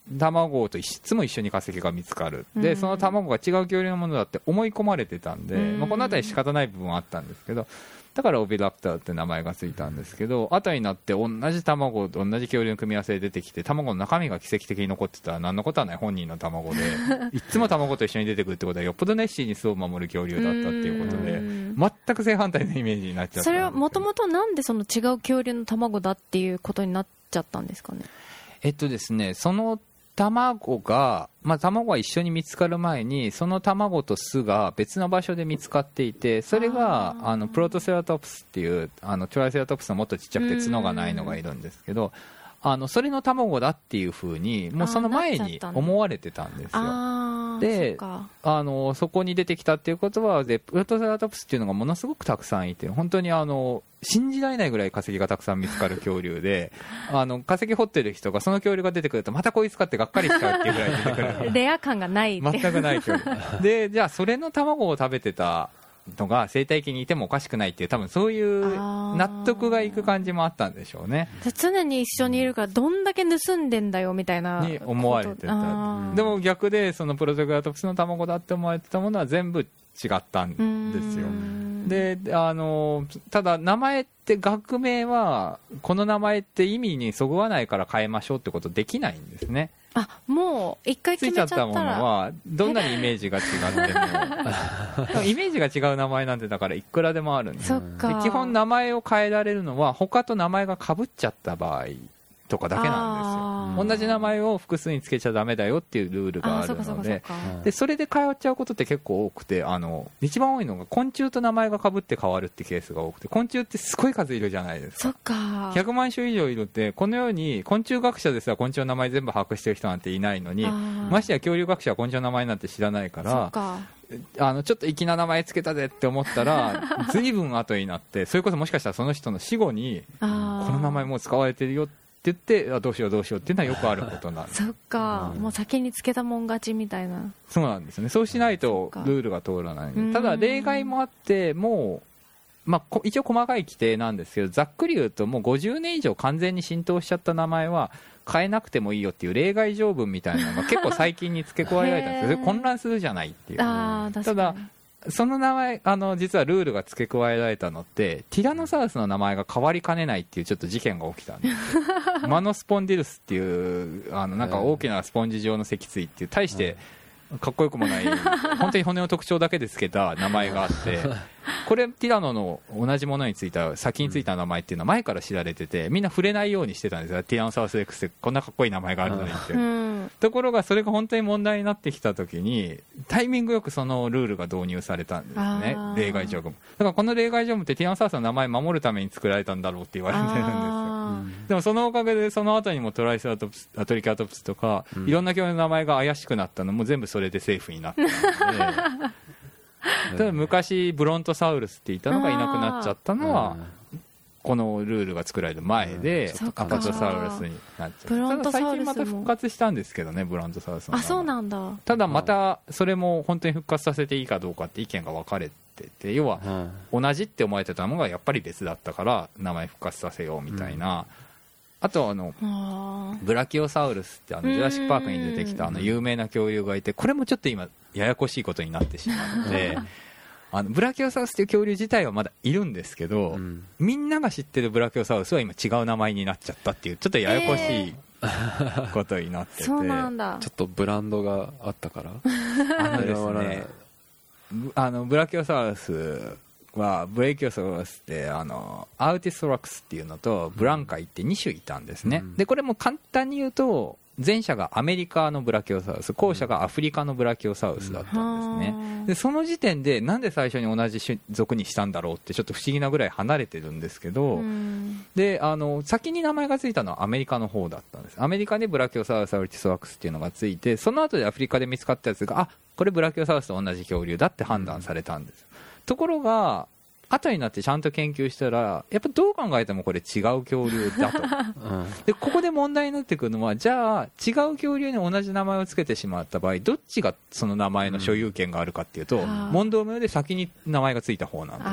卵といつも一緒に化石が見つかる。でその卵が違う恐竜のものだって思い込まれてたんで、まあ、この辺り仕方ない部分はあったんですけど、だからオビラプターって名前がついたんですけど、後になって同じ卵と同じ恐竜の組み合わせで出てきて、卵の中身が奇跡的に残ってたら何のことはない本人の卵でいつも卵と一緒に出てくるってことはよっぽどネッシーに巣を守る恐竜だったっていうことで、全く正反対のイメージになっちゃった。 それはもともとなんでその違う恐竜の卵だっていうことになっちゃったんですかね。 ですね、その卵が、まあ、卵が一緒に見つかる前にその卵と巣が別の場所で見つかっていて、それがプロトセラトプスっていうトライセラトプスのもっとちっちゃくて角がないのがいるんですけど、それの卵だっていう風にもうその前に思われてたんですよ。でそこに出てきたっていうことはで、プロトセラトプスっていうのがものすごくたくさんいて、本当に信じられないぐらい化石がたくさん見つかる恐竜で化石掘ってる人がその恐竜が出てくるとまたこいつかってがっかりしちゃうっていうぐらい出てくるレア感がない全くない恐竜で、じゃあそれの卵を食べてたのが生態系にいてもおかしくないっていう、多分そういう納得がいく感じもあったんでしょうね。 常に一緒にいるからどんだけ盗んでんだよみたいなに思われてた。でも逆でそのプロトセラトプスの卵だって思われてたものは全部違ったんですよ。でただ名前って学名はこの名前って意味にそぐわないから変えましょうってことできないんですね。 もう一回決めちゃったらついちゃったものはどんなにイメージが違ってもイメージが違う名前なんてだからいくらでもあるんです。 そっか。 で基本名前を変えられるのは他と名前が被っちゃった場合とかだけなんですよ。同じ名前を複数につけちゃダメだよっていうルールがあるので、それで変わっちゃうことって結構多くて、一番多いのが昆虫と名前が被って変わるってケースが多くて、昆虫ってすごい数いるじゃないですか。 そっか。 100万種以上いるって、このように昆虫学者ですら昆虫の名前全部把握してる人なんていないのに、ましてや恐竜学者は昆虫の名前なんて知らないから、ちょっと粋な名前つけたでって思ったら随分後になって、それこそもしかしたらその人の死後にこの名前もう使われてるよって言ってどうしようどうしようっていうのはよくあることなんです。 そっか、もう先につけたもん勝ちみたいな。 そうなんですね。そうしないとルールが通らない。ただ例外もあって、もう、一応細かい規定なんですけど、ざっくり言うともう50年以上完全に浸透しちゃった名前は変えなくてもいいよっていう例外条文みたいなのが結構最近に付け加えられたんですけど混乱するじゃないっていう。ただその名前実はルールが付け加えられたのってティラノサウルスの名前が変わりかねないっていうちょっと事件が起きたんですよマノスポンディルスっていうなんか大きなスポンジ状の脊椎っていう大してかっこよくもない本当に骨の特徴だけで付けた名前があってこれティラノの同じものについた先についた名前っていうのは前から知られててみんな触れないようにしてたんですよ。ティラノサウルス X ってこんなかっこいい名前があるのにってところがそれが本当に問題になってきた時にタイミングよくそのルールが導入されたんですね。例外条文だからこの例外条文ってティラノサウルスの名前を守るために作られたんだろうって言われてるんですよ。でもそのおかげでその後にもトライセラトプストリケラトプスとかいろんな恐竜の名前が怪しくなったのも全部それでセーフになったのでただ昔ブロントサウルスって言ったのがいなくなっちゃったのはこのルールが作られる前でアパトサウルスになっちゃった。ただ最近また復活したんですけどね、ブロントサウルスの。 そうなんだ。 ただまたそれも本当に復活させていいかどうかって意見が分かれてて、要は同じって思われてたのがやっぱり別だったから名前復活させようみたいな。あとブラキオサウルスってジュラシックパークに出てきた有名な恐竜がいて、これもちょっと今ややこしいことになってしまうのでブラキオサウルスっていう恐竜自体はまだいるんですけど、みんなが知ってるブラキオサウルスは今違う名前になっちゃったっていうちょっとややこしいことになってて、 そうなんだ。 ちょっとブランドがあったからですねブラキオサウルスはブレイキオサウルスってアウティストラックスっていうのとブランカイって2種いたんですね。でこれも簡単に言うと前者がアメリカのブラキオサウルス、後者がアフリカのブラキオサウルスだったんですね。でその時点でなんで最初に同じ種族にしたんだろうってちょっと不思議なぐらい離れてるんですけど、で先に名前がついたのはアメリカの方だったんです。アメリカでブラキオサウルスアウティストラックスっていうのがついて、その後でアフリカで見つかったやつがこれブラキオサウルスと同じ恐竜だって判断されたんです。ところが後になってちゃんと研究したらやっぱどう考えてもこれ違う恐竜だとでここで問題になってくるのは、じゃあ違う恐竜に同じ名前をつけてしまった場合どっちがその名前の所有権があるかっていうと、問答無用で先に名前がついた方なんです。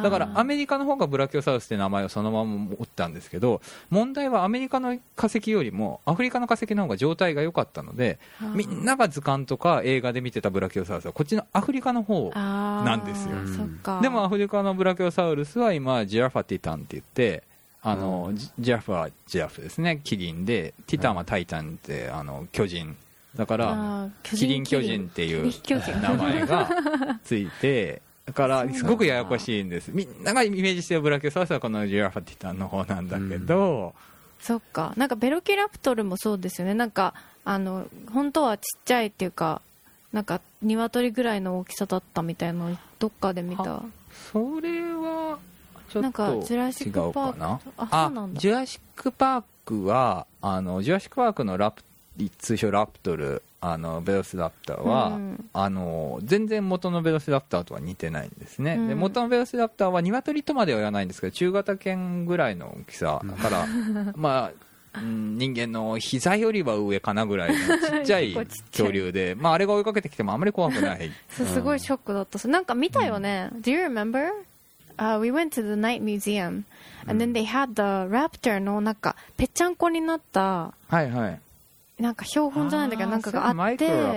だからアメリカの方がブラキオサウルスって名前をそのまま持ったんですけど、問題はアメリカの化石よりもアフリカの化石の方が状態が良かったので、みんなが図鑑とか映画で見てたブラキオサウルスはこっちのアフリカの方なんですよ。でもアフリカのブラキオサウルスは今ジラファティタンって言って、ジラフはジラフですね、キリンで、ティタンはタイタンって巨人だから、キリン巨人っていう名前がついて、だからすごくややこしいんです。みんながイメージしてるブラキオサウルスはこのジラファティタンの方なんだけど、 そっか、なんかベロキラプトルもそうですよね。なんか本当はちっちゃいっていうか、なんか鶏ぐらいの大きさだったみたいなのをどっかで見た。 それはちょっと違うかな。なんかジュラシックパーク、そうなんだ。 ジュラシックパークはジュラシックパークの通称ラプトル、ベロシラプターは、全然元のベロシラプターとは似てないんですね、で元のベロシラプターは鶏とまでは言わないんですけど、中型犬ぐらいの大きさだから、まあ人間の膝よりは上かなぐらいのちっちゃい恐竜で、まあ、あれが追いかけてきてもあまり怖くないすごいショックだった。なんか見たよね、Do you remember?We went to the night museum and then they had the raptor のなんかぺちゃんこになった、 はいはい、 なんか標本じゃないんだけどなんかがあって、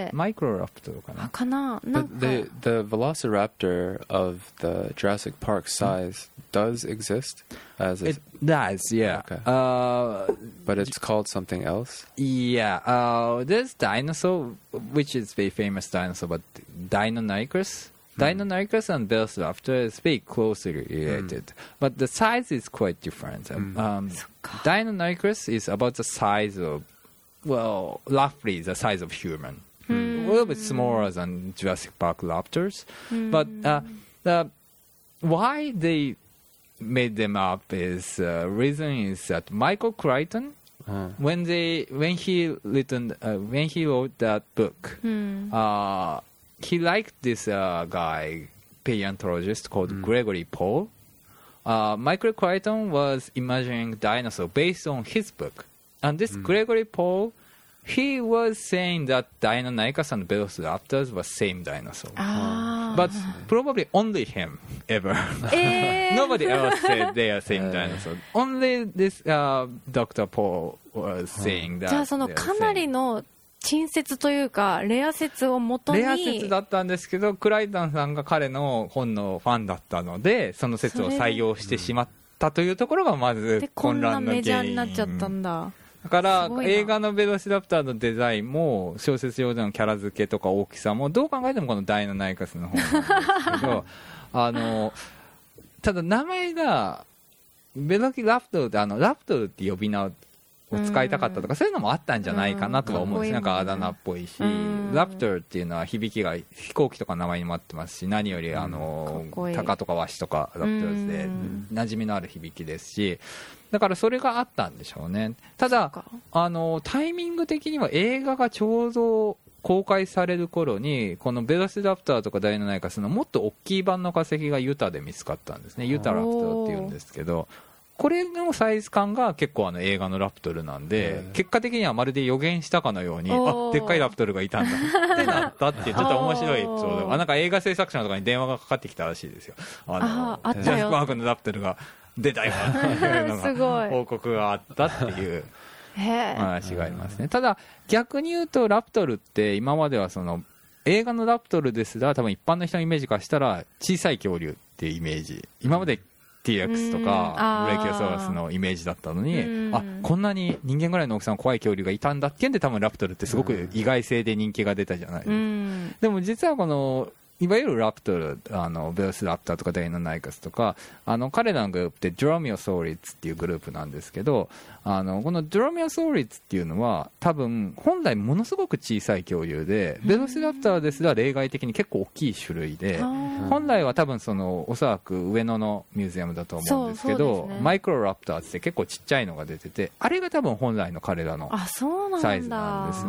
マイクロラプトルかなかな。なんか the velociraptor of the Jurassic Park size does exist as it does, yeah. Okay. But it's called something else. Yeah, there's dinosaur which is very famous dinosaur, but Deinonychus and Velociraptor is very closely related, but the size is quite different. Deinonychus is about the size of, well, roughly the size of human, a little bit smaller than Jurassic Park raptors. But why they made them up is reason is that Michael Crichton, when he wrote that book, he liked this guy, paleontologist called Gregory Paul. Michael Crichton was imagining dinosaurs based on his book. And this Gregory Paul, he was saying that Deinonychus and Velociraptors were same dinosaur. But probably only him ever. Nobody else said they are same dinosaur. Only this Dr. Paul was saying that. じゃあそのかなりの珍説というかレア説をもとに、 レア説だったんですけど、クライトンさんが彼の本のファンだったのでその説を採用してしまったというところがまず混乱の原因。 こんなメジャーになっちゃったんだ。 だから映画のベロシラプターのデザインも小説上でのキャラ付けとか大きさもどう考えてもこのダイノナイカスの方なんですけどただ名前がベロキラプトルってラプトルって呼び名を使いたかったとかそういうのもあったんじゃないかなとは思うんです。なんかあだ名っぽいし、ラプトルっていうのは響きが飛行機とか名前にもあってますし、何より鷹とかワシとかラプトルで馴染みのある響きですし、だからそれがあったんでしょうね。ただタイミング的には映画がちょうど公開される頃にこのベロシラプターとかダイノナイカスのもっと大きい版の化石がユタで見つかったんですね。ユタラプトルっていうんですけど、これのサイズ感が結構映画のラプトルなんで、結果的にはまるで予言したかのようにでっかいラプトルがいたんだってなったっていうちょっと面白いエピソードがなんか映画制作者のとかに電話がかかってきたらしいですよ。ジャスパークのラプトルが出たよっていうのが報告があったっていう話がありますね。ただ逆に言うとラプトルって今まではその映画のラプトルですら多分一般の人のイメージからしたら小さい恐竜っていうイメージ、今までT-Rex とかブレキオサウラスのイメージだったのに、こんなに人間ぐらいの大きさの怖い恐竜がいたんだっていうんで多分ラプトルってすごく意外性で人気が出たじゃないですか。でも実はこのいわゆるラプトル、ベロシラプターとかダイノナイカスとか彼らのグループってドロミオソーリッツっていうグループなんですけど、このドロミオソーリッツっていうのは多分本来ものすごく小さい恐竜で、ベロシラプターですら例外的に結構大きい種類で、本来は多分おそらく上野のミュージアムだと思うんですけど、マイクロラプターって結構ちっちゃいのが出てて、あれが多分本来の彼らのサイズなんですね。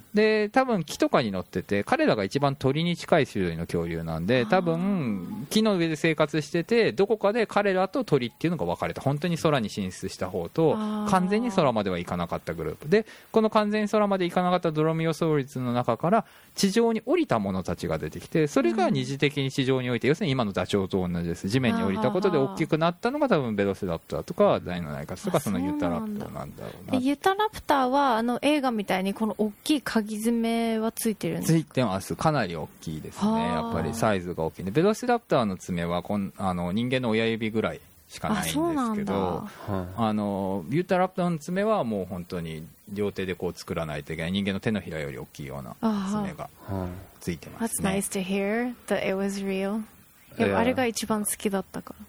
で多分木とかに乗ってて、彼らが一番鳥に近い種類の恐竜なんで、多分木の上で生活してて、どこかで彼らと鳥っていうのが分かれた、本当に空に進出した方と完全に空までは行かなかったグループで、この完全に空まで行かなかったドロミオソーリスの中から地上に降りた者たちが出てきて、それが二次的に地上に降りて、要するに今のダチョウと同じです。地面に降りたことで大きくなったのが多分ベロセラプターとかダイノナイカスとか、そのユタラプターなんだろうな。 ユタラプターは映画みたいにこの大きい鍵爪はついてるんですか？ ついてます。かなり大きいですね。やっぱりサイズが大きいんで、ベロシラプターの爪は人間の親指ぐらいしかないんですけど、ユタラプターの爪はもう本当に両手でこう作らないといけない、人間の手のひらより大きいような爪がついてますね。 That's nice to hear that it was real. あれが一番好きだったから。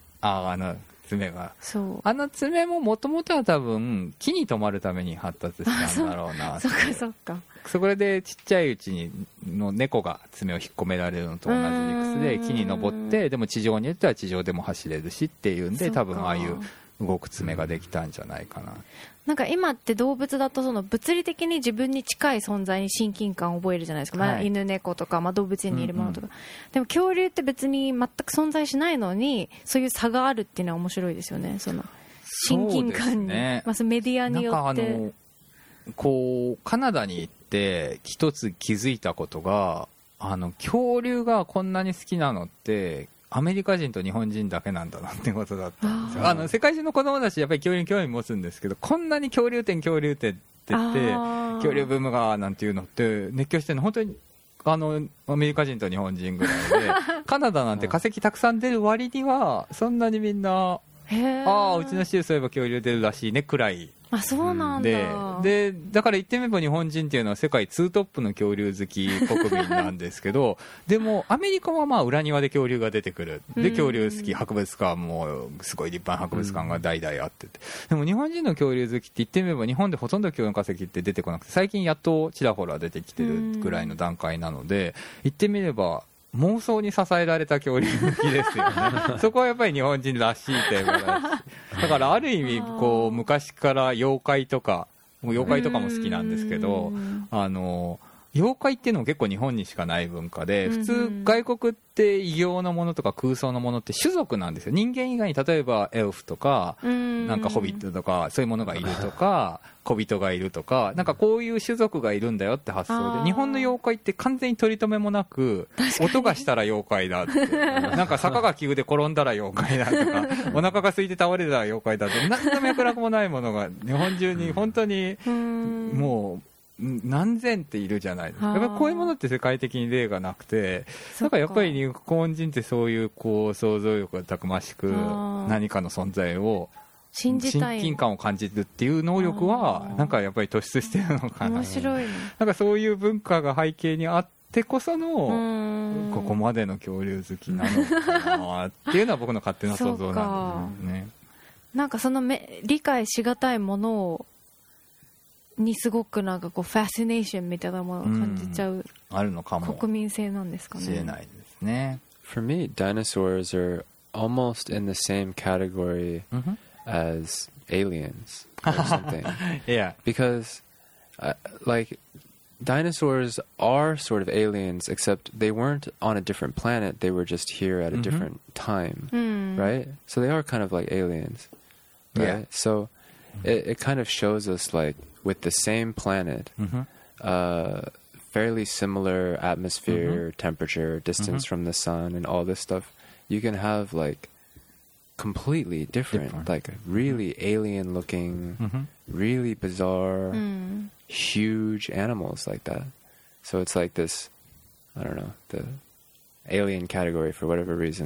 爪が、 そう爪ももともとは多分木に止まるために発達したんだろうな。 そっかそっか。 そこでちっちゃいうちにの猫が爪を引っ込められるのと同じ理屈で、木に登って、でも地上に行ったら地上でも走れるしっていうんで、多分ああいう動く爪ができたんじゃないかな。 なんか今って動物だとその物理的に自分に近い存在に親近感を覚えるじゃないですか、まあ、犬猫とか、まあ、動物園にいるものとか、でも恐竜って別に全く存在しないのにそういう差があるっていうのは面白いですよね。その親近感に、ね、まあ、そのメディアによってこうカナダに行って一つ気づいたことが、恐竜がこんなに好きなのってアメリカ人と日本人だけなんだなってことだったんですよ。世界中の子供たちやっぱり恐竜に興味持つんですけど、こんなに恐竜展って言って恐竜ブームがなんていうのって熱狂してるの本当にアメリカ人と日本人ぐらいでカナダなんて化石たくさん出る割にはそんなにみんなうちの州そういえば恐竜出るらしいねくらい。 そうなんだ。 でだから言ってみれば日本人っていうのは世界ツートップの恐竜好き国民なんですけどでもアメリカはまあ裏庭で恐竜が出てくるで、恐竜好き博物館もすごい立派な博物館が代々あってて、でも日本人の恐竜好きって言ってみれば日本でほとんど恐竜化石って出てこなくて、最近やっとちらほら出てきてるぐらいの段階なので、言ってみれば妄想に支えられた恐竜好きですよねそこはやっぱり日本人らしいテーマだし、だからある意味こう昔から妖怪とかもう妖怪とかも好きなんですけど、妖怪っていうのも結構日本にしかない文化で、普通外国って異形のものとか空想のものって種族なんですよ。人間以外に例えばエルフとかなんかホビットとかそういうものがいるとか小人がいるとか、なんかこういう種族がいるんだよって発想で、日本の妖怪って完全に取り留めもなく、音がしたら妖怪だってなんか坂が急で転んだら妖怪だとかお腹が空いて倒れたら妖怪だって、何の脈絡もないものが日本中に本当にもう何千っているじゃないですか。やっぱりこういうものって世界的に例がなくて、だからやっぱり日本人ってそういうこう想像力がたくましく何かの存在を親近感を感じるっていう能力はなんかやっぱり突出してるのかな。 面白いね。 なんかそういう文化が背景にあってこそのここまでの恐竜好きなのかなっていうのは僕の勝手な想像なんですね。 なんかその理解しがたいものをにすごくなんかこうファシネーションみたいなものを感じちゃう、 あるのかも国民性なんですかね。 しれないですね。 For me, dinosaurs are almost in the same category as aliens or something. Yeah. Because like dinosaurs are sort of aliens, except they weren't on a different planet, they were just here at a different time, right? So they are kind of like aliens, right? Yeah. So it kind of shows us like with the same planet, fairly similar atmosphere, temperature, distance from the sun, and all this stuff, you can have like completely different. Like really alien looking, really bizarre, huge animals like that. So it's like this, I don't know, the alien category for whatever reason.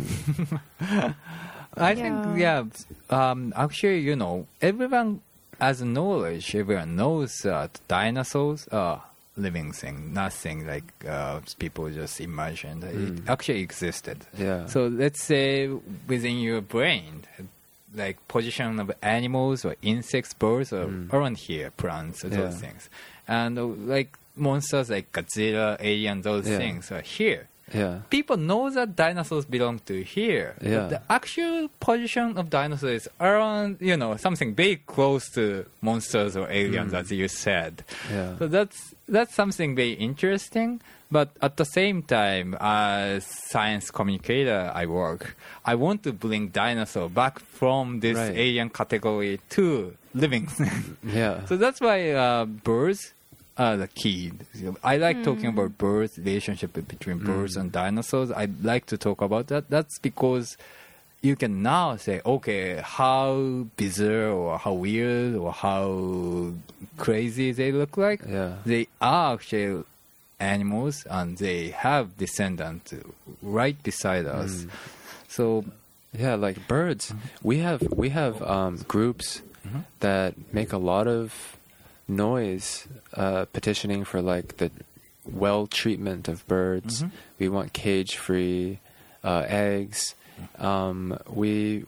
I think, actually, you know, everyone as knowledge, everyone knows that dinosaurs are living thing, nothing like people just imagined. It actually existed. Yeah. So let's say within your brain, like position of animals or insects, birds, or around here, plants, those things. And like monsters like Godzilla, alien, those things are here. people know that dinosaurs belong to here. Yeah. But the actual position of dinosaurs is around, something very close to monsters or aliens, as you said. Yeah. So that's something very interesting. But at the same time, as science communicator I work, I want to bring dinosaur back from this alien category to living. So that's why birds are the key. I like talking about birds, relationship between birds and dinosaurs. I like to talk about that. That's because you can now say, okay, how bizarre or how weird or how crazy they look like. They are actually animals, and they have descendants right beside us. So like birds, we have groups that make a lot of noise petitioning for like the well treatment of birds. We want cage free eggs. We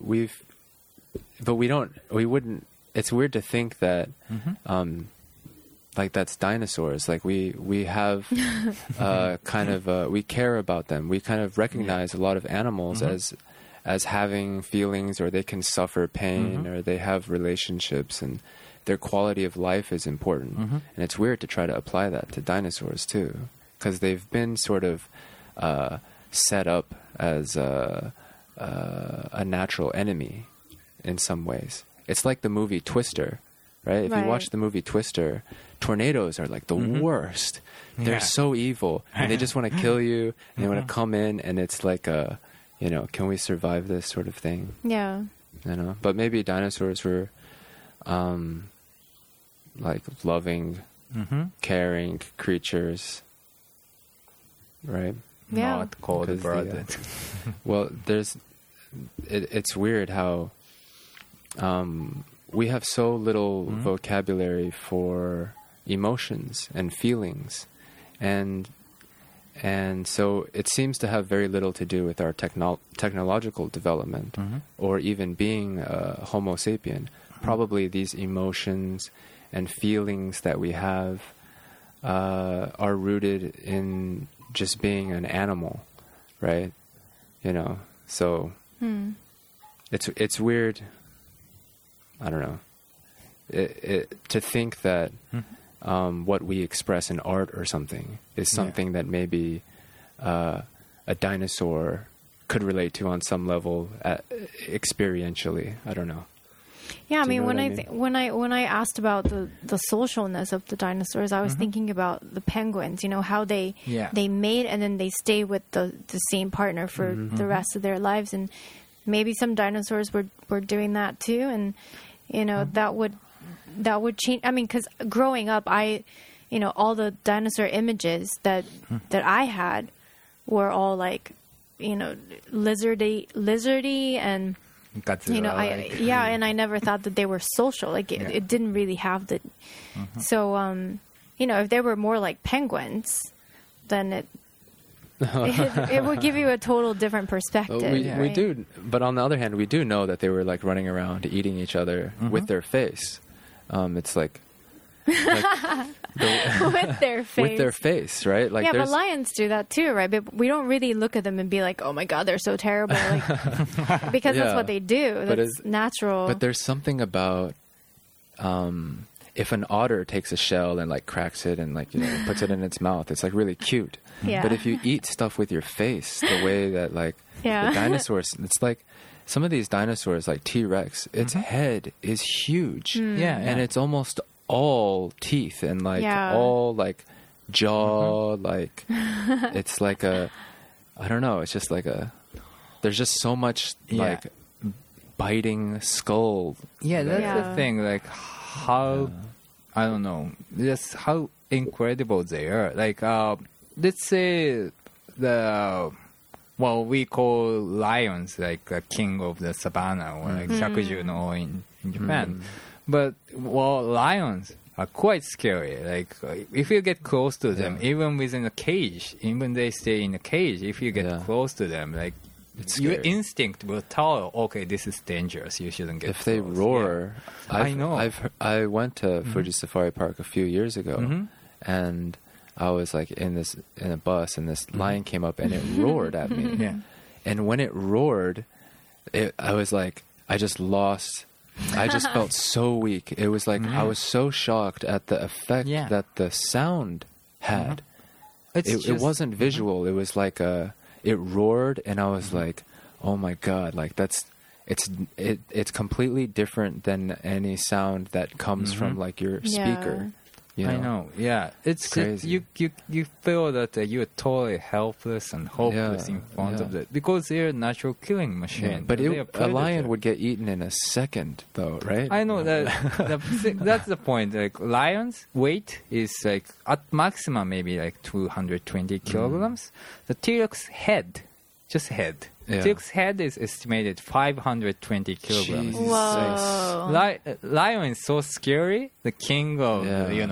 wouldn't. It's weird to think that like that's dinosaurs. Like we have kind of we care about them. We kind of recognize a lot of animals as having feelings, or they can suffer pain, or they have relationships, and their quality of life is important. And it's weird to try to apply that to dinosaurs too, because they've been sort of set up as a natural enemy in some ways. It's like the movie Twister, right? If you watch the movie Twister, tornadoes are like the worst. They're so evil, and they just want to kill you, and they want to come in, and it's like a, can we survive this sort of thing? Yeah. But maybe dinosaurs were like loving, caring creatures, right? Yeah. Not cold-blooded. Well, it's weird how we have so little vocabulary for emotions and feelings, and so it seems to have very little to do with our technological development, or even being Homo sapien. Probably these emotions and feelings that we have are rooted in just being an animal, right? So it's weird. I don't know. To think that what we express in art or something is something that maybe a dinosaur could relate to on some level, experientially. I don't know. Yeah, I mean, when I asked about the socialness of the dinosaurs, I was thinking about the penguins. How they mate and then they stay with the same partner for the rest of their lives, and maybe some dinosaurs were doing that too, and that would change. I mean, because growing up, all the dinosaur images that I had were all like, lizardy and. And I never thought that they were social. Like it didn't really have the. So if they were more like penguins, then it would give you a total different perspective. We do, but on the other hand, we do know that they were like running around eating each other with their face. It's like with their face. With their face, right? Like but lions do that too, right? But we don't really look at them and be like, "Oh my God, they're so terrible," like, because that's what they do. That's natural. But there's something about if an otter takes a shell and like cracks it and like puts it in its mouth, it's like really cute. Yeah. But if you eat stuff with your face, the way that like the dinosaurs, it's like. Some of these dinosaurs, like T-Rex, its head is huge. And it's almost all teeth and like all like jaw, like it's like I don't know, it's just like there's just so much like biting skull. Yeah, that's the thing, like how, I don't know, just how incredible they are. Like, let's say we call lions like the king of the savannah, or like Hyakuju no in Japan. But lions are quite scary. Like if you get close to them, even within a cage, even they stay in a cage, if you get close to them, like your instinct will tell, okay, this is dangerous. You shouldn't get if close. They roar. I know. I went to Fuji Safari Park a few years ago, and I was like in a bus, and this lion came up and it roared at me. Yeah. And when it roared, I was like, I just felt so weak. It was like I was so shocked at the effect that the sound had. It wasn't visual. It was like it roared, and I was like, oh my God, like it's completely different than any sound that comes from like your speaker. You know? I know. Yeah, it's crazy. You feel that you're totally helpless and hopeless in front of it because they're a natural killing machine. Yeah, but a lion would get eaten in a second, though, right? I know that. That's the point. Like lions' weight is like at maximum maybe like 220 kilograms. The T-Rex head, just head. Yeah. T-Rex head is estimated 520 kilograms. Jesus. Whoa. Lion is so scary. The king of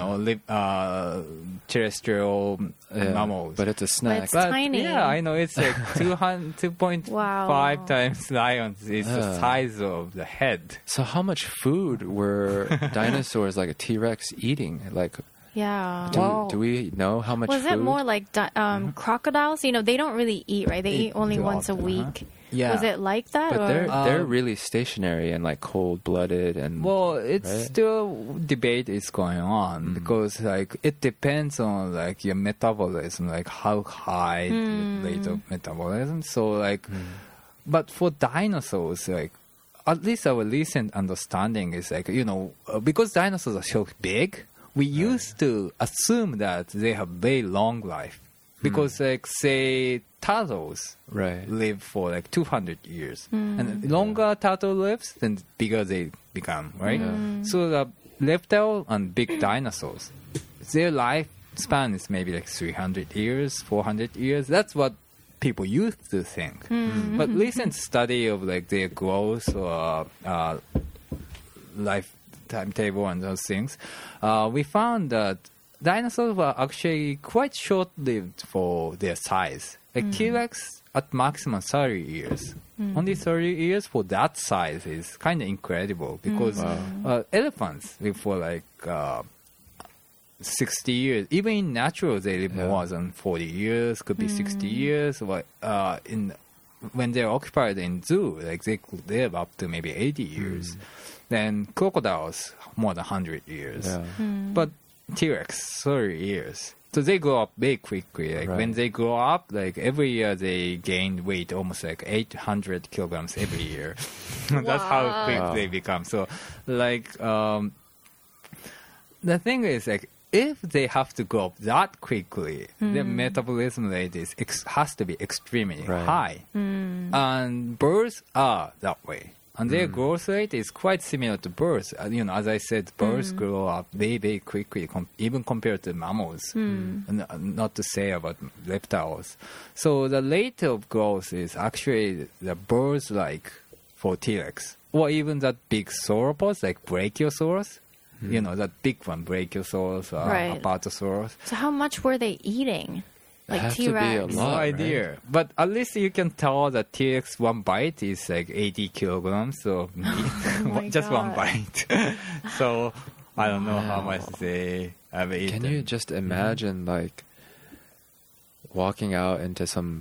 terrestrial mammals. But it's a snack. It's tiny. Yeah, I know. It's like 2.5 times lions is the size of the head. So how much food were dinosaurs like a T-Rex eating? Like, Yeah. do we know how much Was food? it more like crocodiles? You know, they don't really eat, right? They eat only once a week. Yeah. Was it like that? But or? they're really stationary and like cold-blooded and. Well, it's right? still debate is going on because like it depends on like your metabolism, like how high the rate of metabolism. So like, but for dinosaurs, like at least our recent understanding is like because dinosaurs are so big, we used to assume that they have very long life because like say turtles live for like 200 years and longer turtle lives then bigger they become, right? So the reptile and big dinosaurs, their lifespan is maybe like 300 years 400 years. That's what people used to think. But recent study of like their growth or life timetable and those things, we found that dinosaurs were actually quite short-lived for their size. Like T-Rex at maximum 30 years. Only 30 years for that size is kind of incredible because elephants live for like 60 years. Even in natural, they live more than 40 years, could be 60 years. But when they're occupied in zoo, like they could live up to maybe 80 years. Then crocodiles, more than 100 years. Yeah. But T-Rex, 30 years. So they grow up very quickly. Like when they grow up, like every year they gain weight almost like 800 kilograms every year. That's how quick they become. So like the thing is like if they have to grow up that quickly, their metabolism rate has to be extremely high. And birds are that way. And their growth rate is quite similar to birds. As I said, birds grow up very, very quickly, even compared to mammals. Not to say about reptiles. So the rate of growth is actually the birds-like for T-Rex. Or even that big sauropods, like Brachiosaurus. That big one, Brachiosaurus or Apatosaurus. So how much were they eating? Like T-Rex. No idea. Right? But at least you can tell that T-Rex one bite is like 80 kilograms of meat. Just one bite. So I don't know how much they have eaten. Can you just imagine like walking out into some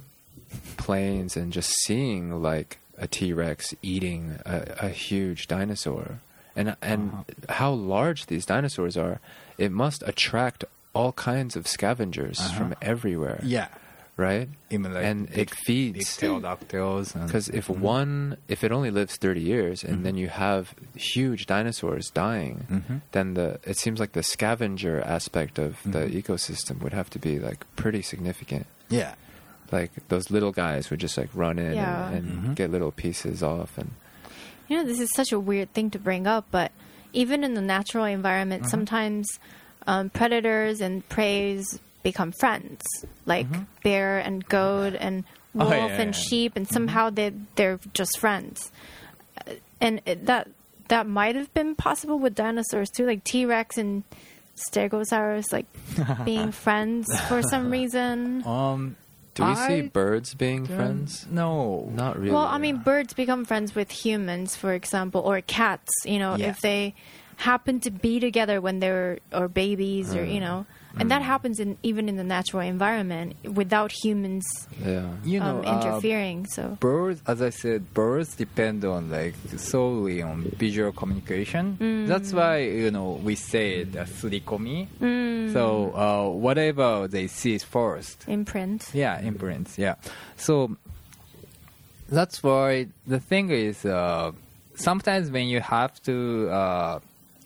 plains and just seeing like a T-Rex eating a huge dinosaur? And how large these dinosaurs are, it must attract all kinds of scavengers from everywhere. Yeah. Right? Even like and it feeds big pterodactyls. Because if it only lives 30 years and then you have huge dinosaurs dying, then it seems like the scavenger aspect of the ecosystem would have to be like pretty significant. Yeah. Like those little guys would just like run in and get little pieces off. And this is such a weird thing to bring up, but even in the natural environment, sometimes predators and prey become friends, like bear and goat and wolf and sheep, and somehow they're just friends. And that might have been possible with dinosaurs too, like T-Rex and Stegosaurus, like being friends for some reason. Do we see birds being friends? No. Not really. Well, I mean, birds become friends with humans, for example, or cats, if they happen to be together when they're or babies or And that happens even in the natural environment without humans interfering. So birds, as I said, birds depend on solely on visual communication. That's why we say it as surikomi. So whatever they see is first. Imprint. Yeah, imprints. Yeah. So that's why the thing is, sometimes when you have to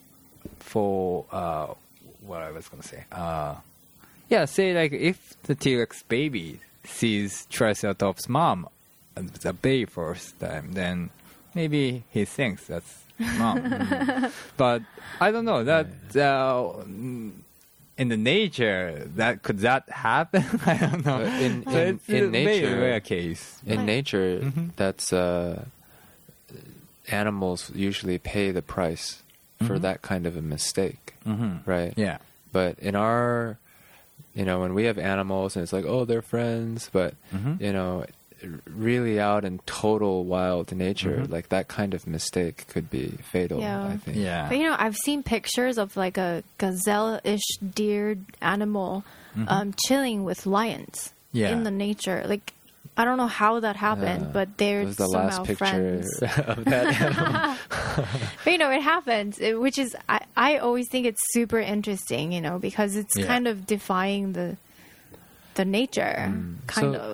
what I was going to say. Say if the T-Rex baby sees Triceratops mom the very first time, then maybe he thinks that's mom. But I don't know that in the nature could that happen? I don't know. In it's nature, a very rare case. In nature, that's animals usually pay the price for that kind of a mistake, right? Yeah. But in our, when we have animals and it's they're friends, but, really out in total wild nature, that kind of mistake could be fatal, I think. Yeah. But, I've seen pictures of a gazelle-ish deer animal chilling with lions in the nature. I don't know how that happened, but they're was the somehow last picture friends. of that animal. But it happens, which is I always think it's super interesting, because it's kind of defying the nature, kind of.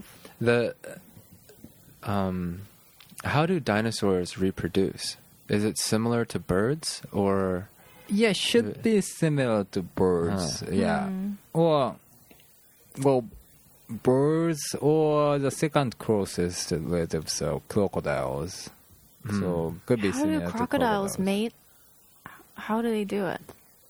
How do dinosaurs reproduce? Is it similar to birds or? Yeah, should be similar to birds. Yeah, or birds or the second closest relatives are crocodiles. So could be similar to crocodiles. How do crocodiles mate? How do they do it?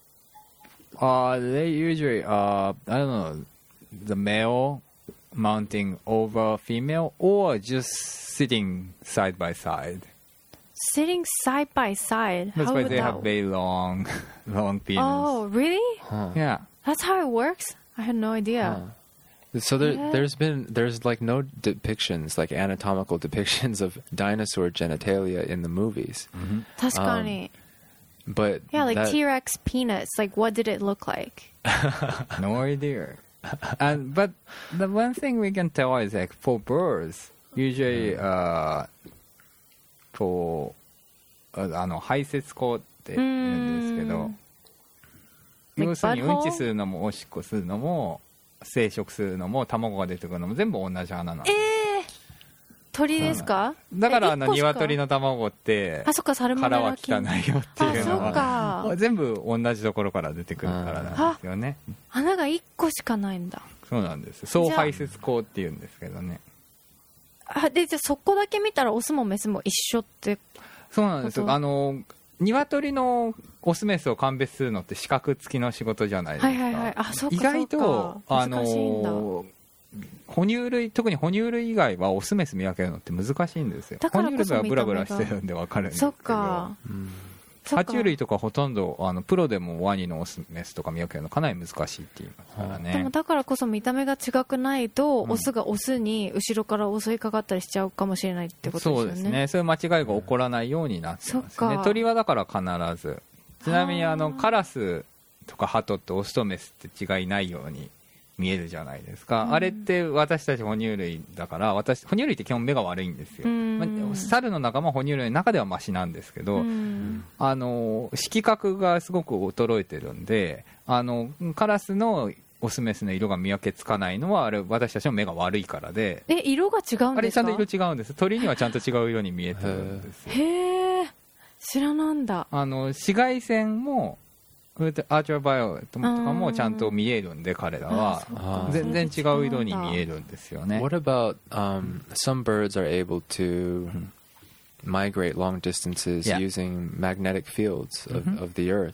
They usually I don't know, the male mounting over female or just sitting side by side. Sitting side by side. That's how why would they that have very long penis. Oh, really? Yeah. That's how it works? I had no idea. So there's no depictions, anatomical depictions of dinosaur genitalia in the movies. 確かに. But T-Rex penis. What did it look like? No idea. But the one thing we can tell is for birds, usually 排泄口って言うんですけど、要するにうんちするのもおしっこするのも生殖するのも卵が出てくるのも全部同じ穴なんです。 鳥ですか？ だから鶏の卵ってサルモネ殻はラ菌。 汚いよっていうのは全部同じところから出てくるからなんですよね。 穴が1個しかないんだ。 そうなんです。総排泄口っていうんですけどね。 でじゃあそこだけ見たらオスもメスも一緒って。 そうなんです。鶏のオスメスを鑑別するのって視覚付きの仕事じゃないですか。 はいはいはい。そうか意外と難しいんだ。 哺乳類、特に哺乳類以外はオスメス見分けるのって難しいんですよ。哺乳類はブラブラしてるんで分かるんですけど。そっか。爬虫類とかほとんどプロでもワニのオスメスとか見分けるのかなり難しいって言いますからね。 でもだからこそ見た目が違くないと、オスがオスに後ろから襲いかかったりしちゃうかもしれないってことですよね。 そうですね。そういう間違いが起こらないようになってますね。鳥はだから必ず。ちなみにカラスとかハトってオスとメスって違いないように見えるじゃないですか、あれって私たち哺乳類だから、哺乳類って基本目が悪いんですよ、猿の仲間哺乳類の中ではマシなんですけど、色覚がすごく衰えてるんで、カラスのオスメスの色が見分けつかないのはあれ私たちの目が悪いからで。 色が違うんですか？ あれちゃんと色違うんです。鳥にはちゃんと違う色に見えてるんですよ。 へー、知らなんだ。 紫外線もアーチャーバイオレットとかもちゃんと見えるんで、彼らは全然違う色に見えるんですよね。 What about some birds are able to migrate long distances using magnetic fields of the earth?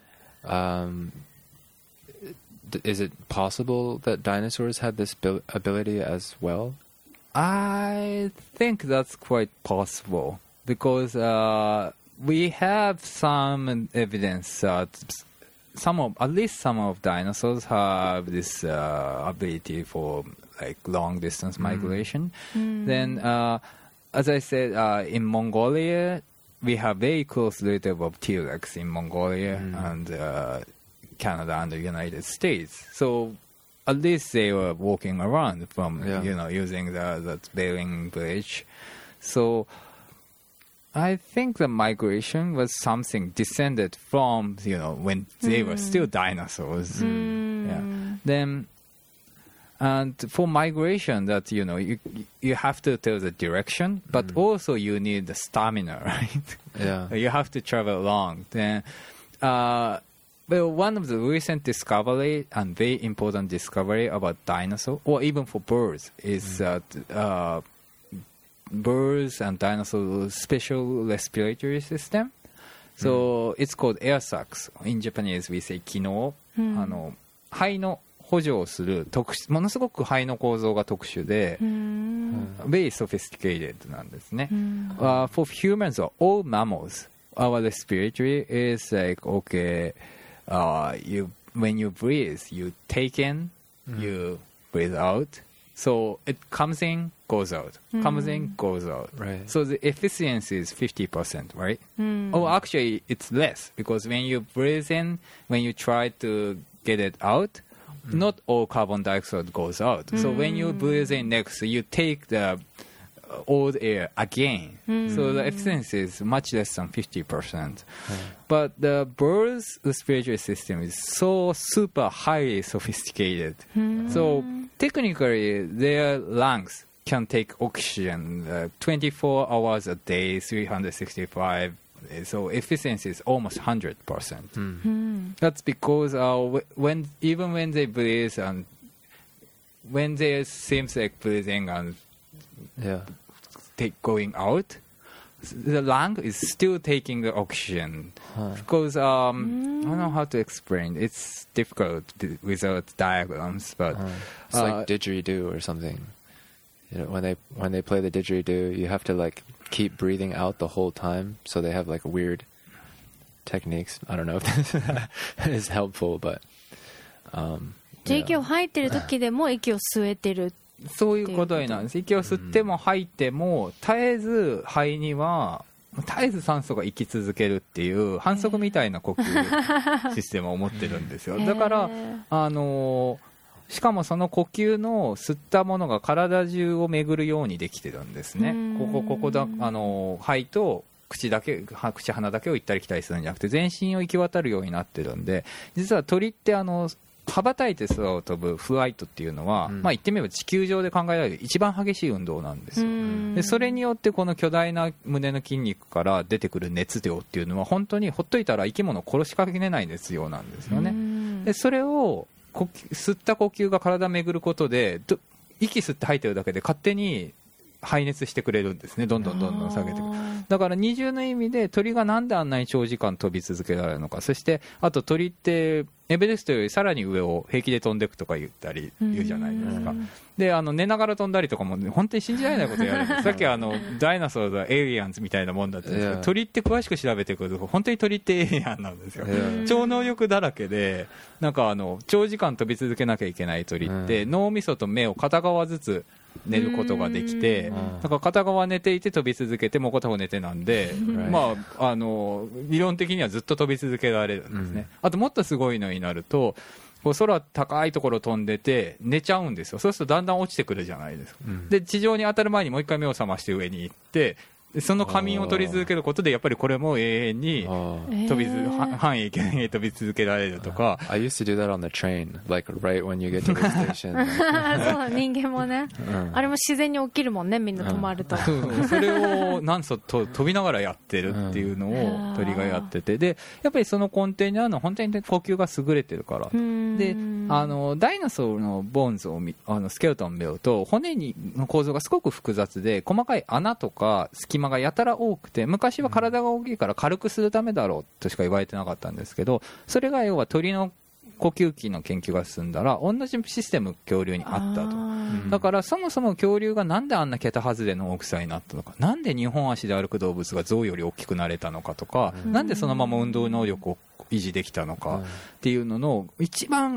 Is it possible that dinosaurs had this ability as well? I think that's quite possible because we have some evidence that at least some of dinosaurs have this ability for long distance migration. Then, as I said, in Mongolia, we have very close relative of T-Rex in Mongolia, and Canada and the United States. So at least they were walking around from, using the Bering Bridge. So I think the migration was something descended from, when they were still dinosaurs. Then, and for migration, that you have to tell the direction, but also you need the stamina, right? Yeah. You have to travel long. Then, well, one of the recent discovery and very important discovery about dinosaurs, or even for birds, is that birds and dinosaurs special respiratory system. So it's called air sacs. In Japanese, we say 気の肺の補助をするものすごく肺の構造が特殊で、very sophisticated なんですね。For humans or all mammals, our respiratory is like, okay, when you breathe, you take in, you breathe out. So it comes in, goes out, comes in, goes out. Right. So the efficiency is 50%, right? Oh, actually, it's less because when you breathe in, when you try to get it out, not all carbon dioxide goes out. So when you breathe in next, you take the old air again. So the efficiency is much less than 50%. But the bird's respiratory system is so super highly sophisticated. So technically, their lungs can take oxygen 24 hours a day, 365. So efficiency is almost 100%. That's because even when they breathe and when they seems like breathing and going out, the lung is still taking the oxygen. Because I don't know how to explain. It's difficult without diagrams, but it's like didgeridoo or something. When they play the didgeridoo, you have to like keep breathing out the whole time. So they have like weird techniques. I don't know if this is helpful, but 息を吐いてる時でも息を吸えてる。 そういうことになるんです。息を吸っても吐いても絶えず肺には絶えず酸素が生き続けるっていう反則みたいな呼吸システムを持ってるんですよ。だからしかもその呼吸の吸ったものが体中を巡るようにできてるんですね。ここだ肺と口鼻だけを行ったり来たりするんじゃなくて全身を行き渡るようになってるんで、実は鳥って羽ばたいて空を飛ぶフライトっていうのは、言ってみれば地球上で考えられる一番激しい運動なんですよ。でそれによってこの巨大な胸の筋肉から出てくる熱量っていうのは本当にほっといたら生き物を殺しかけない熱量なんですよね。でそれを吸った呼吸が体を巡ることで息吸って吐いてるだけで勝手に排熱してくれるんですね。どんどん下げてくる。だから二重の意味で鳥がなんであんなに長時間飛び続けられるのか、そしてあと鳥ってエベレストよりさらに上を平気で飛んでいくとか言うじゃないですか。で寝ながら飛んだりとかも本当に信じられないことやるんです。さっきダイナソーはエイリアンズみたいなもんだったんですけど、鳥って詳しく調べてくると本当に鳥ってエイリアンなんですよ。超能力だらけで、なんか長時間飛び続けなきゃいけない鳥って脳みそと目を片側ずつ寝ることができて、だから片側寝ていて飛び続けてもう片方寝てなんで、理論的にはずっと飛び続けられるんですね。あともっとすごいのになると空高いところ飛んでて寝ちゃうんですよ。そうするとだんだん落ちてくるじゃないですか。で地上に当たる前にもう一回目を覚まして上に行ってその仮眠を取り続けることでやっぱりこれも永遠に半永久に飛び続けられるとか。 I used to do that on the train, like right when you get to the station. そう人間もね、あれも自然に起きるもんね、みんな止まると。 それをなんと飛びながらやってるっていうのを鳥がやってて、でやっぱりその根底にあるのは本当に呼吸が優れてるから。でダイナソーのボーンズをスケルトンを見ると骨の構造がすごく複雑で細かい穴とか隙間がやたら多くて、昔は体が大きいから軽くするためだろうとしか言われてなかったんですけど、それが要は鳥の呼吸器の研究が進んだら同じシステム恐竜にあったと。だからそもそも恐竜がなんであんな桁外れの大きさになったのか、なんで2本足で歩く動物が象より大きくなれたのかとか、なんでそのまま運動能力を維持できたのかっていうのの一番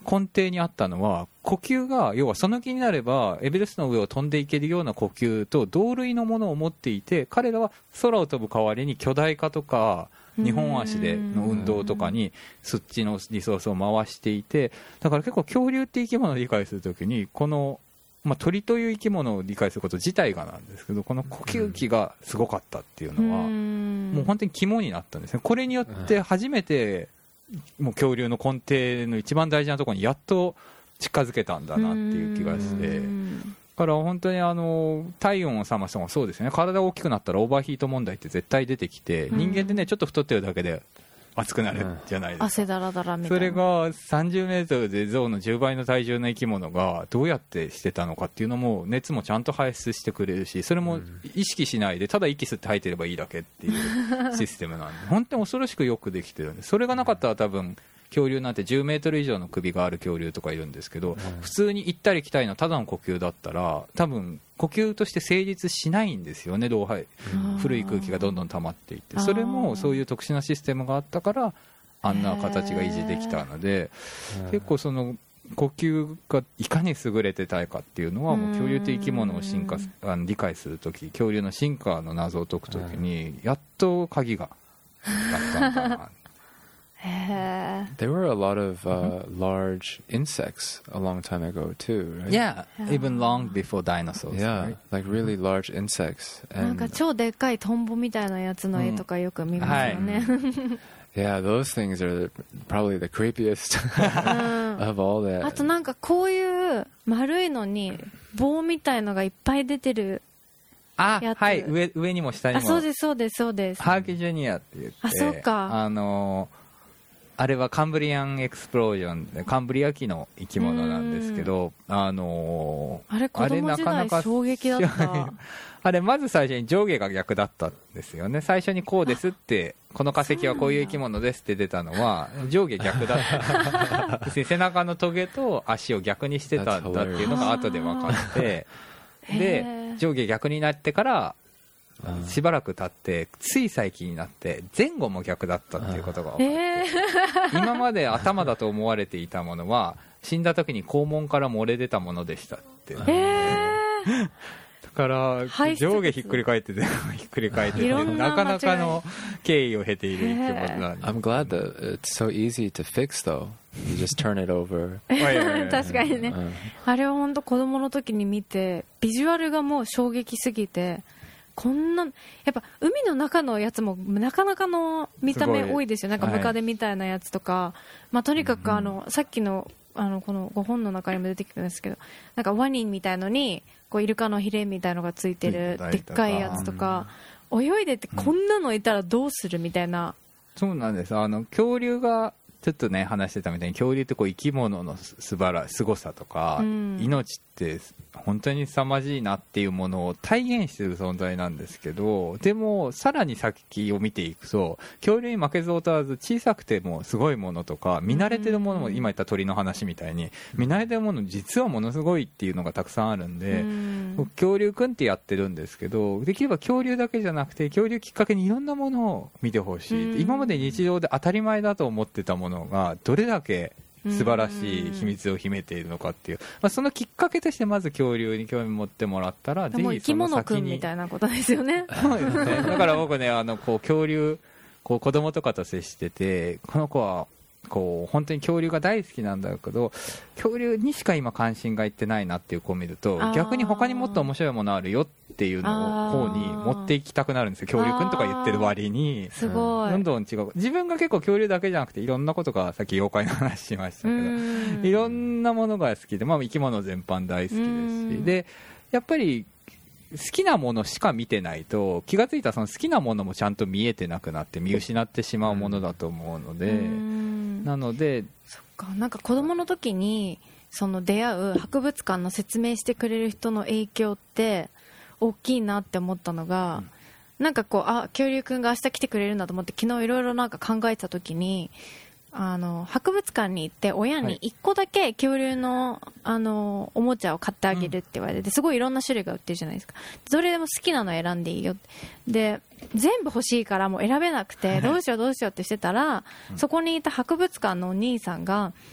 根底にあったのは、呼吸が要はその気になればエベレストの上を飛んでいけるような呼吸と同類のものを持っていて、彼らは空を飛ぶ代わりに巨大化とか2本足での運動とかにそっちのリソースを回していて、だから結構恐竜って生き物を理解するときにこの、鳥という生き物を理解すること自体がなんですけど、この呼吸器がすごかったっていうのはもう本当に肝になったんですね。これによって初めてもう恐竜の根底の一番大事なところにやっと近づけたんだなっていう気がして、だから本当に体温を冷ますのがそうですね、体が大きくなったらオーバーヒート問題って絶対出てきて、人間ってねちょっと太ってるだけで熱くなるじゃないですか、 汗だらだらみたいな。 それが30メートルで象の10倍の体重の生き物がどうやってしてたのかっていうのも、熱もちゃんと排出してくれるし、それも意識しないでただ息吸って吐いてればいいだけっていうシステムなんで本当に恐ろしくよくできてるんで、それがなかったら多分恐竜なんて10メートル以上の首がある恐竜とかいるんですけど、普通に行ったり来たりのただの呼吸だったら多分呼吸として成立しないんですよね。古い空気がどんどん溜まっていって、それもそういう特殊なシステムがあったからあんな形が維持できたので、結構その呼吸がいかに優れてたいかっていうのはもう恐竜って生き物を理解するとき、恐竜の進化の謎を解くときにやっと鍵があったんだな。 There were a lot of large insects a long time ago too, right? Yeah, even long before dinosaurs. Yeah, right? like really large insects. なんか超でっかいトンボみたいなやつの絵とかよく見ますよね。 Yeah, those things are probably the creepiest of all that. あとなんかこういう丸いのに棒みたいのがいっぱい出てるやつ。 はい、上にも下にも。 そうですそうですそうです。 ハーキジュニアって言って、 そうか。 あれはカンブリアンエクスプロージョンでカンブリア紀の生き物なんですけど、あれ子供時代衝撃だった。 あれまず最初に上下が逆だったんですよね。最初にこうですって、この化石はこういう生き物ですって出たのは上下逆だった。背中のトゲと足を逆にしてたんだっていうのが後で分かって、で上下逆になってからしばらく経ってつい最近になって前後も逆だったっていうことが分かって、今まで頭だと思われていたものは死んだ時に肛門から漏れ出たものでしたって、だから上下ひっくり返って全部ひっくり返ってなかなかの経緯を経ている生き物なんで。 I'm glad that it's so easy to fix though. You just turn it over. 確かにね、あれは本当子供の時に見てビジュアルがもう衝撃すぎて、こんなやっぱ海の中のやつもなかなかの見た目多いですよ。なんかムカデみたいなやつとか、とにかくさっきのこの5本の中にも出てきたんですけど、なんかワニみたいのにこうイルカのヒレみたいのがついてるでっかいやつとか、泳いでてこんなのいたらどうするみたいな。 そうなんです。恐竜がちょっとね話してたみたいに、恐竜ってこう生き物のすごさとか、命って本当に凄まじいなっていうものを体現している存在なんですけど、でもさらに先を見ていくと恐竜に負けず劣らず小さくてもすごいものとか、見慣れてるものも今言った鳥の話みたいに見慣れてるもの実はものすごいっていうのがたくさんあるんで、恐竜くんってやってるんですけど、できれば恐竜だけじゃなくて恐竜きっかけにいろんなものを見てほしい。今まで日常で当たり前だと思ってたものがどれだけ素晴らしい秘密を秘めているのかっていう、そのきっかけとしてまず恐竜に興味持ってもらったら、ぜひその先に。 生き物くんみたいなことですよね。 そうですね。だから僕ねこう恐竜子供とかと接してて、この子はこう本当に恐竜が大好きなんだけど恐竜にしか今関心がいってないなっていう子を見ると、逆に他にもっと面白いものあるよっていうのを方に持っていきたくなるんですよ。恐竜くんとか言ってる割にすごいどんどん違う。自分が結構恐竜だけじゃなくていろんなことが、さっき妖怪の話しましたけど、いろんなものが好きで、生き物全般大好きですし、でやっぱり好きなものしか見てないと、気がついたらその好きなものもちゃんと見えてなくなって見失ってしまうものだと思うので、なのでそっか、なんか子供の時にその出会う博物館の説明してくれる人の影響って大きいなって思ったのが、なんかこう恐竜くんが明日来てくれるんだと思って昨日いろいろなんか考えた時に、博物館に行って親に1個だけ恐竜の、おもちゃを買ってあげるって言われて、すごいいろんな種類が売ってるじゃないですか。どれでも好きなの選んでいいよで、全部欲しいからもう選べなくてどうしようってしてたら、そこにいた博物館のお兄さんが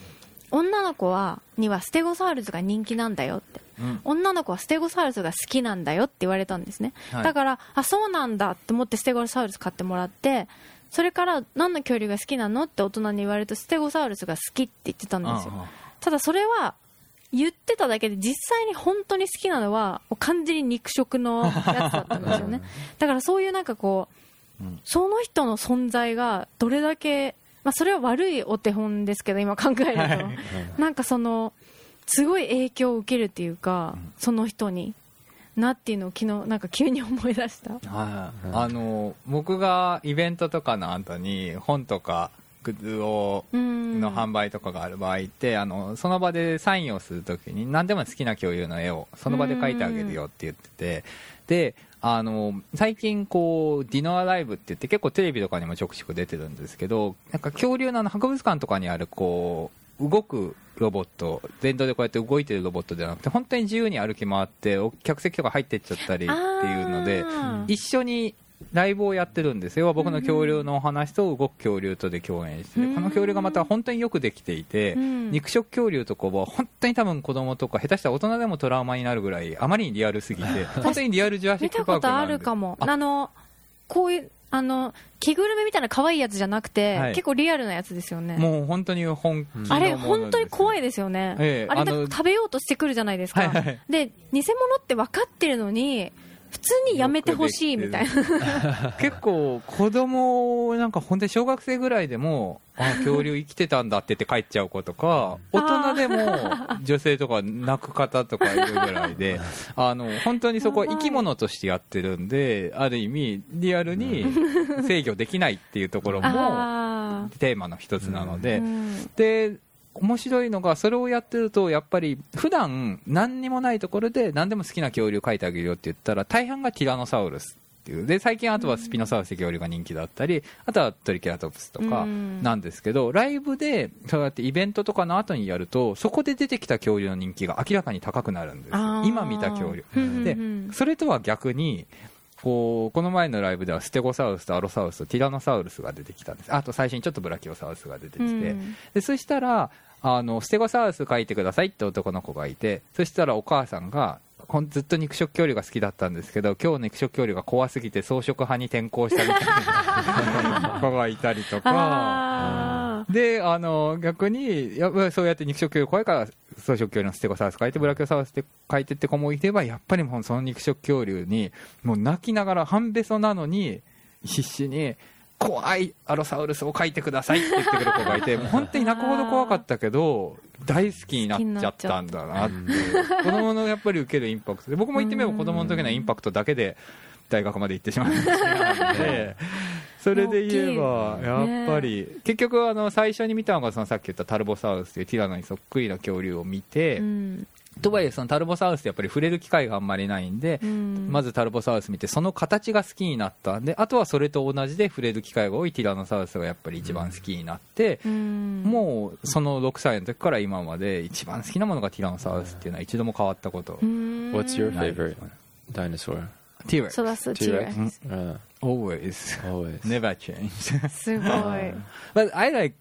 女の子にはステゴサウルスが人気なんだよって、女の子はステゴサウルスが好きなんだよって言われたんですね、だからそうなんだって思ってステゴサウルス買ってもらって、それから何の恐竜が好きなのって大人に言われるとステゴサウルスが好きって言ってたんですよ。ただそれは言ってただけで、実際に本当に好きなのは完全に肉食のやつだったんですよねだからそういうなんかこう、その人の存在がどれだけ、それは悪いお手本ですけど今考えるとなんかすごい影響を受けるっていうか、その人になっていうのを昨日なんか急に思い出した。 僕がイベントとかの後に本とかグッズの販売とかがある場合って、その場でサインをするときに何でも好きな恐竜の絵をその場で描いてあげるよって言ってて、で最近こうディノアライブって言って結構テレビとかにもちょくちょく出てるんですけど、なんか恐竜の博物館とかにあるこう動くロボット、電動でこうやって動いてるロボットじゃなくて本当に自由に歩き回って客席とか入ってっちゃったりっていうので一緒にライブをやってるんですよ。僕の恐竜のお話と動く恐竜とで共演して、この恐竜がまた本当によくできていて、肉食恐竜とかは本当に多分子供とか下手したら大人でもトラウマになるぐらいあまりにリアルすぎて本当にリアルジュラシックパークなんで。 見たことあるかも。こういう着ぐるみみたいな可愛いやつじゃなくて、結構リアルなやつですよね。 もう本当に本気のものです。 あれ本当に怖いですよね、あれ食べようとしてくるじゃないですか、で偽物って分かってるのに普通にやめてほしいみたいな結構子供なんか本当に小学生ぐらいでも恐竜生きてたんだって言って帰っちゃう子とか大人でも女性とか泣く方とかいるぐらいで本当にそこは生き物としてやってるんで、ある意味リアルに制御できないっていうところもテーマの一つなので、で面白いのがそれをやってるとやっぱり普段何にもないところで何でも好きな恐竜描いてあげるよって言ったら大半がティラノサウルスっていうで、最近あとはスピノサウルス恐竜が人気だったり、あとはトリケラトプスとかなんですけど、ライブでそうやってイベントとかの後にやるとそこで出てきた恐竜の人気が明らかに高くなるんですよ、今見た恐竜で。それとは逆にこの前のライブではステゴサウルスとアロサウルスとティラノサウルスが出てきたんです。あと最初にちょっとブラキオサウルスが出てきて、でそしたらステゴサウルス描いてくださいって男の子がいて、そしたらお母さんがずっと肉食恐竜が好きだったんですけど今日肉食恐竜が怖すぎて草食派に転向したみたいな子がいたりとかで逆にそうやって肉食恐竜怖いから草食恐竜のステゴサウルス描いてブラキオサウルスって描いてって子もいれば、やっぱりもうその肉食恐竜にもう泣きながら半べそなのに必死に怖いアロサウルスを描いてくださいって言ってくる子がいてもう本当に泣くほど怖かったけど大好きになっちゃったんだなって子供のやっぱり受けるインパクトで、僕も言ってみれば子供の時のインパクトだけで大学まで行ってしまったのでそれで言えばやっぱり結局最初に見たのがそのさっき言ったタルボサウルスというティラノにそっくりな恐竜を見て、とはいえそのタルボサウルスってやっぱり触れる機会があんまりないんで、まずタルボサウルス見てその形が好きになったんで、あとはそれと同じで触れる機会が多いティラノサウルスがやっぱり一番好きになって、もうその6歳の時から今まで一番好きなものがティラノサウルスっていうのは一度も変わったこと。 What's your favorite dinosaur? T-Rex. So that's the T-Rex. Always. Never change. すごい。 But I like,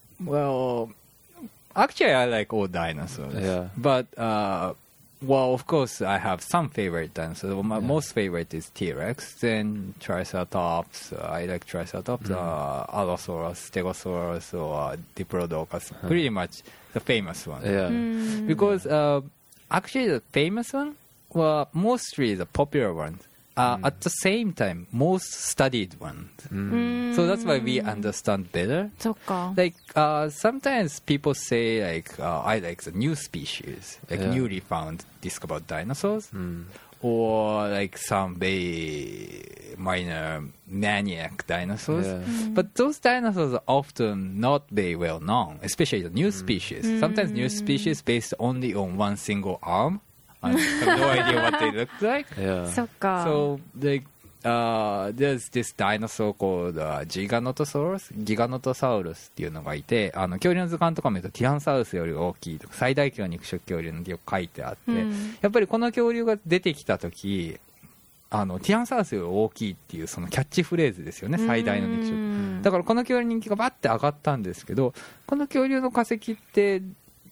well, actually I like all dinosaurs. Yeah. But, well, of course I have some favorite dinosaurs. My most favorite is T-Rex, then Triceratops. I like Triceratops, Allosaurus, Stegosaurus, or Diplodocus. Pretty much the famous one. Yeah. Because actually the famous one were mostly the popular ones. At the same time, most studied ones. So that's why we understand better. そっか。 Like sometimes people say like I like the new species, like newly found discovered dinosaurs, or like some very minor maniac dinosaurs. But those dinosaurs are often not very well known, especially the new species. Sometimes new species based only on one single arm. I have no idea what they look like. そっか。 So like there's this dinosaur called Giganotosaurus っていうのがいて、恐竜の図鑑とか見るとティラノサウルスより大きいとか最大級の肉食恐竜のよく書いてあって、やっぱりこの恐竜が出てきた時ティラノサウルスより大きいっていうそのキャッチフレーズですよね、最大の肉食。だからこの恐竜人気がバッて上がったんですけど、この恐竜の化石ってテ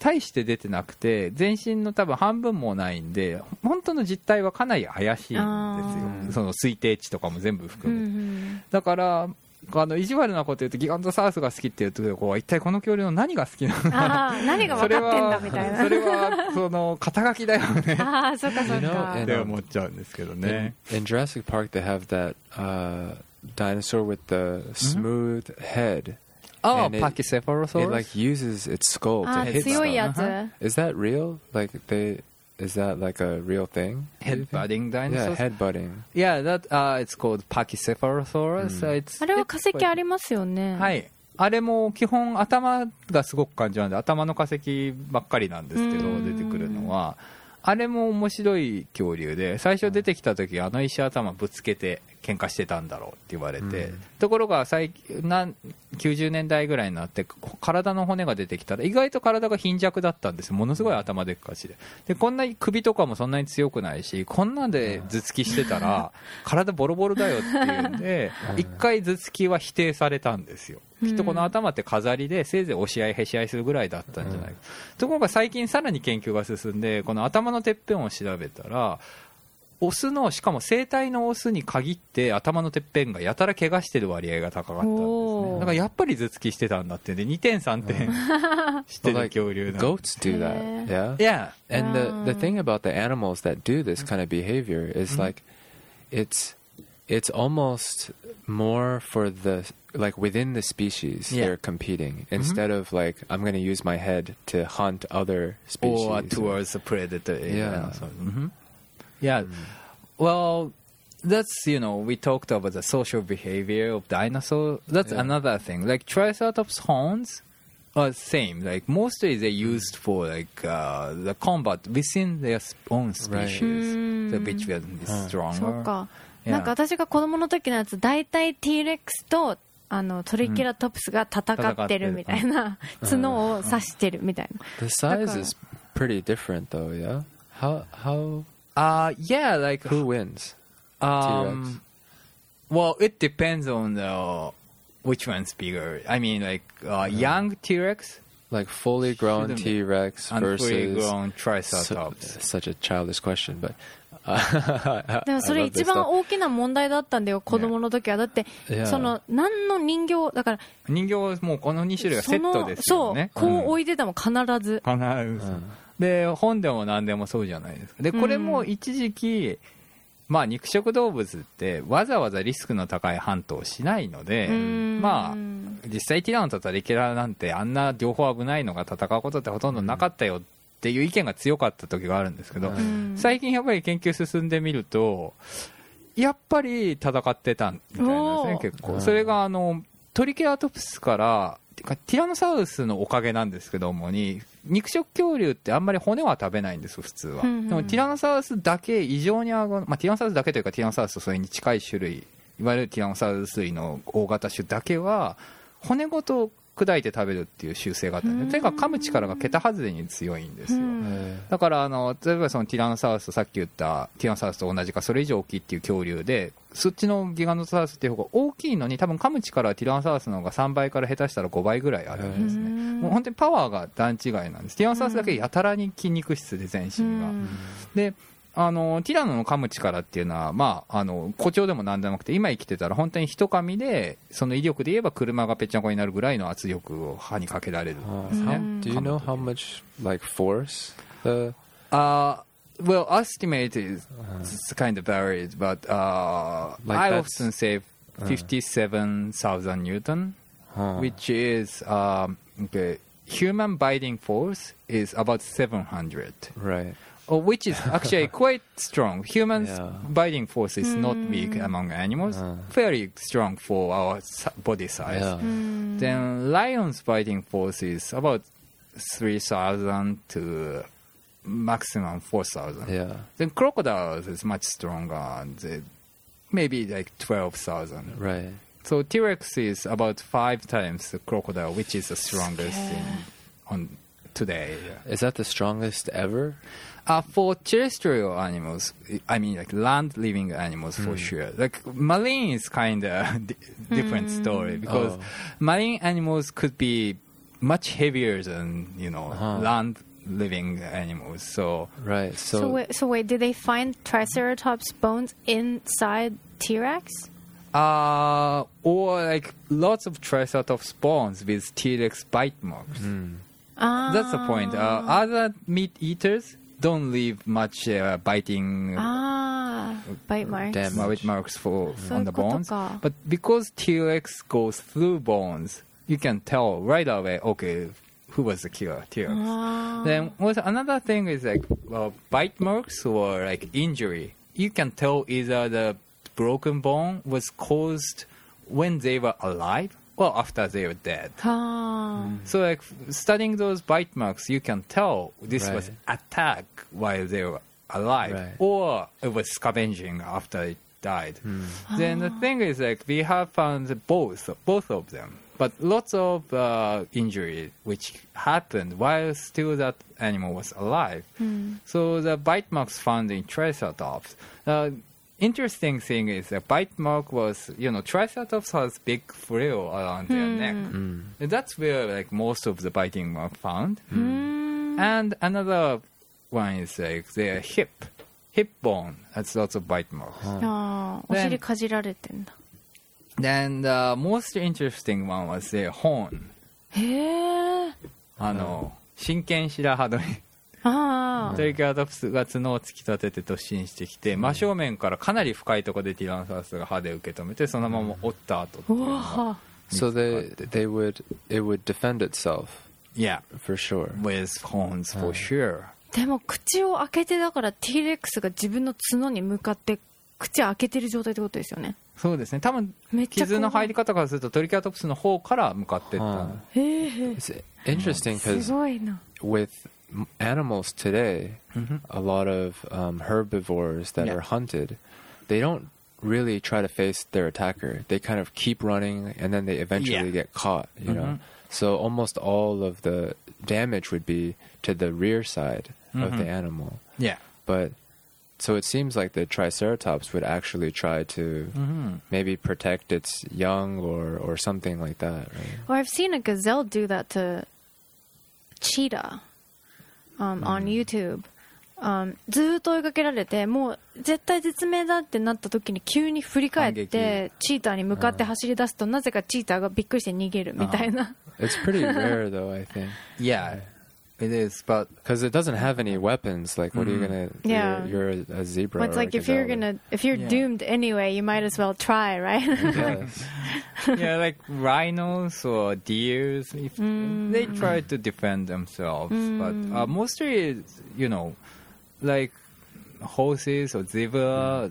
大して出てなくて全身の多分半分もないんで本当の実態はかなり怪しいんですよ。その推定値とかも全部含めて、だから意地悪なこと言うとギガントサウルスが好きっていうと一体この恐竜の何が好きなのか何が分かってんだみたいなそれはその肩書きだよねそうかそうかって思っちゃうんですけどね。 In Jurassic Park they have that dinosaur with the smooth head. Oh, Pachycephalosaurus. It like uses its skull to hit 強いや stuff. つ Is that real? Like is that like a real thing? Headbutting dinosaurs? Yeah, headbutting. Yeah, that it's called Pachycephalosaurus. あれは化石ありますよね。 はい。あれも基本頭がすごく感じなんで頭の化石ばっかりなんですけど出てくるのはあれも面白い恐竜で最初出てきた時石頭ぶつけて喧嘩してたんだろうって言われて、ところが90年代ぐらいになって体の骨が出てきたら意外と体が貧弱だったんですよ。ものすごい頭でっかちでこんなに首とかもそんなに強くないしこんなんで頭突きしてたら体ボロボロだよっていうんで一回頭突きは否定されたんですよ。きっとこの頭って飾りでせいぜい押し合いへし合いするぐらいだったんじゃないか、ところが最近さらに研究が進んでこの頭のてっぺんを調べたらオスのしかも生体のオスに限って頭のてっぺんがやたら怪我してる割合が高かったんですね。だからやっぱり頭突きしてたんだってで2点3点してる恐竜なんgoats do that. Yeah. And the thing about the animals that do this kind of behavior is like it's almost more for the like within the species they're competing instead of like I'm going to use my head to hunt other species or towards a predator. Yeah. Well, that's we talked about the social behavior of dinosaurs. That's another thing. Like Triceratops horns are same. Like mostly they used for like the combat within their own species, which is stronger. そうか。なんか私が子供の時のやつ大体 T-Rex とトリケラトプスが戦ってるみたいな角を刺してるみたいな。 The size is pretty different though, yeah? How yeah, like who wins? T-Rex? Well, it depends on which one's bigger. I mean, like young T-Rex, like fully grown T-Rex versus fully grown Triceratops. Such a childish question, but でもそれ一番大きな問題だったんだよ子供の時は。だってその何の人形だから人形はもうこの2種類がセットですよね。 そうこう置いてたもん必ず。 で本でも何でもそうじゃないですか。でこれも一時期まあ肉食動物ってわざわざリスクの高いハントをしないのでまあ実際ティラノとトリケラなんてあんな両方危ないのが戦うことってほとんどなかったよっていう意見が強かった時があるんですけど、最近やっぱり研究進んでみるとやっぱり戦ってたみたいなんですね結構。それがトリケラトプスからティラノサウルスのおかげなんですけどもに肉食恐竜ってあんまり骨は食べないんです普通は、でもティラノサウルスだけ異常にティラノサウルスだけというかティラノサウルスとそれに近い種類いわゆるティラノサウルス類の大型種だけは骨ごと砕いて食べるっていう習性があったんで、とにかく噛む力が桁外れに強いんですよ。だから例えばそのティラノサウルスさっき言ったティラノサウルスと同じかそれ以上大きいっていう恐竜でそっちのギガノトサウルスっていう方が大きいのに多分噛む力はティラノサウルスの方が3倍から下手したら5倍ぐらいあるんですね。もう本当にパワーが段違いなんです。ティラノサウルスだけやたらに筋肉質で全身がでティラノの噛む力っていうのは、まあ、誇張でもなんでもなくて今生きてたら本当に一噛みでその威力で言えば車がぺっちゃんこになるぐらいの圧力を歯にかけられるんですね。 Do you know how much like force the well, estimate is kind of varied, but like I often say 57,000 Newton, which is okay, human biting force is about 700. Right. Which is actually quite strong. Humans' biting force is not weak among animals, very strong for our body size. Then lions' biting force is about 3,000 to maximum 4,000. Then crocodiles is much stronger, maybe like 12,000. Right. So T-Rex is about 5 times the crocodile, which is the strongest on today. Is that the strongest ever? For terrestrial animals, I mean like land living animals for sure. Like marine is kind of different story because marine animals could be much heavier than land living animals. So right. So wait, did they find Triceratops bones inside T-Rex? Or like lots of Triceratops bones with T-Rex bite marks. That's the point. Other meat eaters don't leave much biting bite marks. Bite marks on the bones. そういうことか。 But because T-Rex goes through bones, you can tell right away, okay, who was the killer T-Rex. Then another thing is like bite marks or like injury. You can tell either the broken bone was caused when they were alive or after they were dead. So like studying those bite marks, you can tell this was attack while they were alive, or it was scavenging after it died. Then the thing is like we have found both of them, but lots of injury which happened while still that animal was alive. So the bite marks found in Triceratops. Interesting thing is the bite mark was, Triceratops has big frill around their neck. And that's where like most of the biting mark found. And another one is like their hip bone has lots of bite marks. お尻かじられてんだ。 Then the most interesting one was their horn. へえ。 真剣白羽鳥。トリケラトプスが角を突き立てて突進してきて、真正面からかなり深いところでティラノサウルスが歯で受け止めて、そのまま折った後っていうのが So it would defend itself. Yeah, for sure. With horns for sure. でも口を開けてだから T-Rex が自分の角に向かって口開けてる状態ってことですよね。 そうですね。多分傷の入り方からするとトリケラトプスの方から向かっていった。 It's interesting because with animals today, a lot of herbivores that are hunted, they don't really try to face their attacker. They kind of keep running and then they eventually get caught, you know. So almost all of the damage would be to the rear side of the animal. Yeah. But so it seems like the Triceratops would actually try to maybe protect its young or something like that, right? Or I've seen a gazelle do that to cheetah. On YouTube、ずーっと追いかけられてもう絶対絶命だってなった時に急に振り返ってチーターに向かって走り出すとなぜかチーターがびっくりして逃げるみたいな。 It's pretty rare though, I think. Yeah, it is, but because it doesn't have any weapons. Like, what are you gonna? Yeah, you're a zebra. Well, it's like if you're doomed anyway, you might as well try, right? Yes. Yeah, like rhinos or deers, if they try to defend themselves, but mostly, like horses or zebra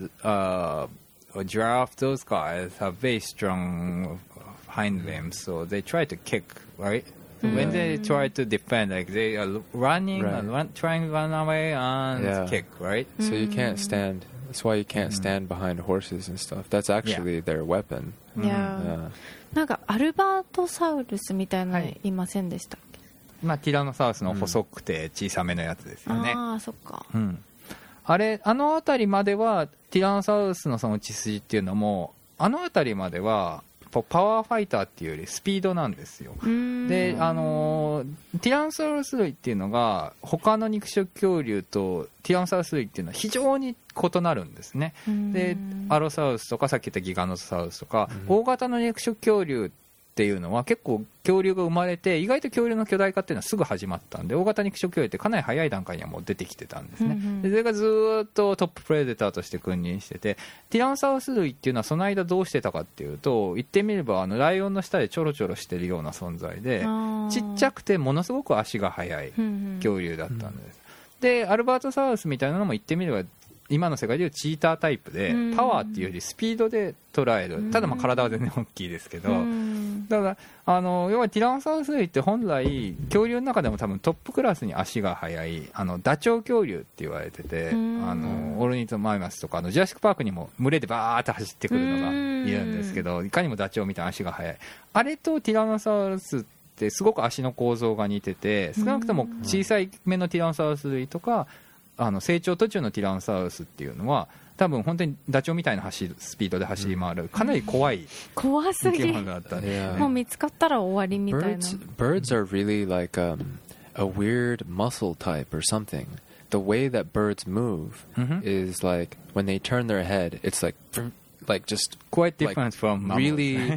or giraffe, those guys have very strong hind limbs, so they try to kick, right? When they try to defend, like they are running and trying to run away and kick, right? So you can't stand. That's why you can't stand behind horses and stuff. That's actually their weapon. Yeah. なんかアルバートサウルスみたいなのいませんでしたっけ？ まあティラノサウルスの細くて小さめのやつですよね。 ああ、そっか。 あの辺りまではティラノサウルスのその血筋っていうのもあの辺りまではパワーファイターっていうよりスピードなんですよ。で、ティラノサウルス類っていうのが他の肉食恐竜とティラノサウルス類っていうのは非常に異なるんですね。で、アロサウルスとかさっき言ったギガノサウルスとか大型の肉食恐竜っていうのは結構恐竜が生まれて意外と恐竜の巨大化っていうのはすぐ始まったんで大型肉食恐竜ってかなり早い段階にはもう出てきてたんですね。でそれがずっとトッププレデターとして君臨しててティラノサウルス類っていうのはその間どうしてたかっていうと言ってみればライオンの下でちょろちょろしてるような存在でちっちゃくてものすごく足が速い恐竜だったんです。でアルバートサウルスみたいなのも言ってみれば今の世界でいうチータータイプでパワーっていうよりスピードで捉える。ただまあ体は全然大きいですけどだから要はティラノサウルス類って本来恐竜の中でも多分トップクラスに足が速いダチョウ恐竜って言われててオルニトマイマスとかジュラシックパークにも群れでバーって走ってくるのがいるんですけどいかにもダチョウみたいな足が速いあれとティラノサウルスってすごく足の構造が似てて少なくとも小さい目のティラノサウルス類とか成長途中のティラノサウルスっていうのは多分本当にダチョウみたいなスピードで走り回るかなり怖い怖すぎ、 だったんで、 もう見つかったら終わりみたいな。 Birds are really like a weird muscle type or something. The way that birds move is like when they turn their head, it's like just quite different from really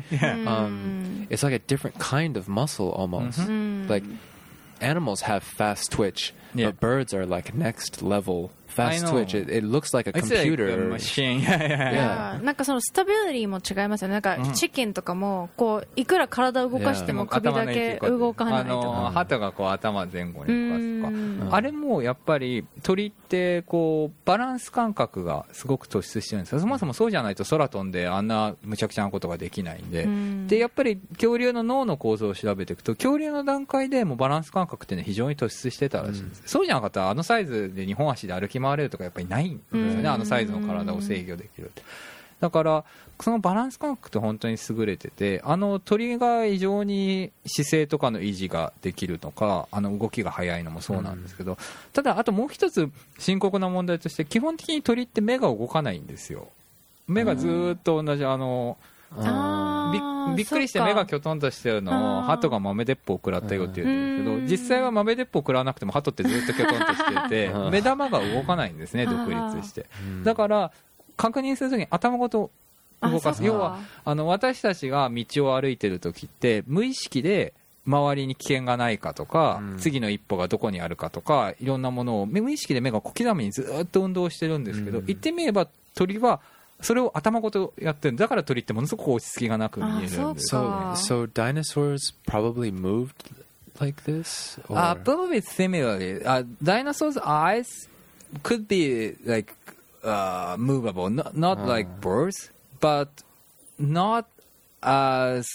it's like a different kind of muscle almost. Like animals have fast twitch, but birds are like next level fast twitch. It looks like a computer. It's like a machine. なんかそのスタビリティも違いますよね。なんかチキンとかもこういくら体を動かしても首だけ動かないとか、 鳩がこう頭前後に動かすとか、あれもやっぱり鳥ってこうバランス感覚がすごく突出してるんですよ。そもそもそうじゃないと空飛んであんなむちゃくちゃなことができないんで、でやっぱり恐竜の脳の構造を調べていくと恐竜の段階でもうバランス感覚ってね非常に突出してたらしいんです。そうじゃなかったらあのサイズで2本足で歩き回れるとかやっぱりないんですよね。あのサイズの体を制御できるって。だからそのバランス感覚って本当に優れてて、鳥が異常に姿勢とかの維持ができるとか動きが速いのもそうなんですけど、ただあともう一つ深刻な問題として基本的に鳥って目が動かないんですよ。目がずーっと同じびっくりして目がきょとんとしてるのを鳩が豆鉄砲を食らったよって言うんですけど、実際は豆鉄砲を食らわなくても鳩ってずっときょとんとしてて目玉が動かないんですね、独立して。だから確認するときに頭ごと動かす。要は私たちが道を歩いてるときって無意識で周りに危険がないかとか、次の一歩がどこにあるかとかいろんなものを無意識で目が小刻みにずっと運動してるんですけど、言ってみれば鳥はそれを頭ごとやってる。だから鳥ってものすごく落ち着きがなく見えるんです。 So dinosaurs probably moved like this? Probably similarly. Dinosaurs' eyes could be like movable, not like birds, but not as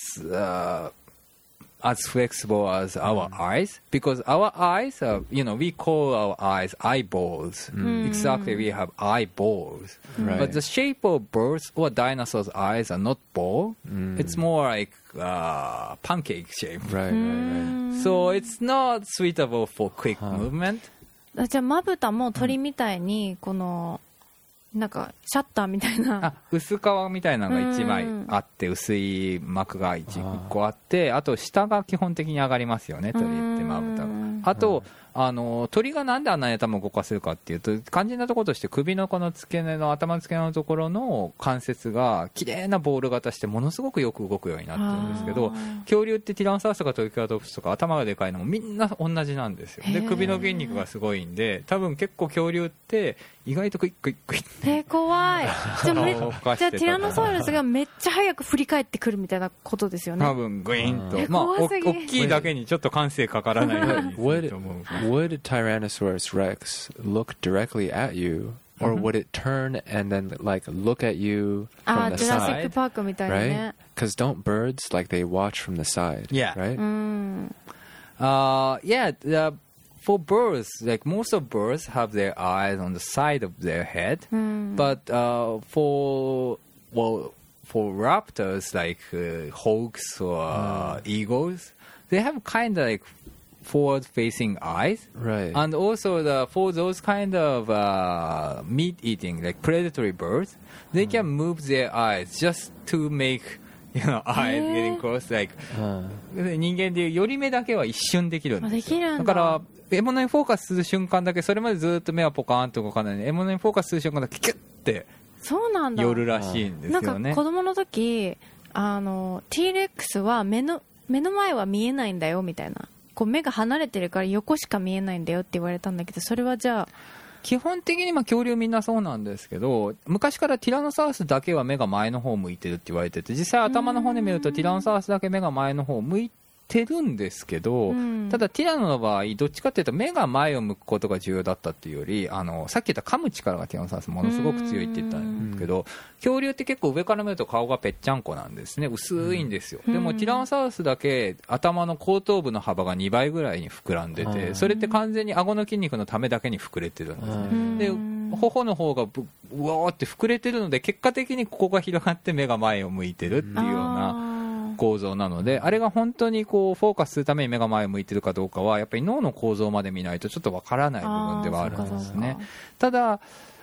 flexible as our eyes, because our eyes are, we call our eyes eyeballs. Exactly, we have eyeballs. But the shape of birds or dinosaurs' eyes are not ball. It's more like pancake shape. Right. So it's not suitable for quick movement. じゃあまぶたも鳥みたいにこのなんかシャッターみたいな薄皮みたいなのが1枚あって薄い膜が1個あって、あと下が基本的に上がりますよね、鳥ってまぶたが。あと鳥がなんであんなに頭を動かせるかっていうと、肝心なところとして首のこの付け根の頭の付け根のところの関節が綺麗なボール型してものすごくよく動くようになってるんですけど、恐竜ってティラノサウルスとかトリケラトプスとか頭がでかいのもみんな同じなんですよ。で首の筋肉がすごいんで、多分結構恐竜って意外とクイックイックイッ怖い。じゃあティラノサウルスがめっちゃ早く振り返ってくるみたいなことですよね。 多分グイーンと、まあ大きいだけにちょっと感性かからないようにすると思う。 Would Tyrannosaurus Rex look directly at you, or would it turn and then like look at you from the side? Right? Because don't birds like they watch from the side? Yeah. Right. Yeah. For birds, like most of birds have their eyes on the side of their head, but for raptors like hawks or eagles, they have kind of like forward-facing eyes, right? And also for those kind of meat-eating, like predatory birds, they can move their eyes just to make eyes getting close, like 人間でいう寄り目だけは一瞬できるんですよ。だから獲物にフォーカスする瞬間だけ、それまでずっと目はポカーンと動かないので、獲物にフォーカスする瞬間だけキュッて寄るらしいんですよね。 なんか子供の時T-Rex は目の前は見えないんだよみたいな、こう目が離れてるから横しか見えないんだよって言われたんだけど、それはじゃあ基本的に恐竜みんなそうなんですけど、昔からティラノサウルスだけは目が前の方を向いてるって言われてて、実際頭の骨見るとティラノサウルスだけ目が前の方を向いてるんですけど、ただティラノの場合どっちかっていうと目が前を向くことが重要だったっていうより、さっき言った噛む力がティラノサウルスものすごく強いって言ったんですけど、恐竜って結構上から見ると顔がぺっちゃんこなんですね。薄いんですよ。でもティラノサウルスだけ頭の後頭部の幅が2倍ぐらいに膨らんでて、それって完全に顎の筋肉のためだけに膨れてるんですね。で頬の方がうわーって膨れてるので、結果的にここが広がって目が前を向いてるっていうような構造なので、あれが本当にこうフォーカスするために目が前を向いてるかどうかはやっぱり脳の構造まで見ないとちょっとわからない部分ではあるんですね。ただ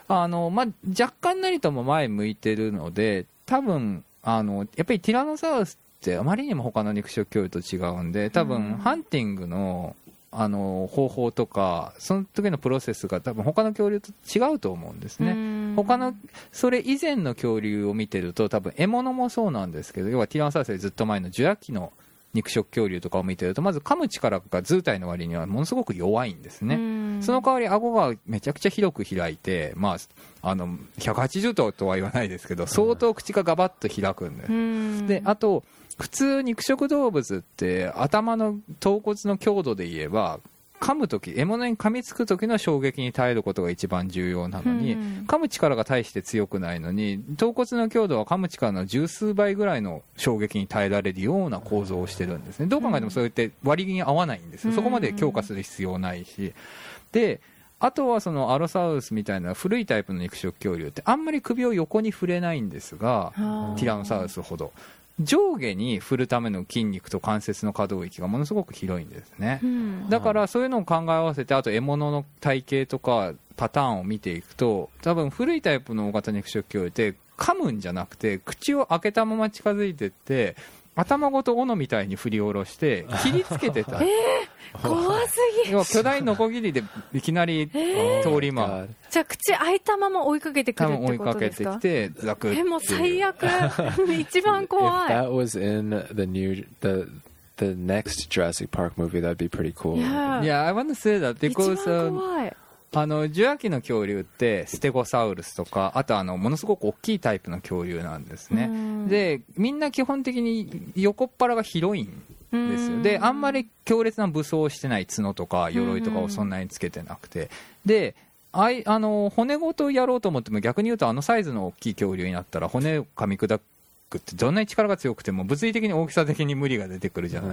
若干なりとも前向いてるので、多分やっぱりティラノサウルスってあまりにも他の肉食恐竜と違うんで、多分ハンティングの方法とかその時のプロセスが多分他の恐竜と違うと思うんですね。他のそれ以前の恐竜を見てると、多分獲物もそうなんですけど、要はティラノサウルスよりずっと前のジュラ紀の肉食恐竜とかを見てると、まず噛む力が図体の割にはものすごく弱いんですね。その代わり顎がめちゃくちゃ広く開いて、180度とは言わないですけど、相当口がガバッと開くんで、あと普通肉食動物って頭の頭骨の強度で言えば、噛むとき、獲物に噛みつくときの衝撃に耐えることが一番重要なのに、噛む力が大して強くないのに、頭骨の強度は噛む力の十数倍ぐらいの衝撃に耐えられるような構造をしてるんですね。どう考えてもそうやって割に合わないんですよ。そこまで強化する必要ないし。で、あとはそのアロサウルスみたいな古いタイプの肉食恐竜ってあんまり首を横に振れないんですが、ティラノサウルスほど上下に振るための筋肉と関節の可動域がものすごく広いんですね。だからそういうのを考え合わせて、あと獲物の体型とかパターンを見ていくと、多分古いタイプの大型肉食恐竜って噛むんじゃなくて口を開けたまま近づいてって頭ごと斧みたいに振り下ろして切りつけてた。 怖すぎ。 巨大ノコギリでいきなり通り回る。 じゃあ口開いたまま追いかけてくるってことですか？ 追いかけてきてザクッて。 もう最悪。一番怖い。 If that was in the next Jurassic Park movie, that'd be pretty cool. Yeah, I want to say that because 一番怖い。 ジュラ紀の恐竜ってステゴサウルスとか、あとものすごく大きいタイプの恐竜なんですね。でみんな基本的に横っ腹が広いんですよ。であんまり強烈な武装をしてない角とか鎧とかをそんなにつけてなくて、で骨ごとやろうと思っても、逆に言うとサイズの大きい恐竜になったら骨を噛み砕くってどんなに力が強くても物理的に大きさ的に無理が出てくるじゃない。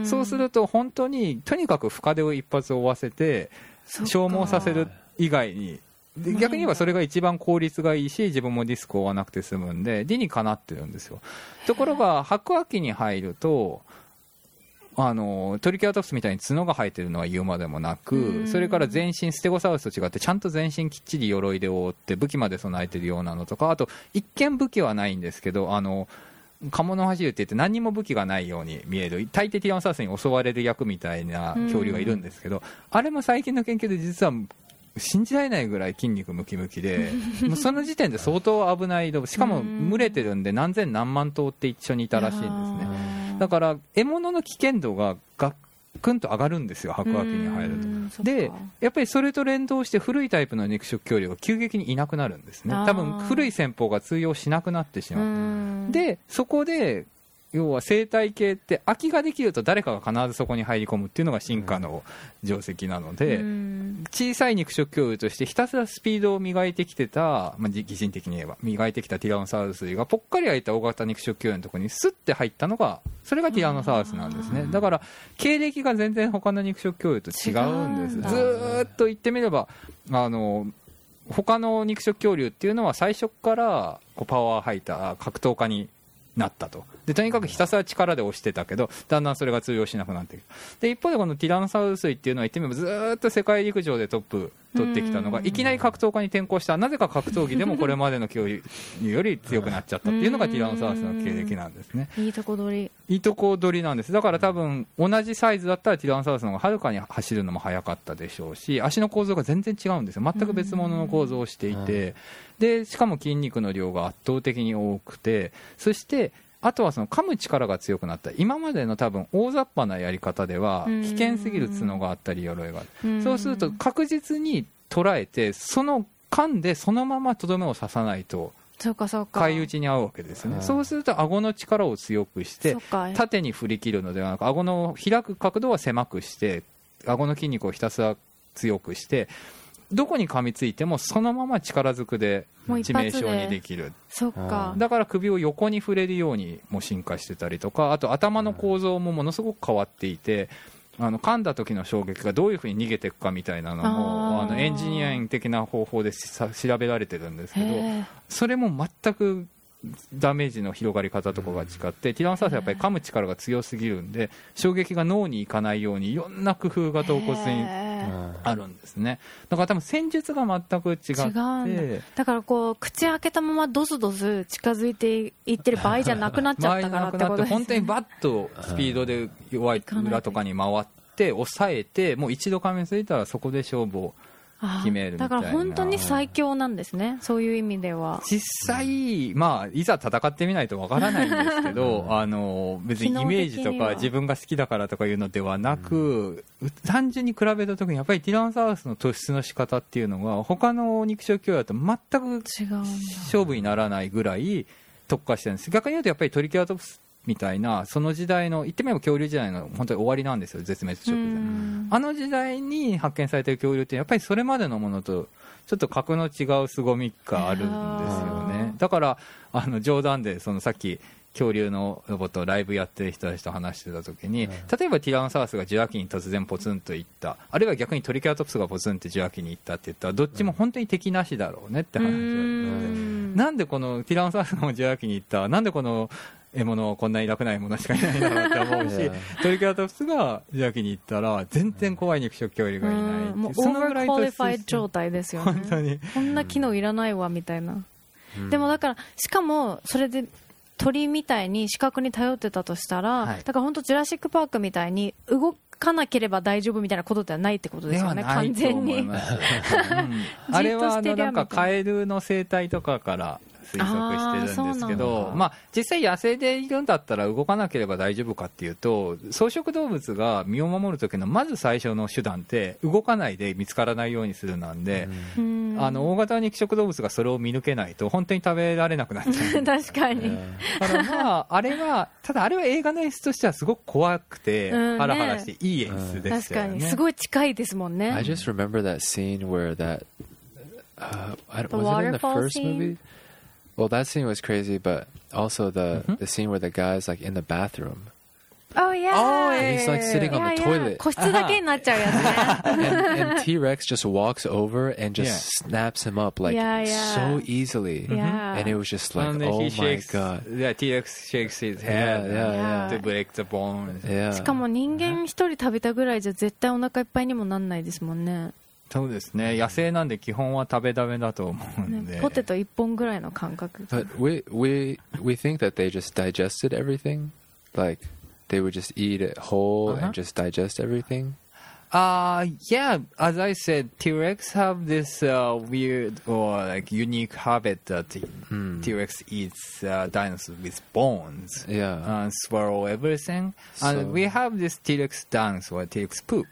そうすると本当にとにかく深手を一発追わせて消耗させる以外に、逆に言えばそれが一番効率がいいし、自分もディスクを追わなくて済むんで理にかなってるんですよ。ところが白亜紀に入るとトリケラトプスみたいに角が生えてるのは言うまでもなく、それから全身ステゴサウルスと違ってちゃんと全身きっちり鎧で覆って武器まで備えてるようなのとか、あと一見武器はないんですけどカモノハシリって言って何にも武器がないように見える、大抵ティラノサウルスに襲われる役みたいな恐竜がいるんですけど、あれも最近の研究で実は信じられないぐらい筋肉ムキムキでもうその時点で相当危ないしかも群れてるんで何千何万頭って一緒にいたらしいんですね。だから獲物の危険度がガクンと上がるんですよ、白亜紀に入ると。でやっぱりそれと連動して古いタイプの肉食恐竜が急激にいなくなるんですね。多分古い戦法が通用しなくなってしまう。でそこで要は生態系って空きができると誰かが必ずそこに入り込むっていうのが進化の定石なので、小さい肉食恐竜としてひたすらスピードを磨いてきてた、擬人的に言えば磨いてきたティラノサウルス類がぽっかり開いた大型肉食恐竜のところにスッて入ったのが、それがティラノサウルスなんですね。だから経歴が全然他の肉食恐竜と違うんです。ずーっと言ってみれば他の肉食恐竜っていうのは最初からパワーハイター格闘家になったと。でとにかくひたすら力で押してたけど、だんだんそれが通用しなくなっていく。で一方でこのティラノサウルス類っていうのは言ってみればずーっと世界陸上でトップ取ってきたのがいきなり格闘家に転向した。なぜか格闘技でもこれまでの恐竜より強くなっちゃったっていうのがティラノサウルスの経歴なんですね。 いいとこ取り、 いいとこ取りなんです。だから多分同じサイズだったらティラノサウルスの方がはるかに走るのも速かったでしょうし、足の構造が全然違うんですよ。全く別物の構造をしていて、でしかも筋肉の量が圧倒的に多くて、そしてあとはその噛む力が強くなった。今までの多分大雑把なやり方では危険すぎる角があったり鎧がある。そうすると確実に捉えて、その噛んでそのままとどめを刺さないと返り討ちに合うわけですね。そうすると顎の力を強くして縦に振り切るのではなく、顎の開く角度は狭くして顎の筋肉をひたすら強くして、どこに噛みついてもそのまま力ずくで致命傷にできる。 そっか。 だから首を横に振れるようにも進化してたりとか、あと頭の構造もものすごく変わっていて、噛んだ時の衝撃がどういうふうに逃げていくかみたいなのもエンジニアリング的な方法で調べられてるんですけど、それも全くダメージの広がり方とかが違って、ティラノサウルスはやっぱり噛む力が強すぎるんで、衝撃が脳に行かないようにいろんな工夫が頭骨にあるんですね。だから多分戦術が全く違ってだからこう口開けたままドスドス近づいていってる場合じゃなくなっちゃったからってことですね。 本当にバッとスピードで弱い裏とかに回って抑えて、もう一度噛みついたらそこで勝負を決めるみたいな。 だから本当に最強なんですね、そういう意味では。 実際、まあ、いざ戦ってみないとわからないんですけど別にイメージとか自分が好きだからとかいうのではなく、単純に比べた時にやっぱりティラノサウルスの突出の仕方っていうのが他の肉食恐竜だと全く勝負にならないぐらい特化してるんです。逆に言うとやっぱりトリケラトプスみたいなその時代の言ってみれば恐竜時代の本当に終わりなんですよ、絶滅直前。あの時代に発見されている恐竜ってやっぱりそれまでのものとちょっと格の違う凄みがあるんですよね。だから冗談でそのさっき恐竜のロボットをライブやってる人たちと話してた時に、例えばティラノサウルスが受話器に突然ポツンといった、あるいは逆にトリケラトプスがポツンって受話器に行ったって言ったらどっちも本当に敵なしだろうねって話をして、なんでこのティラノサウルスの受話器に行った、なんでこの獲物はこんなに楽ないものしかいないんだろうって思うしトリケラトプスが受話器に行ったら全然怖い肉食恐竜がいない、 もうオーバークオリファイ状態ですよね。 本当にこんな機能いらないわみたいな。でもだからしかもそれで鳥みたいに視覚に頼ってたとしたら、だから本当ジュラシックパークみたいに動かなければ大丈夫みたいなことではないってことですよね、完全に。 あれはなんかカエルの生態とかから推測してるんですけど、まあ、実際野生でいるんだったら動かなければ大丈夫かっていうと、草食動物が身を守る時のまず最初の手段って動かないで見つからないようにするなんで、大型肉食動物がそれを見抜けないと本当に食べられなくなっちゃう確かに。 だからまああれは映画の演出としてはすごく怖くて、ハラハラしていい演出ですよね。 確かにすごい近いですもんね。 I just remember that scene where that was it in the first movie? Well, that scene was crazy, but also the scene where the guy's like in the bathroom. Oh yeah. And he's like sitting on the toilet. 個室だけになっちゃうやつね。 and T-Rex just walks over and just snaps him up like so easily. And it was just like, oh my god. Yeah, T-Rex shakes his head to break the bone. しかも人間一人食べたぐらいじゃ絶対お腹いっぱいにもなんないですもんね。 そうですね、野生なんで基本は食べだめだと思うんで、 ポテト1本ぐらいの感覚。 But we think that they just digested everything, like they would just eat it whole and just digest everything. Yeah, as I said, T-Rex have this weird or like unique habit that T-Rex eats dinosaurs with bones. Yeah, swallow everything. And we have this T-Rex dance or T-Rex poop.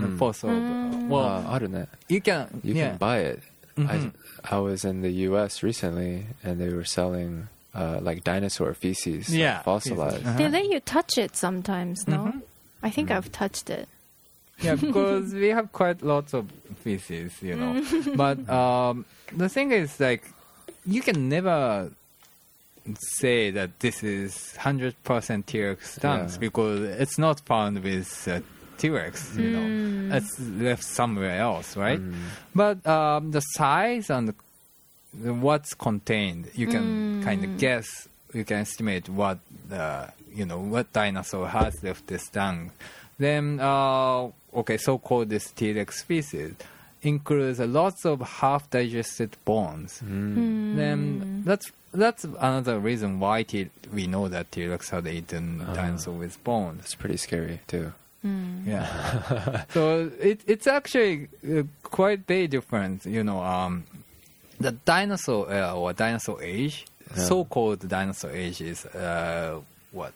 Well, you can buy it. I was in the U.S. recently, and they were selling like dinosaur feces, fossilized. They let you touch it sometimes, no? I think I've touched it. Yeah, because we have quite lots of feces, you know. But the thing is, like, you can never say that this is 100% T-Rex dance because it's not found with T-Rex, you know, it's left somewhere else, right? But the size and what's contained, you can kind of guess, you can estimate what what dinosaur has left this tongue. Then, so-called this T-Rex species includes lots of half-digested bones. Then that's another reason why we know that T-Rex had eaten dinosaur with bones. It's pretty scary too. Yeah. So it's actually quite very different. You know, the dinosaur era or dinosaur age, so-called dinosaur age is what?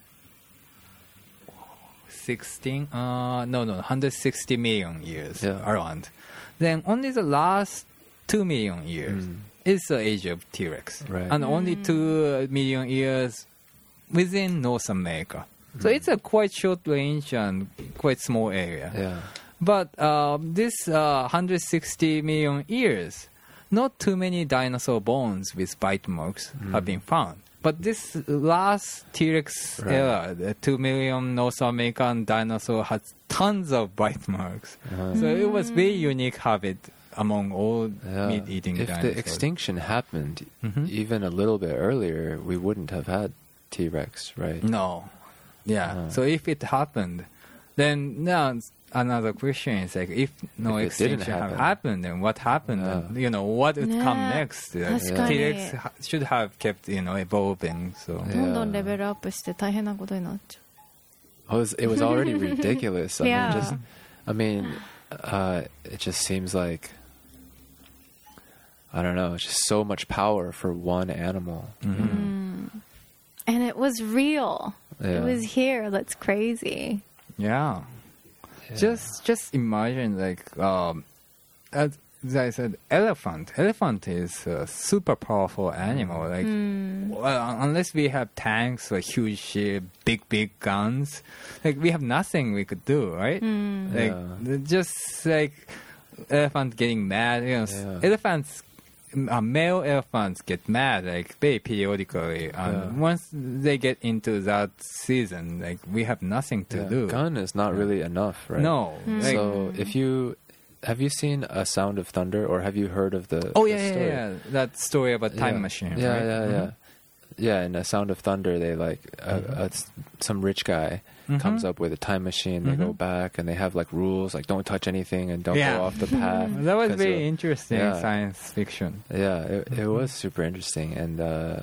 160 million years around. Then only the last 2 million years is the age of T-Rex, and only 2 million years within North America. So it's a quite short range and quite small area. Yeah. But this 160 million years, not too many dinosaur bones with bite marks have been found. But this last T-Rex era, the 2 million North American dinosaur has tons of bite marks. So it was very unique habit among all meat-eating dinosaurs. If the extinction happened even a little bit earlier, we wouldn't have had T-Rex, right? No. Yeah. So if it happened, then now another question is like, if no extinction had happened, then what happened? And, what would come next? T-Rex should have kept, evolving. So. どんどんレベルアップして大変なことになっちゃう。 It was already ridiculous. It just seems like, I don't know, it's just so much power for one animal. And it was real. It was here. That's crazy. Yeah. Just imagine, like, as I said, elephant is a super powerful animal. Like, unless we have tanks or huge, big guns, like we have nothing we could do, right? Just like elephant getting mad. Elephants. Male elephants get mad like very periodically. Once they get into that season, like we have nothing to do. Gun is not really enough, right? No. So have you seen A Sound of Thunder, or have you heard of the? Oh story? That story about time machine. Yeah. In A Sound of Thunder, they some rich guy comes up with a time machine. They go back and they have like rules, like don't touch anything and don't go off the path. That was very interesting science fiction. Yeah, it was super interesting. And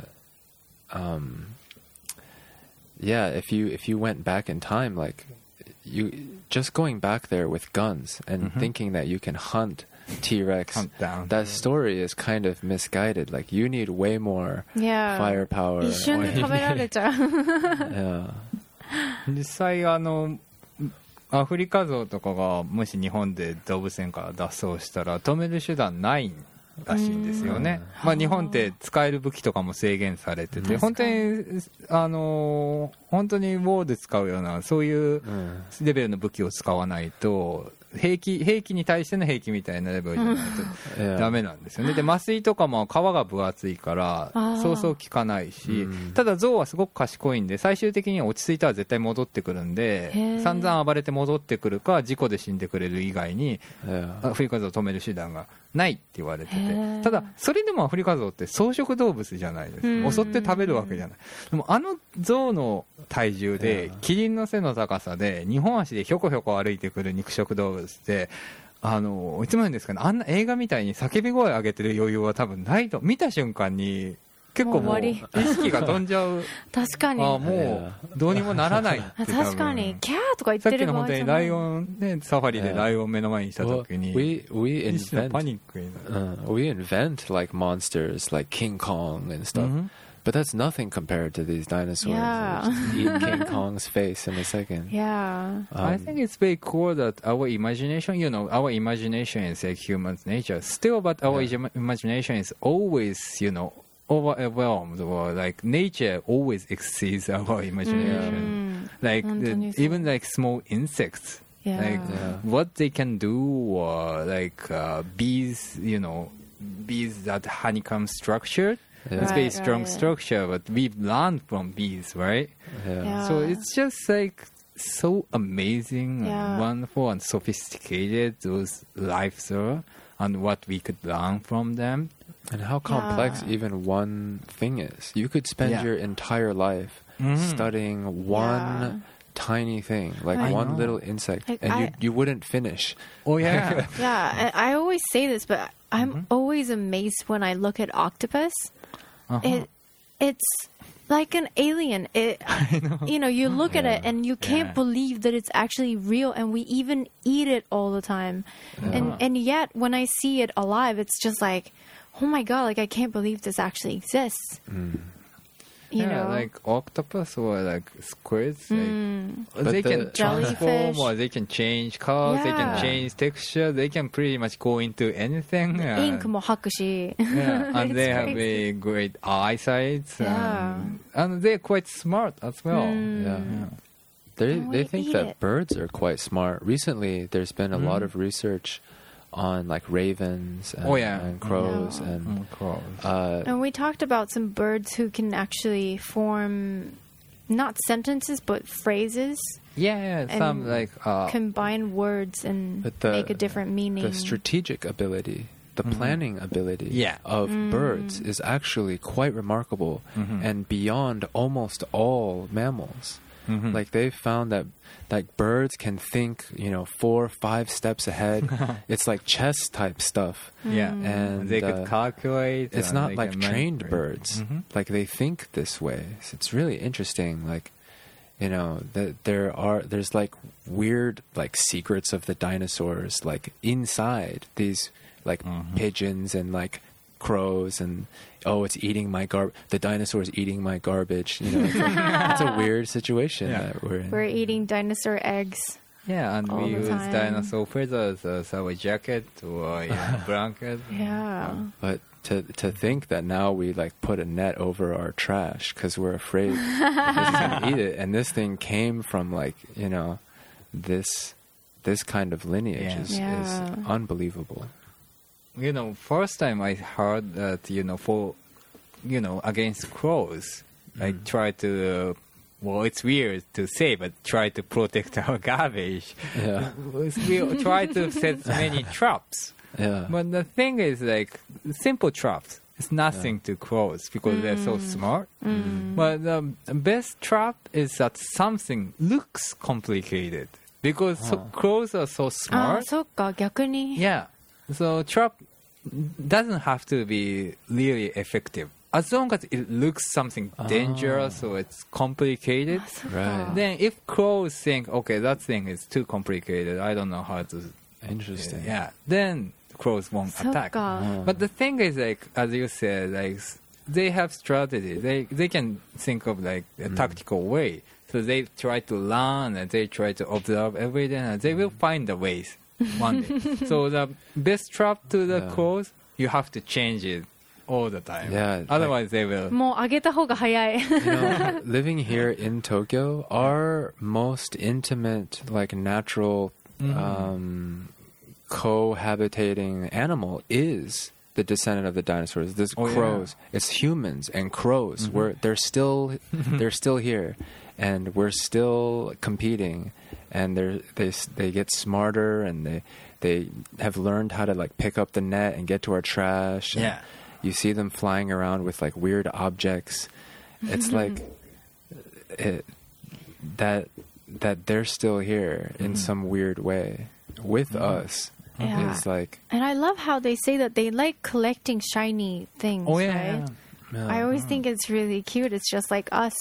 if you went back in time, like you just going back there with guns and thinking that you can hunt T-Rex, that story is kind of misguided. Like you need way more firepower. 一瞬で食べられちゃう。 実際アフリカゾウとかがもし日本で動物園から脱走したら止める手段ないらしいんですよね。日本って使える武器とかも制限されてて、本当に本当にウォーで使うようなそういうレベルの武器を使わないと。兵器に対しての兵器みたいなレベルじゃないとダメなんですよね。で麻酔とかも皮が分厚いからそうそう効かないし、ただ象はすごく賢いんで最終的には落ち着いたら絶対戻ってくるんで、散々暴れて戻ってくるか事故で死んでくれる以外にアフリカゾウを止める手段がないって言われてて、ただそれでもアフリカゾウって草食動物じゃないですか。襲って食べるわけじゃない。でも象の体重でキリンの背の高さで2本足でひょこひょこ歩いてくる肉食動物っていつも言うんですかね、あんな映画みたいに叫び声上げてる余裕は多分ないと。見た瞬間に結構もう意識が飛んじゃう。 確かにもうどうにもならないって確かにキャーとか言ってる場合じゃない。さっきの本当にライオンね、サファリでライオン目の前にした時に一種のパニックになる。 We invent like monsters like King Kong and stuff、but that's nothing compared to these dinosaurs. Eat King Kong's face in a second. I think it's very cool that our imagination, our imagination is like human nature still, but our imagination is always, overwhelmed, or like nature always exceeds our imagination. Like even like small insects, like what they can do, or like bees, bees that honeycomb structure. It's very strong structure, but we've learned from bees, right? So it's just like so amazing and wonderful and sophisticated those lives are, and what we could learn from them. And how complex even one thing is. You could spend your entire life studying one tiny thing, like one little insect, like and you wouldn't finish. Oh, yeah. And I always say this, but I'm always amazed when I look at octopus. It's like an alien. You look at it and you can't believe that it's actually real, and we even eat it all the time. And yet when I see it alive, it's just like, oh my god, like I can't believe this actually exists. You know? Like octopus or like squids, they can transform, or they can change colors, they can change texture, they can pretty much go into anything. インクも吐くし。 And they have a great eyesight, and they're quite smart as well. They think that birds are quite smart. Recently, there's been a lot of research on like ravens and crows and we talked about some birds who can actually form not sentences but phrases some like combine words and make a different meaning. The strategic ability, the planning ability of birds is actually quite remarkable and beyond almost all mammals. Like they've found that like birds can think, 4 or 5 steps ahead. It's like chess type stuff. And they could calculate. It's not like trained birds. Like they think this way. So it's really interesting. Like, that there's like weird like secrets of the dinosaurs like inside these like pigeons and like crows and it's eating my the dinosaur's eating my garbage. It's a weird situation that we're in. We're eating dinosaur eggs. And we use dinosaur feathers as our jacket or blanket. But to think that now we like put a net over our trash because we're afraid it's gonna eat it, and this thing came from like this kind of lineage is unbelievable. First time I heard that, for, against crows, I try to, it's weird to say, but try to protect our garbage. We try to set many traps. But the thing is, like, simple traps. It's nothing to crows because they're so smart. But the best trap is that something looks complicated because crows are so smart. そっか、逆に。 So trap doesn't have to be really effective. As long as it looks something dangerous or it's complicated, then if crows think, okay, that thing is too complicated, I don't know how to... Interesting. Then crows won't attack. But the thing is, like, as you said, like, they have strategy. They can think of, like, a tactical way. So they try to learn and they try to observe everything and they will find the ways. One day. So the best trap to the crows, you have to change it all the time. Otherwise, they will. もう上げた方が早い。 Living here in Tokyo, our most intimate, like natural, cohabitating animal is the descendant of the dinosaurs. This crows. It's humans and crows. They're still here, and we're still competing. And they get smarter, and they have learned how to like pick up the net and get to our trash. You see them flying around with like weird objects. It's like that they're still here in some weird way with us. Is like, and I love how they say that they like collecting shiny things. Right? I always think it's really cute. It's just like us.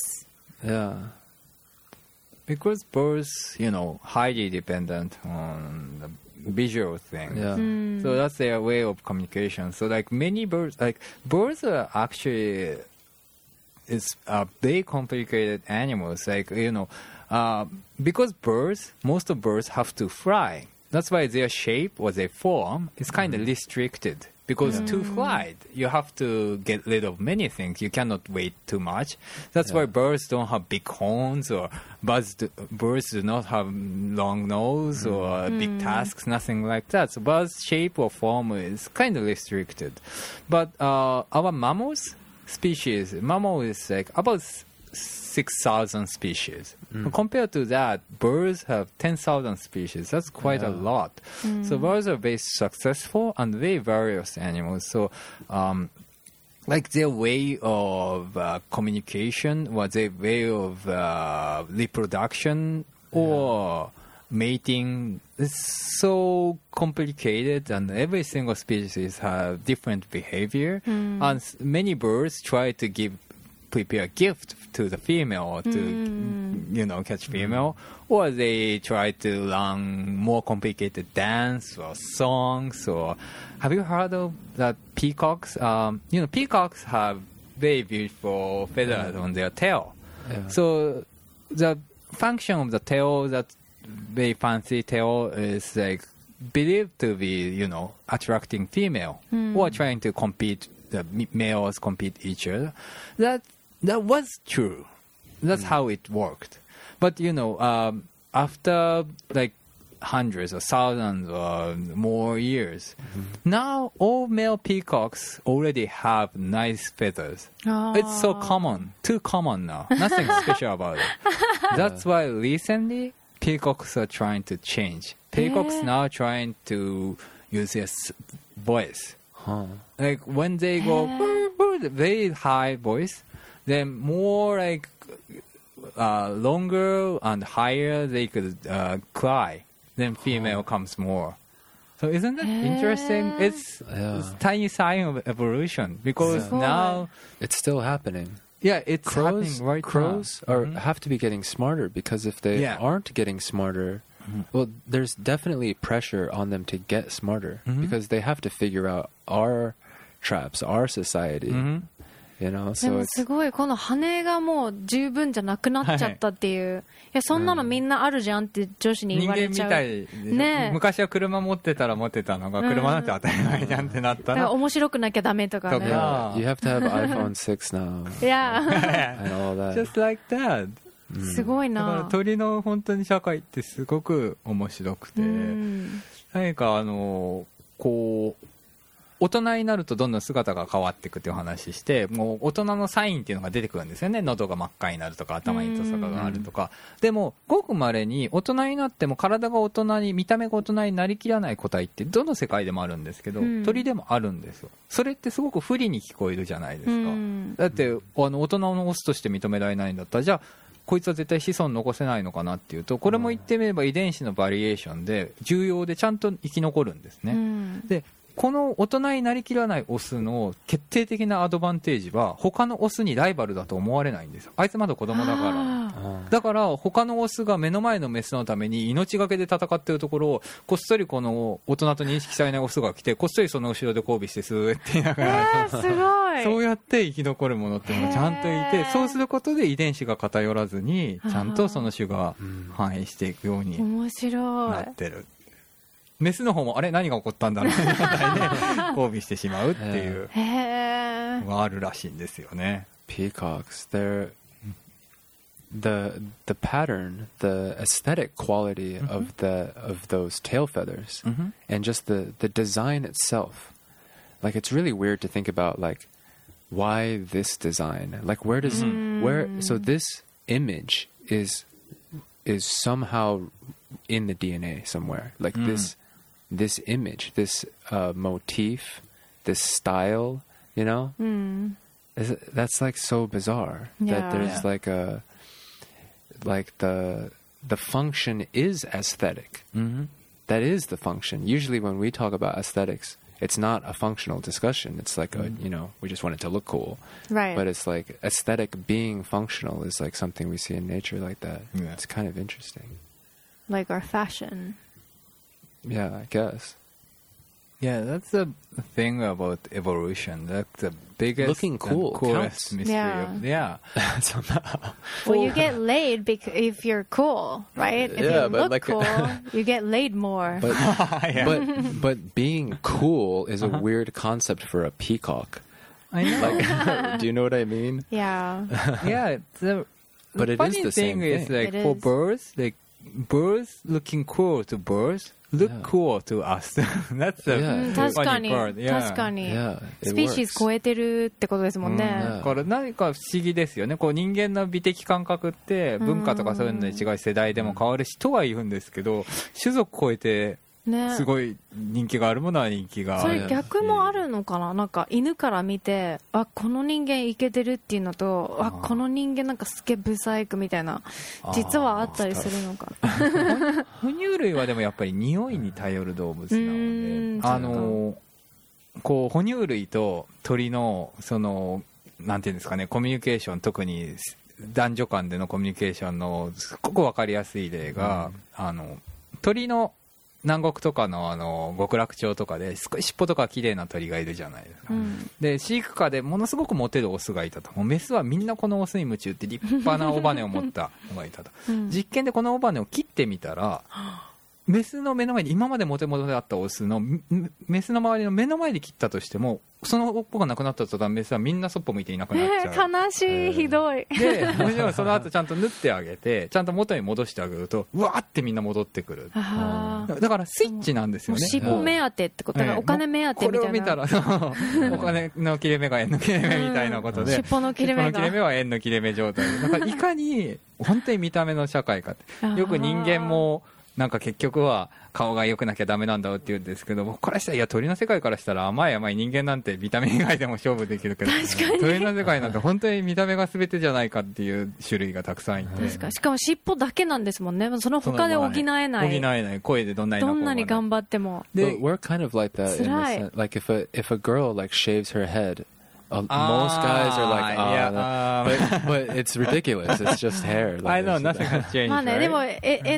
Because birds, highly dependent on the visual thing. So that's their way of communication. So like many birds, like birds are actually very complicated animals. Like, because most of birds have to fly. That's why their shape or their form is kind of restricted. Because to fly, you have to get rid of many things. You cannot weight too much. That's why birds don't have big horns, or birds do not have long nose or big tusks, nothing like that. So birds' shape or form is kind of restricted. But our mammals species, mammal is like about 6,000 species. Compared to that, birds have 10,000 species. That's quite a lot. So birds are very successful and very various animals. So, like their way of communication, or their way of reproduction or mating is so complicated, and every single species have different behavior. And many birds try to prepare a gift to the female to, catch female, or they try to learn more complicated dance or songs. Or have you heard of that peacocks? Peacocks have very beautiful feathers on their tail. So the function of the tail, that very fancy tail, is like believed to be, attracting female or trying to compete. The males compete each other. That was true. That's how it worked. But after like hundreds or thousands or more years, now all male peacocks already have nice feathers. It's so common, too common now. Nothing special about it. That's why recently peacocks are trying to change. Peacocks now trying to use their voice. Like when they go very high voice, then more like longer and higher they could cry. Then female comes more. So isn't that interesting? It's a tiny sign of evolution because now it's still happening. Yeah, it's happening right now. Crows have to be getting smarter because if they aren't getting smarter, well, there's definitely pressure on them to get smarter because they have to figure out our traps, our society. You know, でもすごいこの羽がもう十分じゃなくなっちゃったっていう、いやそんなのみんなあるじゃんって女子に言われちゃう。 人間みたいね。昔は車持ってたら持ってたのが車なんて当たり前じゃんってなったら。 だから面白くなきゃダメとかね。 You have to have iPhone 6 now. Yeah. And all that. Just like that. すごいな。 だから鳥の本当に社会ってすごく面白くて、何かこう。大人になるとどんどん姿が変わっていくっていう話して、もう大人のサインっていうのが出てくるんですよね。喉が真っ赤になるとか頭にトサカがあるとか。でもごく稀に大人になっても体が大人に見た目が大人になりきらない個体ってどの世界でもあるんですけど、鳥でもあるんですよ。それってすごく不利に聞こえるじゃないですか。だって大人のオスとして認められないんだったら、じゃあこいつは絶対子孫残せないのかなっていうと、これも言ってみれば遺伝子のバリエーションで重要でちゃんと生き残るんですね。でこの大人になりきらないオスの決定的なアドバンテージは他のオスにライバルだと思われないんですよ。あいつまだ子供だから。だから他のオスが目の前のメスのために命がけで戦っているところをこっそりこの大人と認識されないオスが来てこっそりその後ろで交尾してスーって言いながら、 すごいそうやって生き残るものっていうのがちゃんといて、そうすることで遺伝子が偏らずにちゃんとその種が繁栄していくようになってる。メスの方もあれ何が起こったんだろうみたいで交尾してしまうっていうのがあるらしいんですよね。 Peacocks, they're the pattern, the aesthetic quality of those tail feathers, and just the design itself. Like it's really weird to think about like why this design? Like where does so this image is somehow in the DNA somewhere. Like this image, this motif, this style, you know, that's like so bizarre that there's like the function is aesthetic. That is the function. Usually when we talk about aesthetics, it's not a functional discussion. It's like a, you know, we just want it to look cool. Right. But it's like aesthetic being functional is like something we see in nature like that. Yeah. It's kind of interesting. Like our fashion. Yeah, I guess. Yeah, that's the thing about evolution. That's the biggest, looking cool, and coolest mystery. Well, you get laid if you're cool, right? If you look like cool, you get laid more. But being cool is a weird concept for a peacock. I know. Like, do you know what I mean? Yeah. Yeah. But it is the same thing. Is like for birds, like birds looking cool to birds. Look cool to us. That's a funny part. 確かに。スピーシーズ超えてるってことですもんね。 だから何か不思議ですよね。こう人間の美的感覚って文化とかそういうので違い世代でも変わるしとは言うんですけど、種族超えてすごい人気があるものは人気がある。 それ逆もあるのかな。なんか犬から見てあこの人間イケてるっていうのとあこの人間なんかすげえブサイクみたいな実はあったりするのかな。 哺乳類はでもやっぱり匂いに頼る動物なので、こう哺乳類と鳥のそのなんていうんですかね、コミュニケーション、特に男女間でのコミュニケーションのすごく分かりやすい例が、鳥の南国とかの極楽鳥とかで尻尾とか綺麗な鳥がいるじゃないですか、で飼育下でものすごくモテるオスがいたと。もうメスはみんなこのオスに夢中って立派な尾羽を持ったのがいたと、実験でこの尾羽を切ってみたらメスの目の前に今までモテモテであったオスのメスの周りの目の前で切ったとしても、その尾っぽがなくなった途端メスはみんなそっぽ向いていなくなっちゃう、 悲しい、ひどい。 でもちろんその後ちゃんと縫ってあげてちゃんと元に戻してあげるとうわーってみんな戻ってくる。だからスイッチなんですよね。 尻尾目当てってことだ、お金目当てみたいな。 これを見たらお金の切れ目が円の切れ目みたいなことで、 尻尾の切れ目は円の切れ目状態で、だからいかに本当に見た目の社会かってよく人間もなんか結局は顔が良くなきゃダメなんだろうって言うんですけど、僕からしたらいや鳥の世界からしたら甘い人間なんて見た目以外でも勝負できるけど、鳥の世界なんて本当に見た目が全てじゃないかっていう種類がたくさんいて、 確かにしかも尻尾だけなんですもんね。その他で補えない声でどんなに頑張っても。 But we're kind of like that in the sense, like if a girl like shaves her head, most guys are like, but it's ridiculous. It's just hair. I know nothing has changed. まあね、でも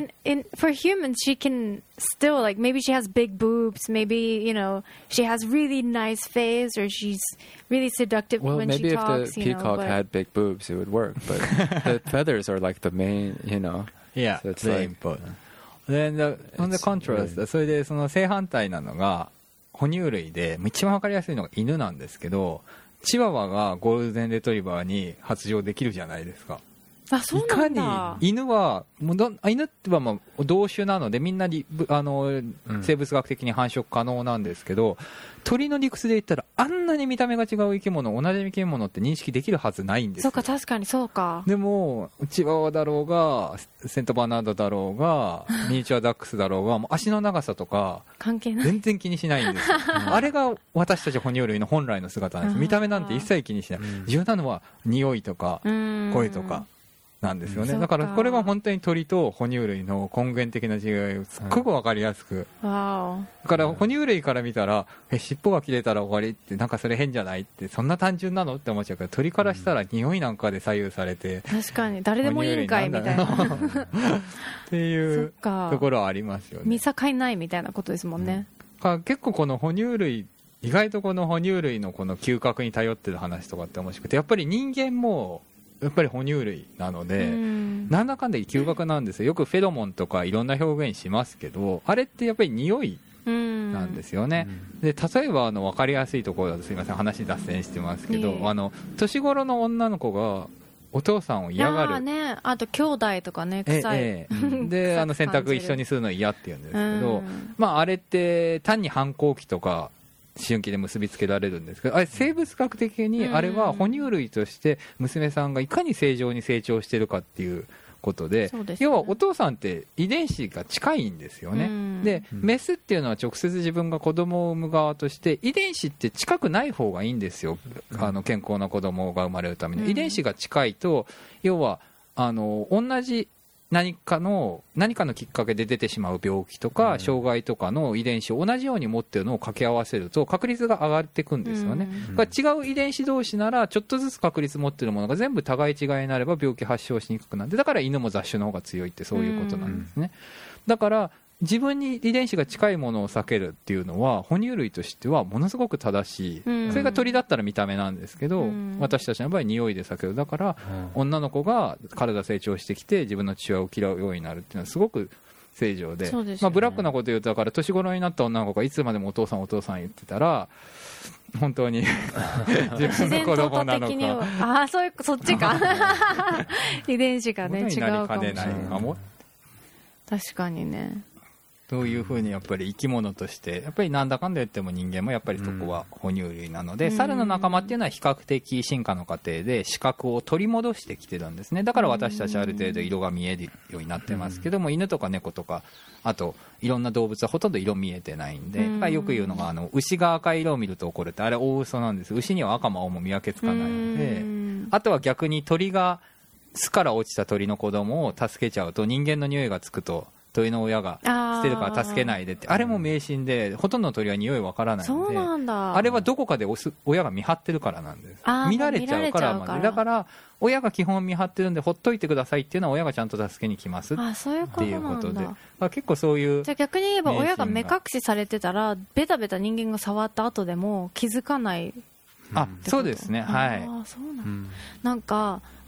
for humans, she can still like maybe she has big boobs, maybe you know she has really nice face, or she's really seductive when she talks. Well, maybe if the peacock had big boobs, it would work. But the feathers are like the main, you know. Yeah, so it's very important. Then on the contrast, それでその正反対なのが哺乳類で一番わかりやすいのが犬なんですけど。チワワがゴールデンレトリバーに発情できるじゃないですか。 あ、そうなんだ。 いかに犬は犬ってはまあ同種なのでみんな生物学的に繁殖可能なんですけど、鳥の理屈で言ったらあんなに見た目が違う生き物、同じ生き物って認識できるはずないんですよ。 そうか、確かにそうか。 でもチワワだろうがセントバーナードだろうがミニチュアダックスだろうがもう足の長さとか関係ない、 全然気にしないんですよあれが私たち哺乳類の本来の姿なんです。見た目なんて一切気にしない。重要なのは匂いとか声とかなんですよね。だからこれは本当に鳥と哺乳類の根源的な違いをすっごく分かりやすく、だから哺乳類から見たら尻尾が切れたら終わりってなんかそれ変じゃないってそんな単純なのって思っちゃうけど、鳥からしたら匂いなんかで左右されて確かに誰でもいいんかいみたいなっていうところはありますよね。 見境ないみたいなことですもんね。 結構この哺乳類意外とこの哺乳類のこの嗅覚に頼ってる話とかって面白くて、やっぱり人間もやっぱり哺乳類なのでなんだかんだ嗅覚なんですよ。よくフェロモンとかいろんな表現しますけど、あれってやっぱり匂いなんですよね。で例えば分かりやすいところだとすみません話脱線してますけど、年頃の女の子がお父さんを嫌がる、 ね、あと兄弟とかね臭い、 で洗濯一緒にするの嫌って言うんですけど、まああれって単に反抗期とか思春期で結びつけられるんですけど、あれ生物学的にあれは哺乳類として娘さんがいかに正常に成長してるかっていうことで、要はお父さんって遺伝子が近いんですよね。でメスっていうのは直接自分が子供を産む側として遺伝子って近くない方がいいんですよ。健康な子供が生まれるために遺伝子が近いと、要は同じ何かのきっかけで出てしまう病気とか障害とかの遺伝子を同じように持っているのを掛け合わせると確率が上がっていくんですよね。だから違う遺伝子同士ならちょっとずつ確率持っているものが全部互い違いになれば病気発症しにくくなって、だから犬も雑種の方が強いってそういうことなんですね。だから自分に遺伝子が近いものを避けるっていうのは哺乳類としてはものすごく正しい。それが鳥だったら見た目なんですけど、私たちの場合匂いで避ける。だから女の子が体成長してきて自分の父親を嫌うようになるっていうのはすごく正常で、まあ、ブラックなこと言うとだから年頃になった女の子がいつまでもお父さんお父さん言ってたら本当に自分の子供なのかそっちか遺伝子がね違うかもしれない。確かにね。 そういうふうにやっぱり生き物としてやっぱりなんだかんだ言っても人間もやっぱりそこは哺乳類なので、猿の仲間っていうのは比較的進化の過程で視覚を取り戻してきてるんですね。だから私たちある程度色が見えるようになってますけども、犬とか猫とかあといろんな動物はほとんど色見えてないんで、よく言うのが牛が赤い色を見ると怒るってあれ大嘘なんです。牛には赤も青も見分けつかないので、あとは逆に鳥が巣から落ちた鳥の子供を助けちゃうと人間の匂いがつくと鳥の親が捨てるから助けないでって、あれも迷信でほとんどの鳥は匂いわからないので、あれはどこかで親が見張ってるからなんです。見られちゃうからまでだから親が基本見張ってるんでほっといてくださいっていうのは親がちゃんと助けに来ますっていうことで、結構そういう。 じゃあ逆に言えば親が目隠しされてたらベタベタ人間が触った後でも気づかない。 そうですね。はい。 そうなんか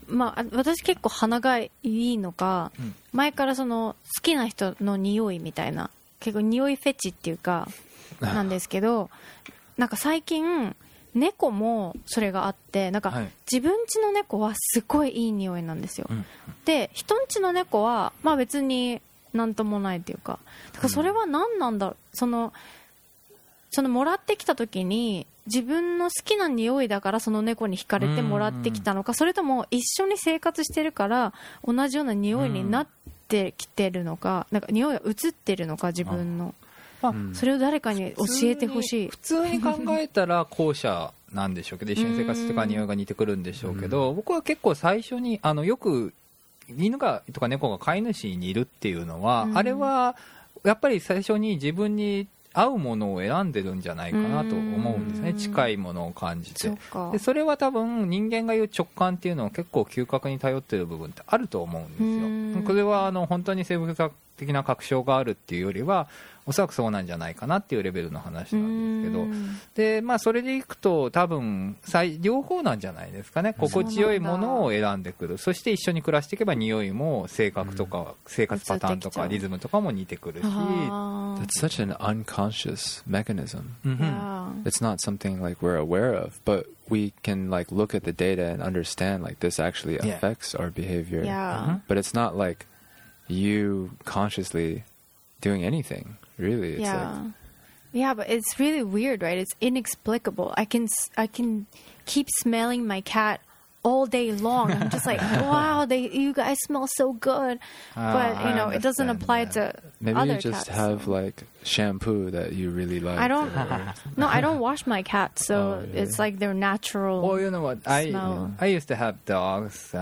まあ、私結構鼻がいいのか、前からその好きな人の匂いみたいな、結構匂いフェチっていうかなんですけどなんか最近猫もそれがあって、なんか自分家の猫はすごいいい匂いなんですよ、で人ん家の猫はまあ別になんともないっていうか、だからそれは何なんだろう、そのもらってきた時に自分の好きな匂いだからその猫に惹かれてもらってきたのか、それとも一緒に生活してるから同じような匂いになってきてるのか、なんか匂いが移ってるのか自分の、それを誰かに教えてほしい。 普通に考えたら後者なんでしょうけど、一緒に生活してから匂いが似てくるんでしょうけど、僕は結構最初によく犬がとか猫が飼い主にいるっていうのは、あれはやっぱり最初に自分に合うものを選んでるんじゃないかなと思うんですね。近いものを感じて、でそれは多分人間が言う直感っていうのは結構嗅覚に頼ってる部分ってあると思うんですよ。これは本当に生物学的な確証があるっていうよりはおそらくそうなんじゃないかなっていうレベルの話なんですけど、で、まあ、それでいくと多分両方なんじゃないですかね。心地よいものを選んでくる、そして一緒に暮らしていけば匂いも性格とか生活パターンとかリズムとかも似てくるし、 That's such an unconscious mechanism. It's not something like we're aware of, but we can like look at the data and understand like this actually affects our behavior. But it's not like you consciously doing anything, really. It's yeah, but it's really weird, right? It's inexplicable. I can keep smelling my cat all day long. I'm just like, wow, you guys smell so good. But it doesn't apply to maybe other you just cats, have so. like shampoo that you really like. I don't wash my cats, so it's like their natural. Well, you know what? smell. I used to have dogs,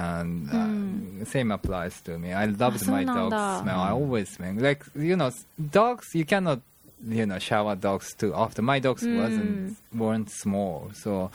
and same applies to me. I loved my dog's smell. I always smell like dogs. You cannot shower dogs too often. My dogs weren't small, so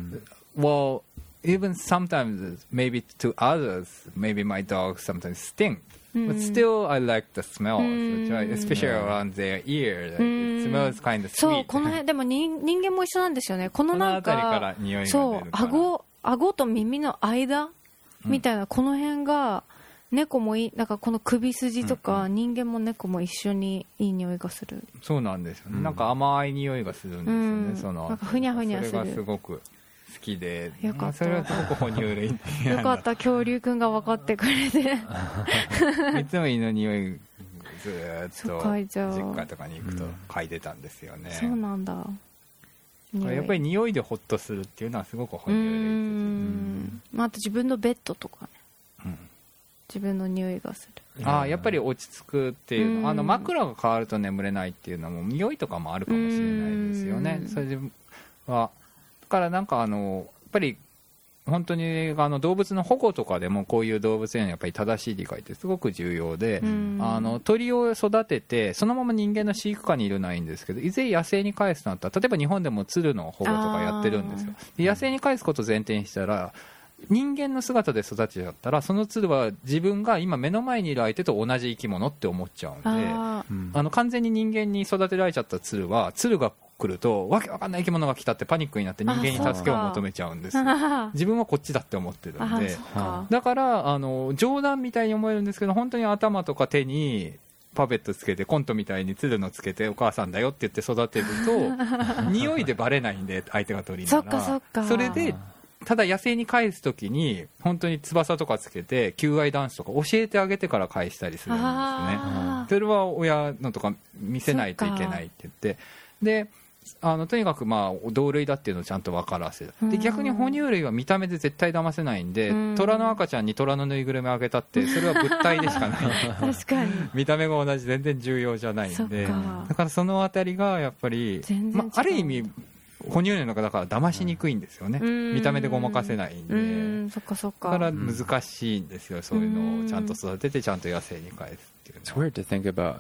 well. Even sometimes, maybe to others, maybe my dogs sometimes stink. But still, I like the smell, especially around their ear. It smells kind of sweet. そう、この辺でも人間も一緒なんですよね。このなんか、 この辺りから匂いが出るから。 そう、顎と耳の間みたいな、この辺が猫もなんかこの首筋とか、人間も猫も一緒にいい匂いがする。 そうなんですよね。なんか甘い匂いがするんですよね。 なんかふにゃふにゃする。 それがすごく好きで、 よかった。 それはすごく哺乳類よかった、恐竜くんが分かってくれていつも犬の匂いずーっと実家とかに行くと嗅いでたんですよね。 そうなんだ。 やっぱり匂いでホッとするっていうのはすごく哺乳類あと自分のベッドとかね、自分の匂いがする。 やっぱり落ち着くっていうの、枕が変わると眠れないっていうのも匂いとかもあるかもしれないですよね。それではだからなんかやっぱり本当に動物の保護とかでもこういう動物へのやっぱり正しい理解ってすごく重要で、鳥を育ててそのまま人間の飼育下にいるのはいいんですけど、いずれ野生に返すとなったら、例えば日本でも鶴の保護とかやってるんですよ。で野生に返すことを前提にしたら、人間の姿で育てちゃったらその鶴は自分が今目の前にいる相手と同じ生き物って思っちゃうんで、完全に人間に育てられちゃった鶴は、鶴が来るとわけわかんない生き物が来たってパニックになって人間に助けを求めちゃうんですよ。自分はこっちだって思ってるんで、だから冗談みたいに思えるんですけど、本当に頭とか手にパペットつけてコントみたいに鶴のつけてお母さんだよって言って育てると匂いでバレないんで、相手が鳥ならそれで、ただ野生に返すときに本当に翼とかつけて求愛ダンスとか教えてあげてから返したりするんですね。それは親のとか見せないといけないって言って、でとにかく同類だっていうのをちゃんと分からせる。で逆に哺乳類は見た目で絶対騙せないんで、虎の赤ちゃんに虎のぬいぐるみあげたってそれは物体でしかない確かに見た目が同じ、全然重要じゃないんで、だからそのあたりがやっぱり、ある意味哺乳類の中だから騙しにくいんですよね。見た目でごまかせないんで、だから難しいんですよ。そういうのをちゃんと育ててちゃんと野生に返すっていうのは。 It's weird to think about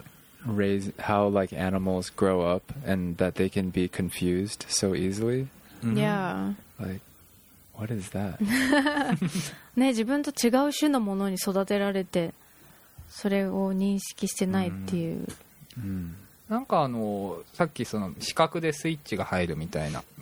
how like animals grow up and that they can be confused so easily. Yeah. Like, what is that? ね、自分と違う種のものに育てられて、それを認識してないっていう。 なんかさっきその視覚でスイッチが入るみたいな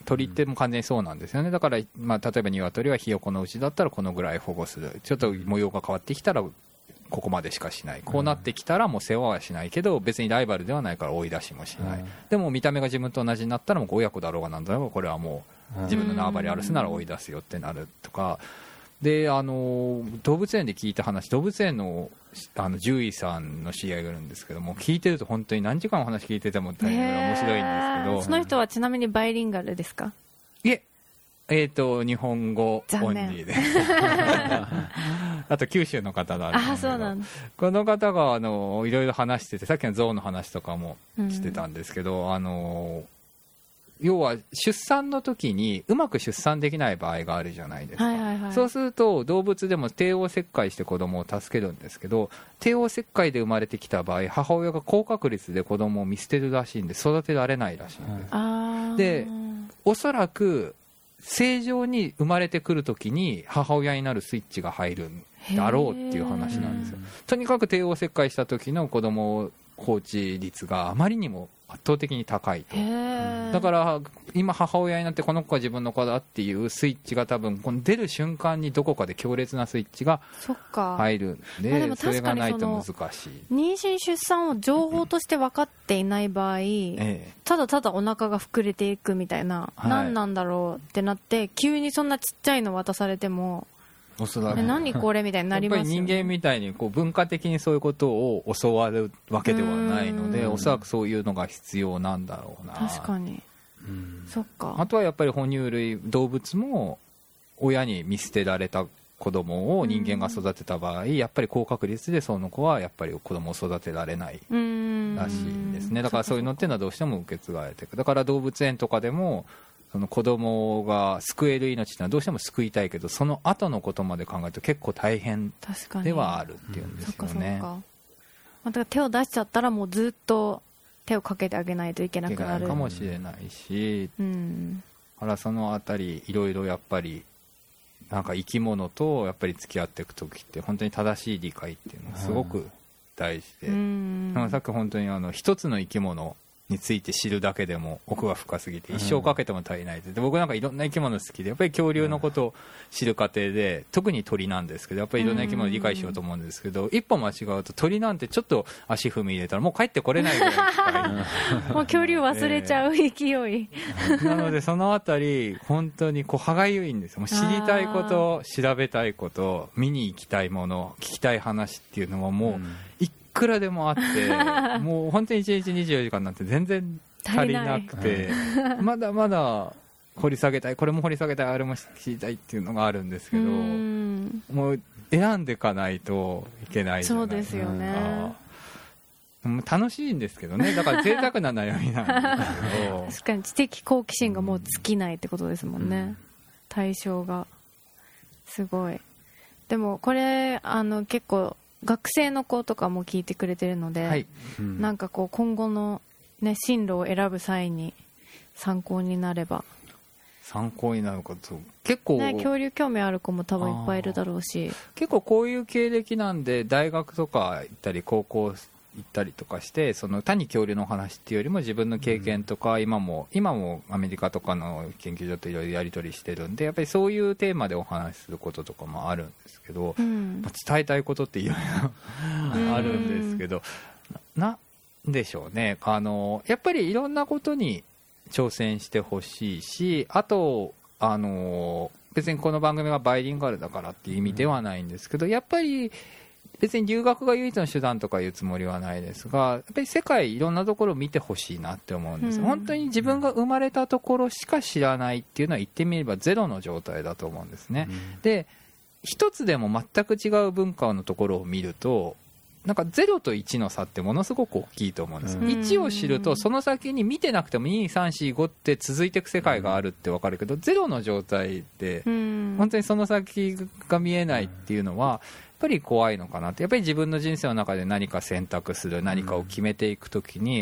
鳥っても完全にそうなんですよね。だから、まあ、例えば鶏はひよこのうちだったらこのぐらい保護する、ちょっと模様が変わってきたらここまでしかしない、こうなってきたらもう世話はしないけど別にライバルではないから追い出しもしない、でも見た目が自分と同じになったらもう親子だろうがなんだろうがこれはもう自分の縄張り荒らすなら追い出すよってなるとかで、動物園で聞いた話、動物園の獣医さんの知り合いがいるんですけども、聞いてると本当に何時間お話聞いてても大変面白いんですけど、 その人はちなみにバイリンガルですか？ いえ、日本語オンリーであと九州の方なんですけど、 そうなんだ。 この方がいろいろ話してて、さっきの象の話とかもしてたんですけど、要は出産の時にうまく出産できない場合があるじゃないですか、そうすると動物でも帝王切開して子供を助けるんですけど、帝王切開で生まれてきた場合母親が高確率で子供を見捨てるらしいんで育てられないらしいんです、でおそらく正常に生まれてくるときに母親になるスイッチが入るんだろうっていう話なんですよ。とにかく帝王切開した時の子供放置率があまりにも圧倒的に高いと。だから今母親になってこの子が自分の子だっていうスイッチが多分この出る瞬間にどこかで強烈なスイッチが入るんで、それがないと難しい。 妊娠出産を情報として分かっていない場合、ただただお腹が膨れていくみたいな、何なんだろうってなって急にそんなちっちゃいの渡されても何これみたいになりますよね。 やっぱり人間みたいにこう文化的にそういうことを教わるわけではないので、おそらくそういうのが必要なんだろうな。 確かに、そっか。 あとはやっぱり哺乳類動物も親に見捨てられた子供を人間が育てた場合、やっぱり高確率でその子はやっぱり子供を育てられないらしいんですね。だからそういうのっていうのはどうしても受け継がれていく。だから動物園とかでもその子供が救える命っていうのはどうしても救いたいけど、その後のことまで考えると結構大変ではあるっていうんですよね。 だから手を出しちゃったらもうずっと手をかけてあげないといけなくなるかもしれないし、だからそのあたりいろいろやっぱりなんか生き物とやっぱり付き合っていく時って本当に正しい理解っていうのがすごく大事で、さっき本当に一つの生き物について知るだけでも奥が深すぎて一生かけても足りないで、僕なんかいろんな生き物好きで、やっぱり恐竜のことを知る過程で特に鳥なんですけど、やっぱりいろんな生き物を理解しようと思うんですけど、一歩間違うと鳥なんてちょっと足踏み入れたらもう帰ってこれないぐらい近いもう恐竜忘れちゃう勢い、 なのでそのあたり本当に歯がゆいんですよ。もう知りたいこと、調べたいこと、見に行きたいもの、聞きたい話っていうのはもういくらでもあってもう本当に1日24時間なんて全然足りなくてまだまだ掘り下げたい、これも掘り下げたい、あれも知りたいっていうのがあるんですけど、もう選んでいかないといけないじゃないですか。 そうですよね。 楽しいんですけどね。だから贅沢な悩みなんですけど確かに知的好奇心がもう尽きないってことですもんね、対象が。すごい。でもこれ結構学生の子とかも聞いてくれてるので、なんかこう今後の、ね、進路を選ぶ際に参考になれば。 参考になること結構、 恐竜興味ある子も多分いっぱいいるだろうし、 結構こういう経歴なんで大学とか行ったり高校行ったりとかして、その単に恐竜の話っていうよりも自分の経験とか、今もアメリカとかの研究所といろいろやり取りしてるんで、やっぱりそういうテーマでお話しすることとかもあるんですけど、伝えたいことっていろいろあるんですけど、なんでしょうね、やっぱりいろんなことに挑戦してほしいし、あと別にこの番組がバイリンガルだからっていう意味ではないんですけど、やっぱり別に留学が唯一の手段とかいうつもりはないですが、やっぱり世界いろんなところを見てほしいなって思うんです、本当に自分が生まれたところしか知らないっていうのは言ってみればゼロの状態だと思うんですね、で一つでも全く違う文化のところを見ると、なんか0と1の差ってものすごく大きいと思うんです、1を知るとその先に見てなくても2,3,4,5って続いていく世界があるって分かるけど、0の状態で本当にその先が見えないっていうのはやっぱり怖いのかなって。やっぱり自分の人生の中で何か選択する、何かを決めていくときに、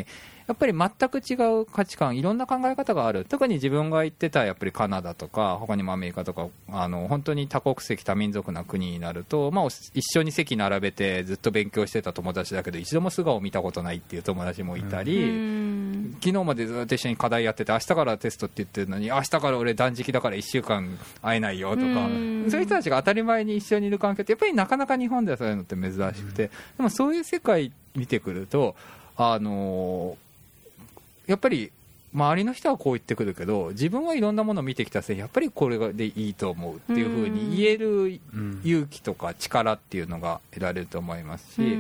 やっぱり全く違う価値観、いろんな考え方がある。特に自分が言ってたやっぱりカナダとか他にもアメリカとか本当に多国籍多民族な国になると、一緒に席並べてずっと勉強してた友達だけど一度も素顔を見たことないっていう友達もいたり、昨日までずっと一緒に課題やってて明日からテストって言ってるのに明日から俺断食だから1週間会えないよとか、そういう人たちが当たり前に一緒にいる環境ってやっぱりなかなか日本ではそういうのって珍しくて、でもそういう世界見てくるとやっぱり周りの人はこう言ってくるけど自分はいろんなものを見てきたせいやっぱりこれでいいと思うっていうふうに言える勇気とか力っていうのが得られると思いますし、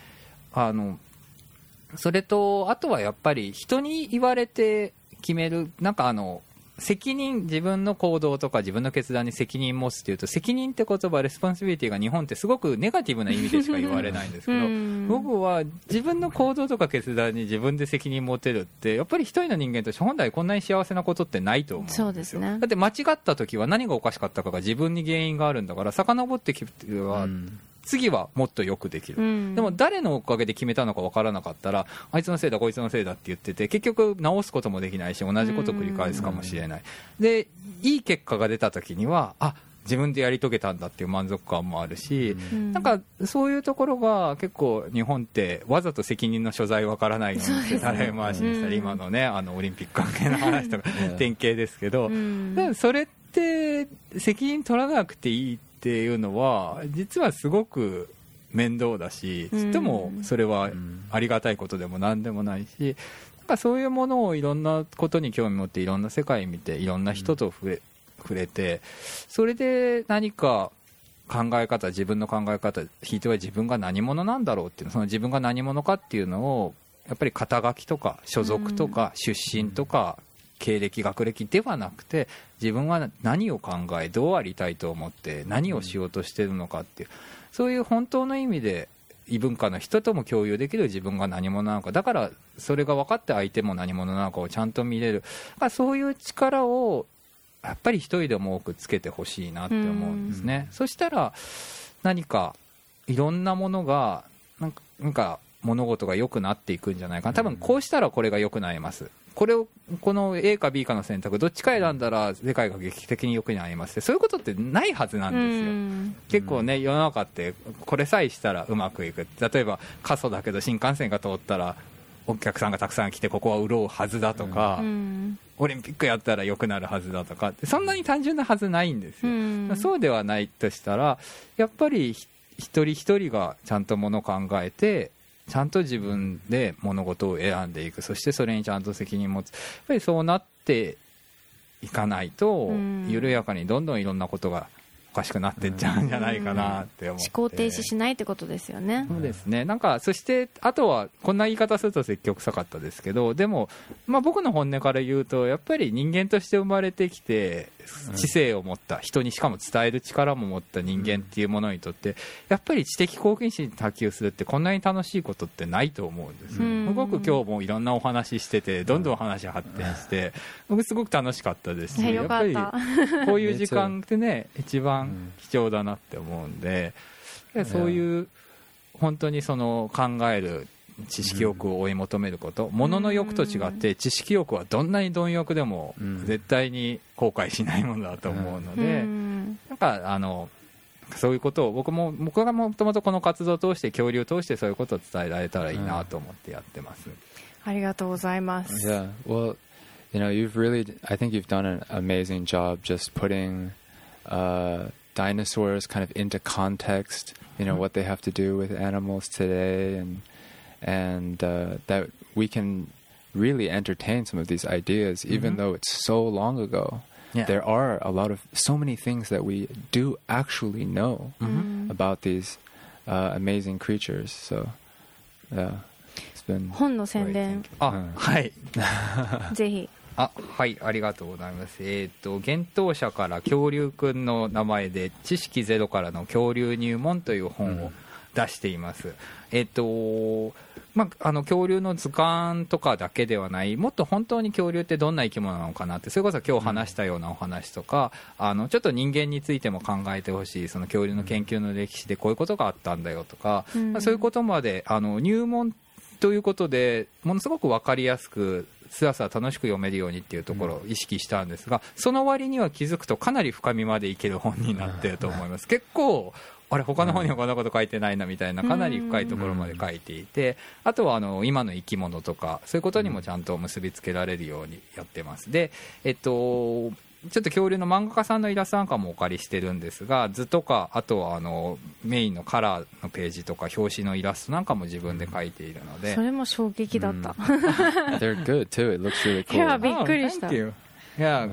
それとあとはやっぱり人に言われて決める、なんか責任、自分の行動とか自分の決断に責任持つっていうと、責任って言葉、レスポンシビリティが日本ってすごくネガティブな意味でしか言われないんですけど僕は自分の行動とか決断に自分で責任持てるってやっぱり一人の人間として本来こんなに幸せなことってないと思うんですよ。 そうですね。 だって間違った時は何がおかしかったかが自分に原因があるんだから、遡ってきては次はもっとよくできる、でも誰のおかげで決めたのか分からなかったらあいつのせいだこいつのせいだって言ってて結局直すこともできないし同じことを繰り返すかもしれない、でいい結果が出た時には自分でやり遂げたんだっていう満足感もあるし、なんかそういうところが結構日本ってわざと責任の所在分からないようにしてたらい回しにしたり、今のねオリンピック関係の話とか典型ですけど、それって責任取らなくていいっていうのは実はすごく面倒だし、つってもそれはありがたいことでも何でもないし、なんかそういうものをいろんなことに興味持っていろんな世界見ていろんな人と触れて、それで何か考え方、自分の考え方、ひいては自分が何者なんだろうっていう、その自分が何者かっていうのをやっぱり肩書きとか所属とか出身とか経歴学歴ではなくて、自分は何を考えどうありたいと思って何をしようとしてるのかっていう、そういう本当の意味で異文化の人とも共有できる自分が何者なのか、だからそれが分かって相手も何者なのかをちゃんと見れる、そういう力をやっぱり一人でも多くつけてほしいなって思うんですね。そしたら何かいろんなものがなんか物事が良くなっていくんじゃないかな。多分こうしたらこれが良くなります、この A か B かの選択どっちか選んだら世界が劇的に良くなりますって、そういうことってないはずなんですよ。結構ね、世の中ってこれさえしたらうまくいく、例えば過疎だけど新幹線が通ったらお客さんがたくさん来てここは潤うはずだとか、オリンピックやったら良くなるはずだとか、そんなに単純なはずないんですよ。そうではないとしたらやっぱり一人一人がちゃんとものを考えてちゃんと自分で物事を選んでいく、そしてそれにちゃんと責任を持つ、やっぱりそうなっていかないと緩やかにどんどんいろんなことがおかしくなっていっちゃうんじゃないかなって思って、 思考停止しないってことですよね。 そうですね。なんかそしてあとはこんな言い方すると積極臭かったですけど、でも僕の本音から言うとやっぱり人間として生まれてきて知性を持った人にしかも伝える力も持った人間っていうものにとってやっぱり知的好奇心に波及するってこんなに楽しいことってないと思うんですよ。すごく今日もいろんなお話しててどんどん話発展して僕すごく楽しかったですし、やっぱりこういう時間ってね一番貴重だなって思うんで、そういう本当にその考える知識欲を追い求めること、物の欲と違って知識欲はどんなに貪欲でも絶対に後悔しないものだと思うので、なんかそういうことを僕がもともとこの活動を通して恐竜を通してそういうことを伝えられたらいいなと思ってやってます。 ありがとうございます。 Yeah, well, you've really, I think you've done an amazing job just putting dinosaurs kind of into context, what they have to do with animals today, and that we can really entertain some of these ideas, even though it's so long ago. Yeah. There are so many things that we do actually know about these amazing creatures. So, yeah, it's been 本の宣伝はいぜひ。 はい、ありがとうございます。幻冬舎から恐竜くんの名前で知識ゼロからの恐竜入門という本を出しています。恐竜の図鑑とかだけではない、もっと本当に恐竜ってどんな生き物なのかなって、それこそ今日話したようなお話とか、ちょっと人間についても考えてほしい、その恐竜の研究の歴史でこういうことがあったんだよとか、そういうことまで入門ということでものすごく分かりやすくスラスラ楽しく読めるようにっていうところを意識したんですが、その割には気づくとかなり深みまでいける本になっていると思います。結構あれ他の本にはこんなこと書いてないなみたいなかなり深いところまで書いていて、あとは今の生き物とかそういうことにもちゃんと結びつけられるようにやってます。でちょっと恐竜の漫画家さんのイラストなんかもお借りしてるんですが、図とかあとはメインのカラーのページとか表紙のイラストなんかも自分で描いているので、 それも衝撃だった。 They're good too. It looks really cool. いやびっくりした。 Thank you. Yeah,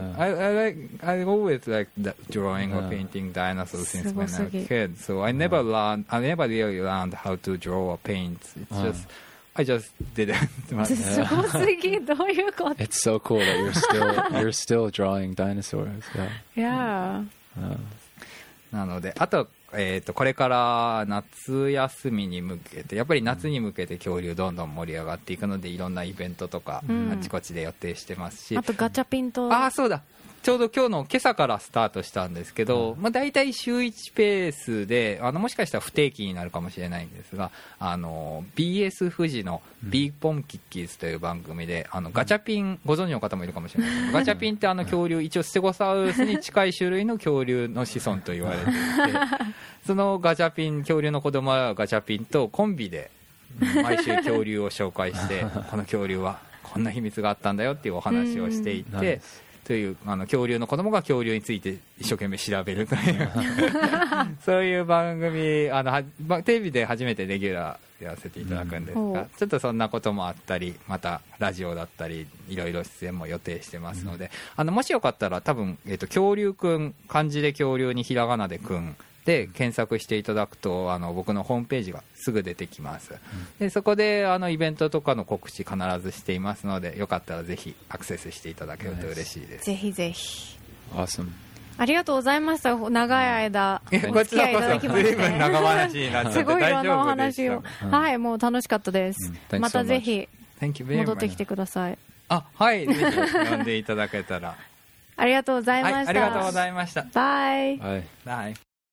I always like drawing or painting dinosaurs since when I was a kid. So I never really learned how to draw or paint. It's just I just did it. すごすぎ、どういうこと？ It's so cool that you're still drawing dinosaurs. Yeah. なので、あとこれから夏休みに向けてやっぱり夏に向けて恐竜どんどん盛り上がっていくので、いろんなイベントとかあちこちで予定してますし、 あとガチャピンとそうだ、ちょうど今朝からスタートしたんですけど、大体週1ペースでもしかしたら不定期になるかもしれないんですが、BS 富士のビーポンキッキーズという番組でガチャピンご存知の方もいるかもしれないですけど、ガチャピンって恐竜、一応ステゴサウルスに近い種類の恐竜の子孫と言われていてそのガチャピン、恐竜の子供はガチャピンとコンビで毎週恐竜を紹介してこの恐竜はこんな秘密があったんだよっていうお話をしていて、という恐竜の子供が恐竜について一生懸命調べるというそういう番組テレビで初めてレギュラーやらせていただくんですが、ちょっとそんなこともあったり、またラジオだったりいろいろ出演も予定してますので、もしよかったら多分、恐竜くん、漢字で恐竜にひらがなでくんで検索していただくと僕のホームページがすぐ出てきます。でそこでイベントとかの告知必ずしていますので、よかったらぜひアクセスしていただけると嬉しいです。 ぜひぜひ。 Awesome. ありがとうございました。長い間お付き合いいただきまして、 随分長話になっちゃってすごいいろんなお話を、はい、もう楽しかったです。またぜひ戻ってきてください。 はい、ぜひ呼んでいただけたら。 ありがとうございました。 ありがとうございました。 バイ。 バイ。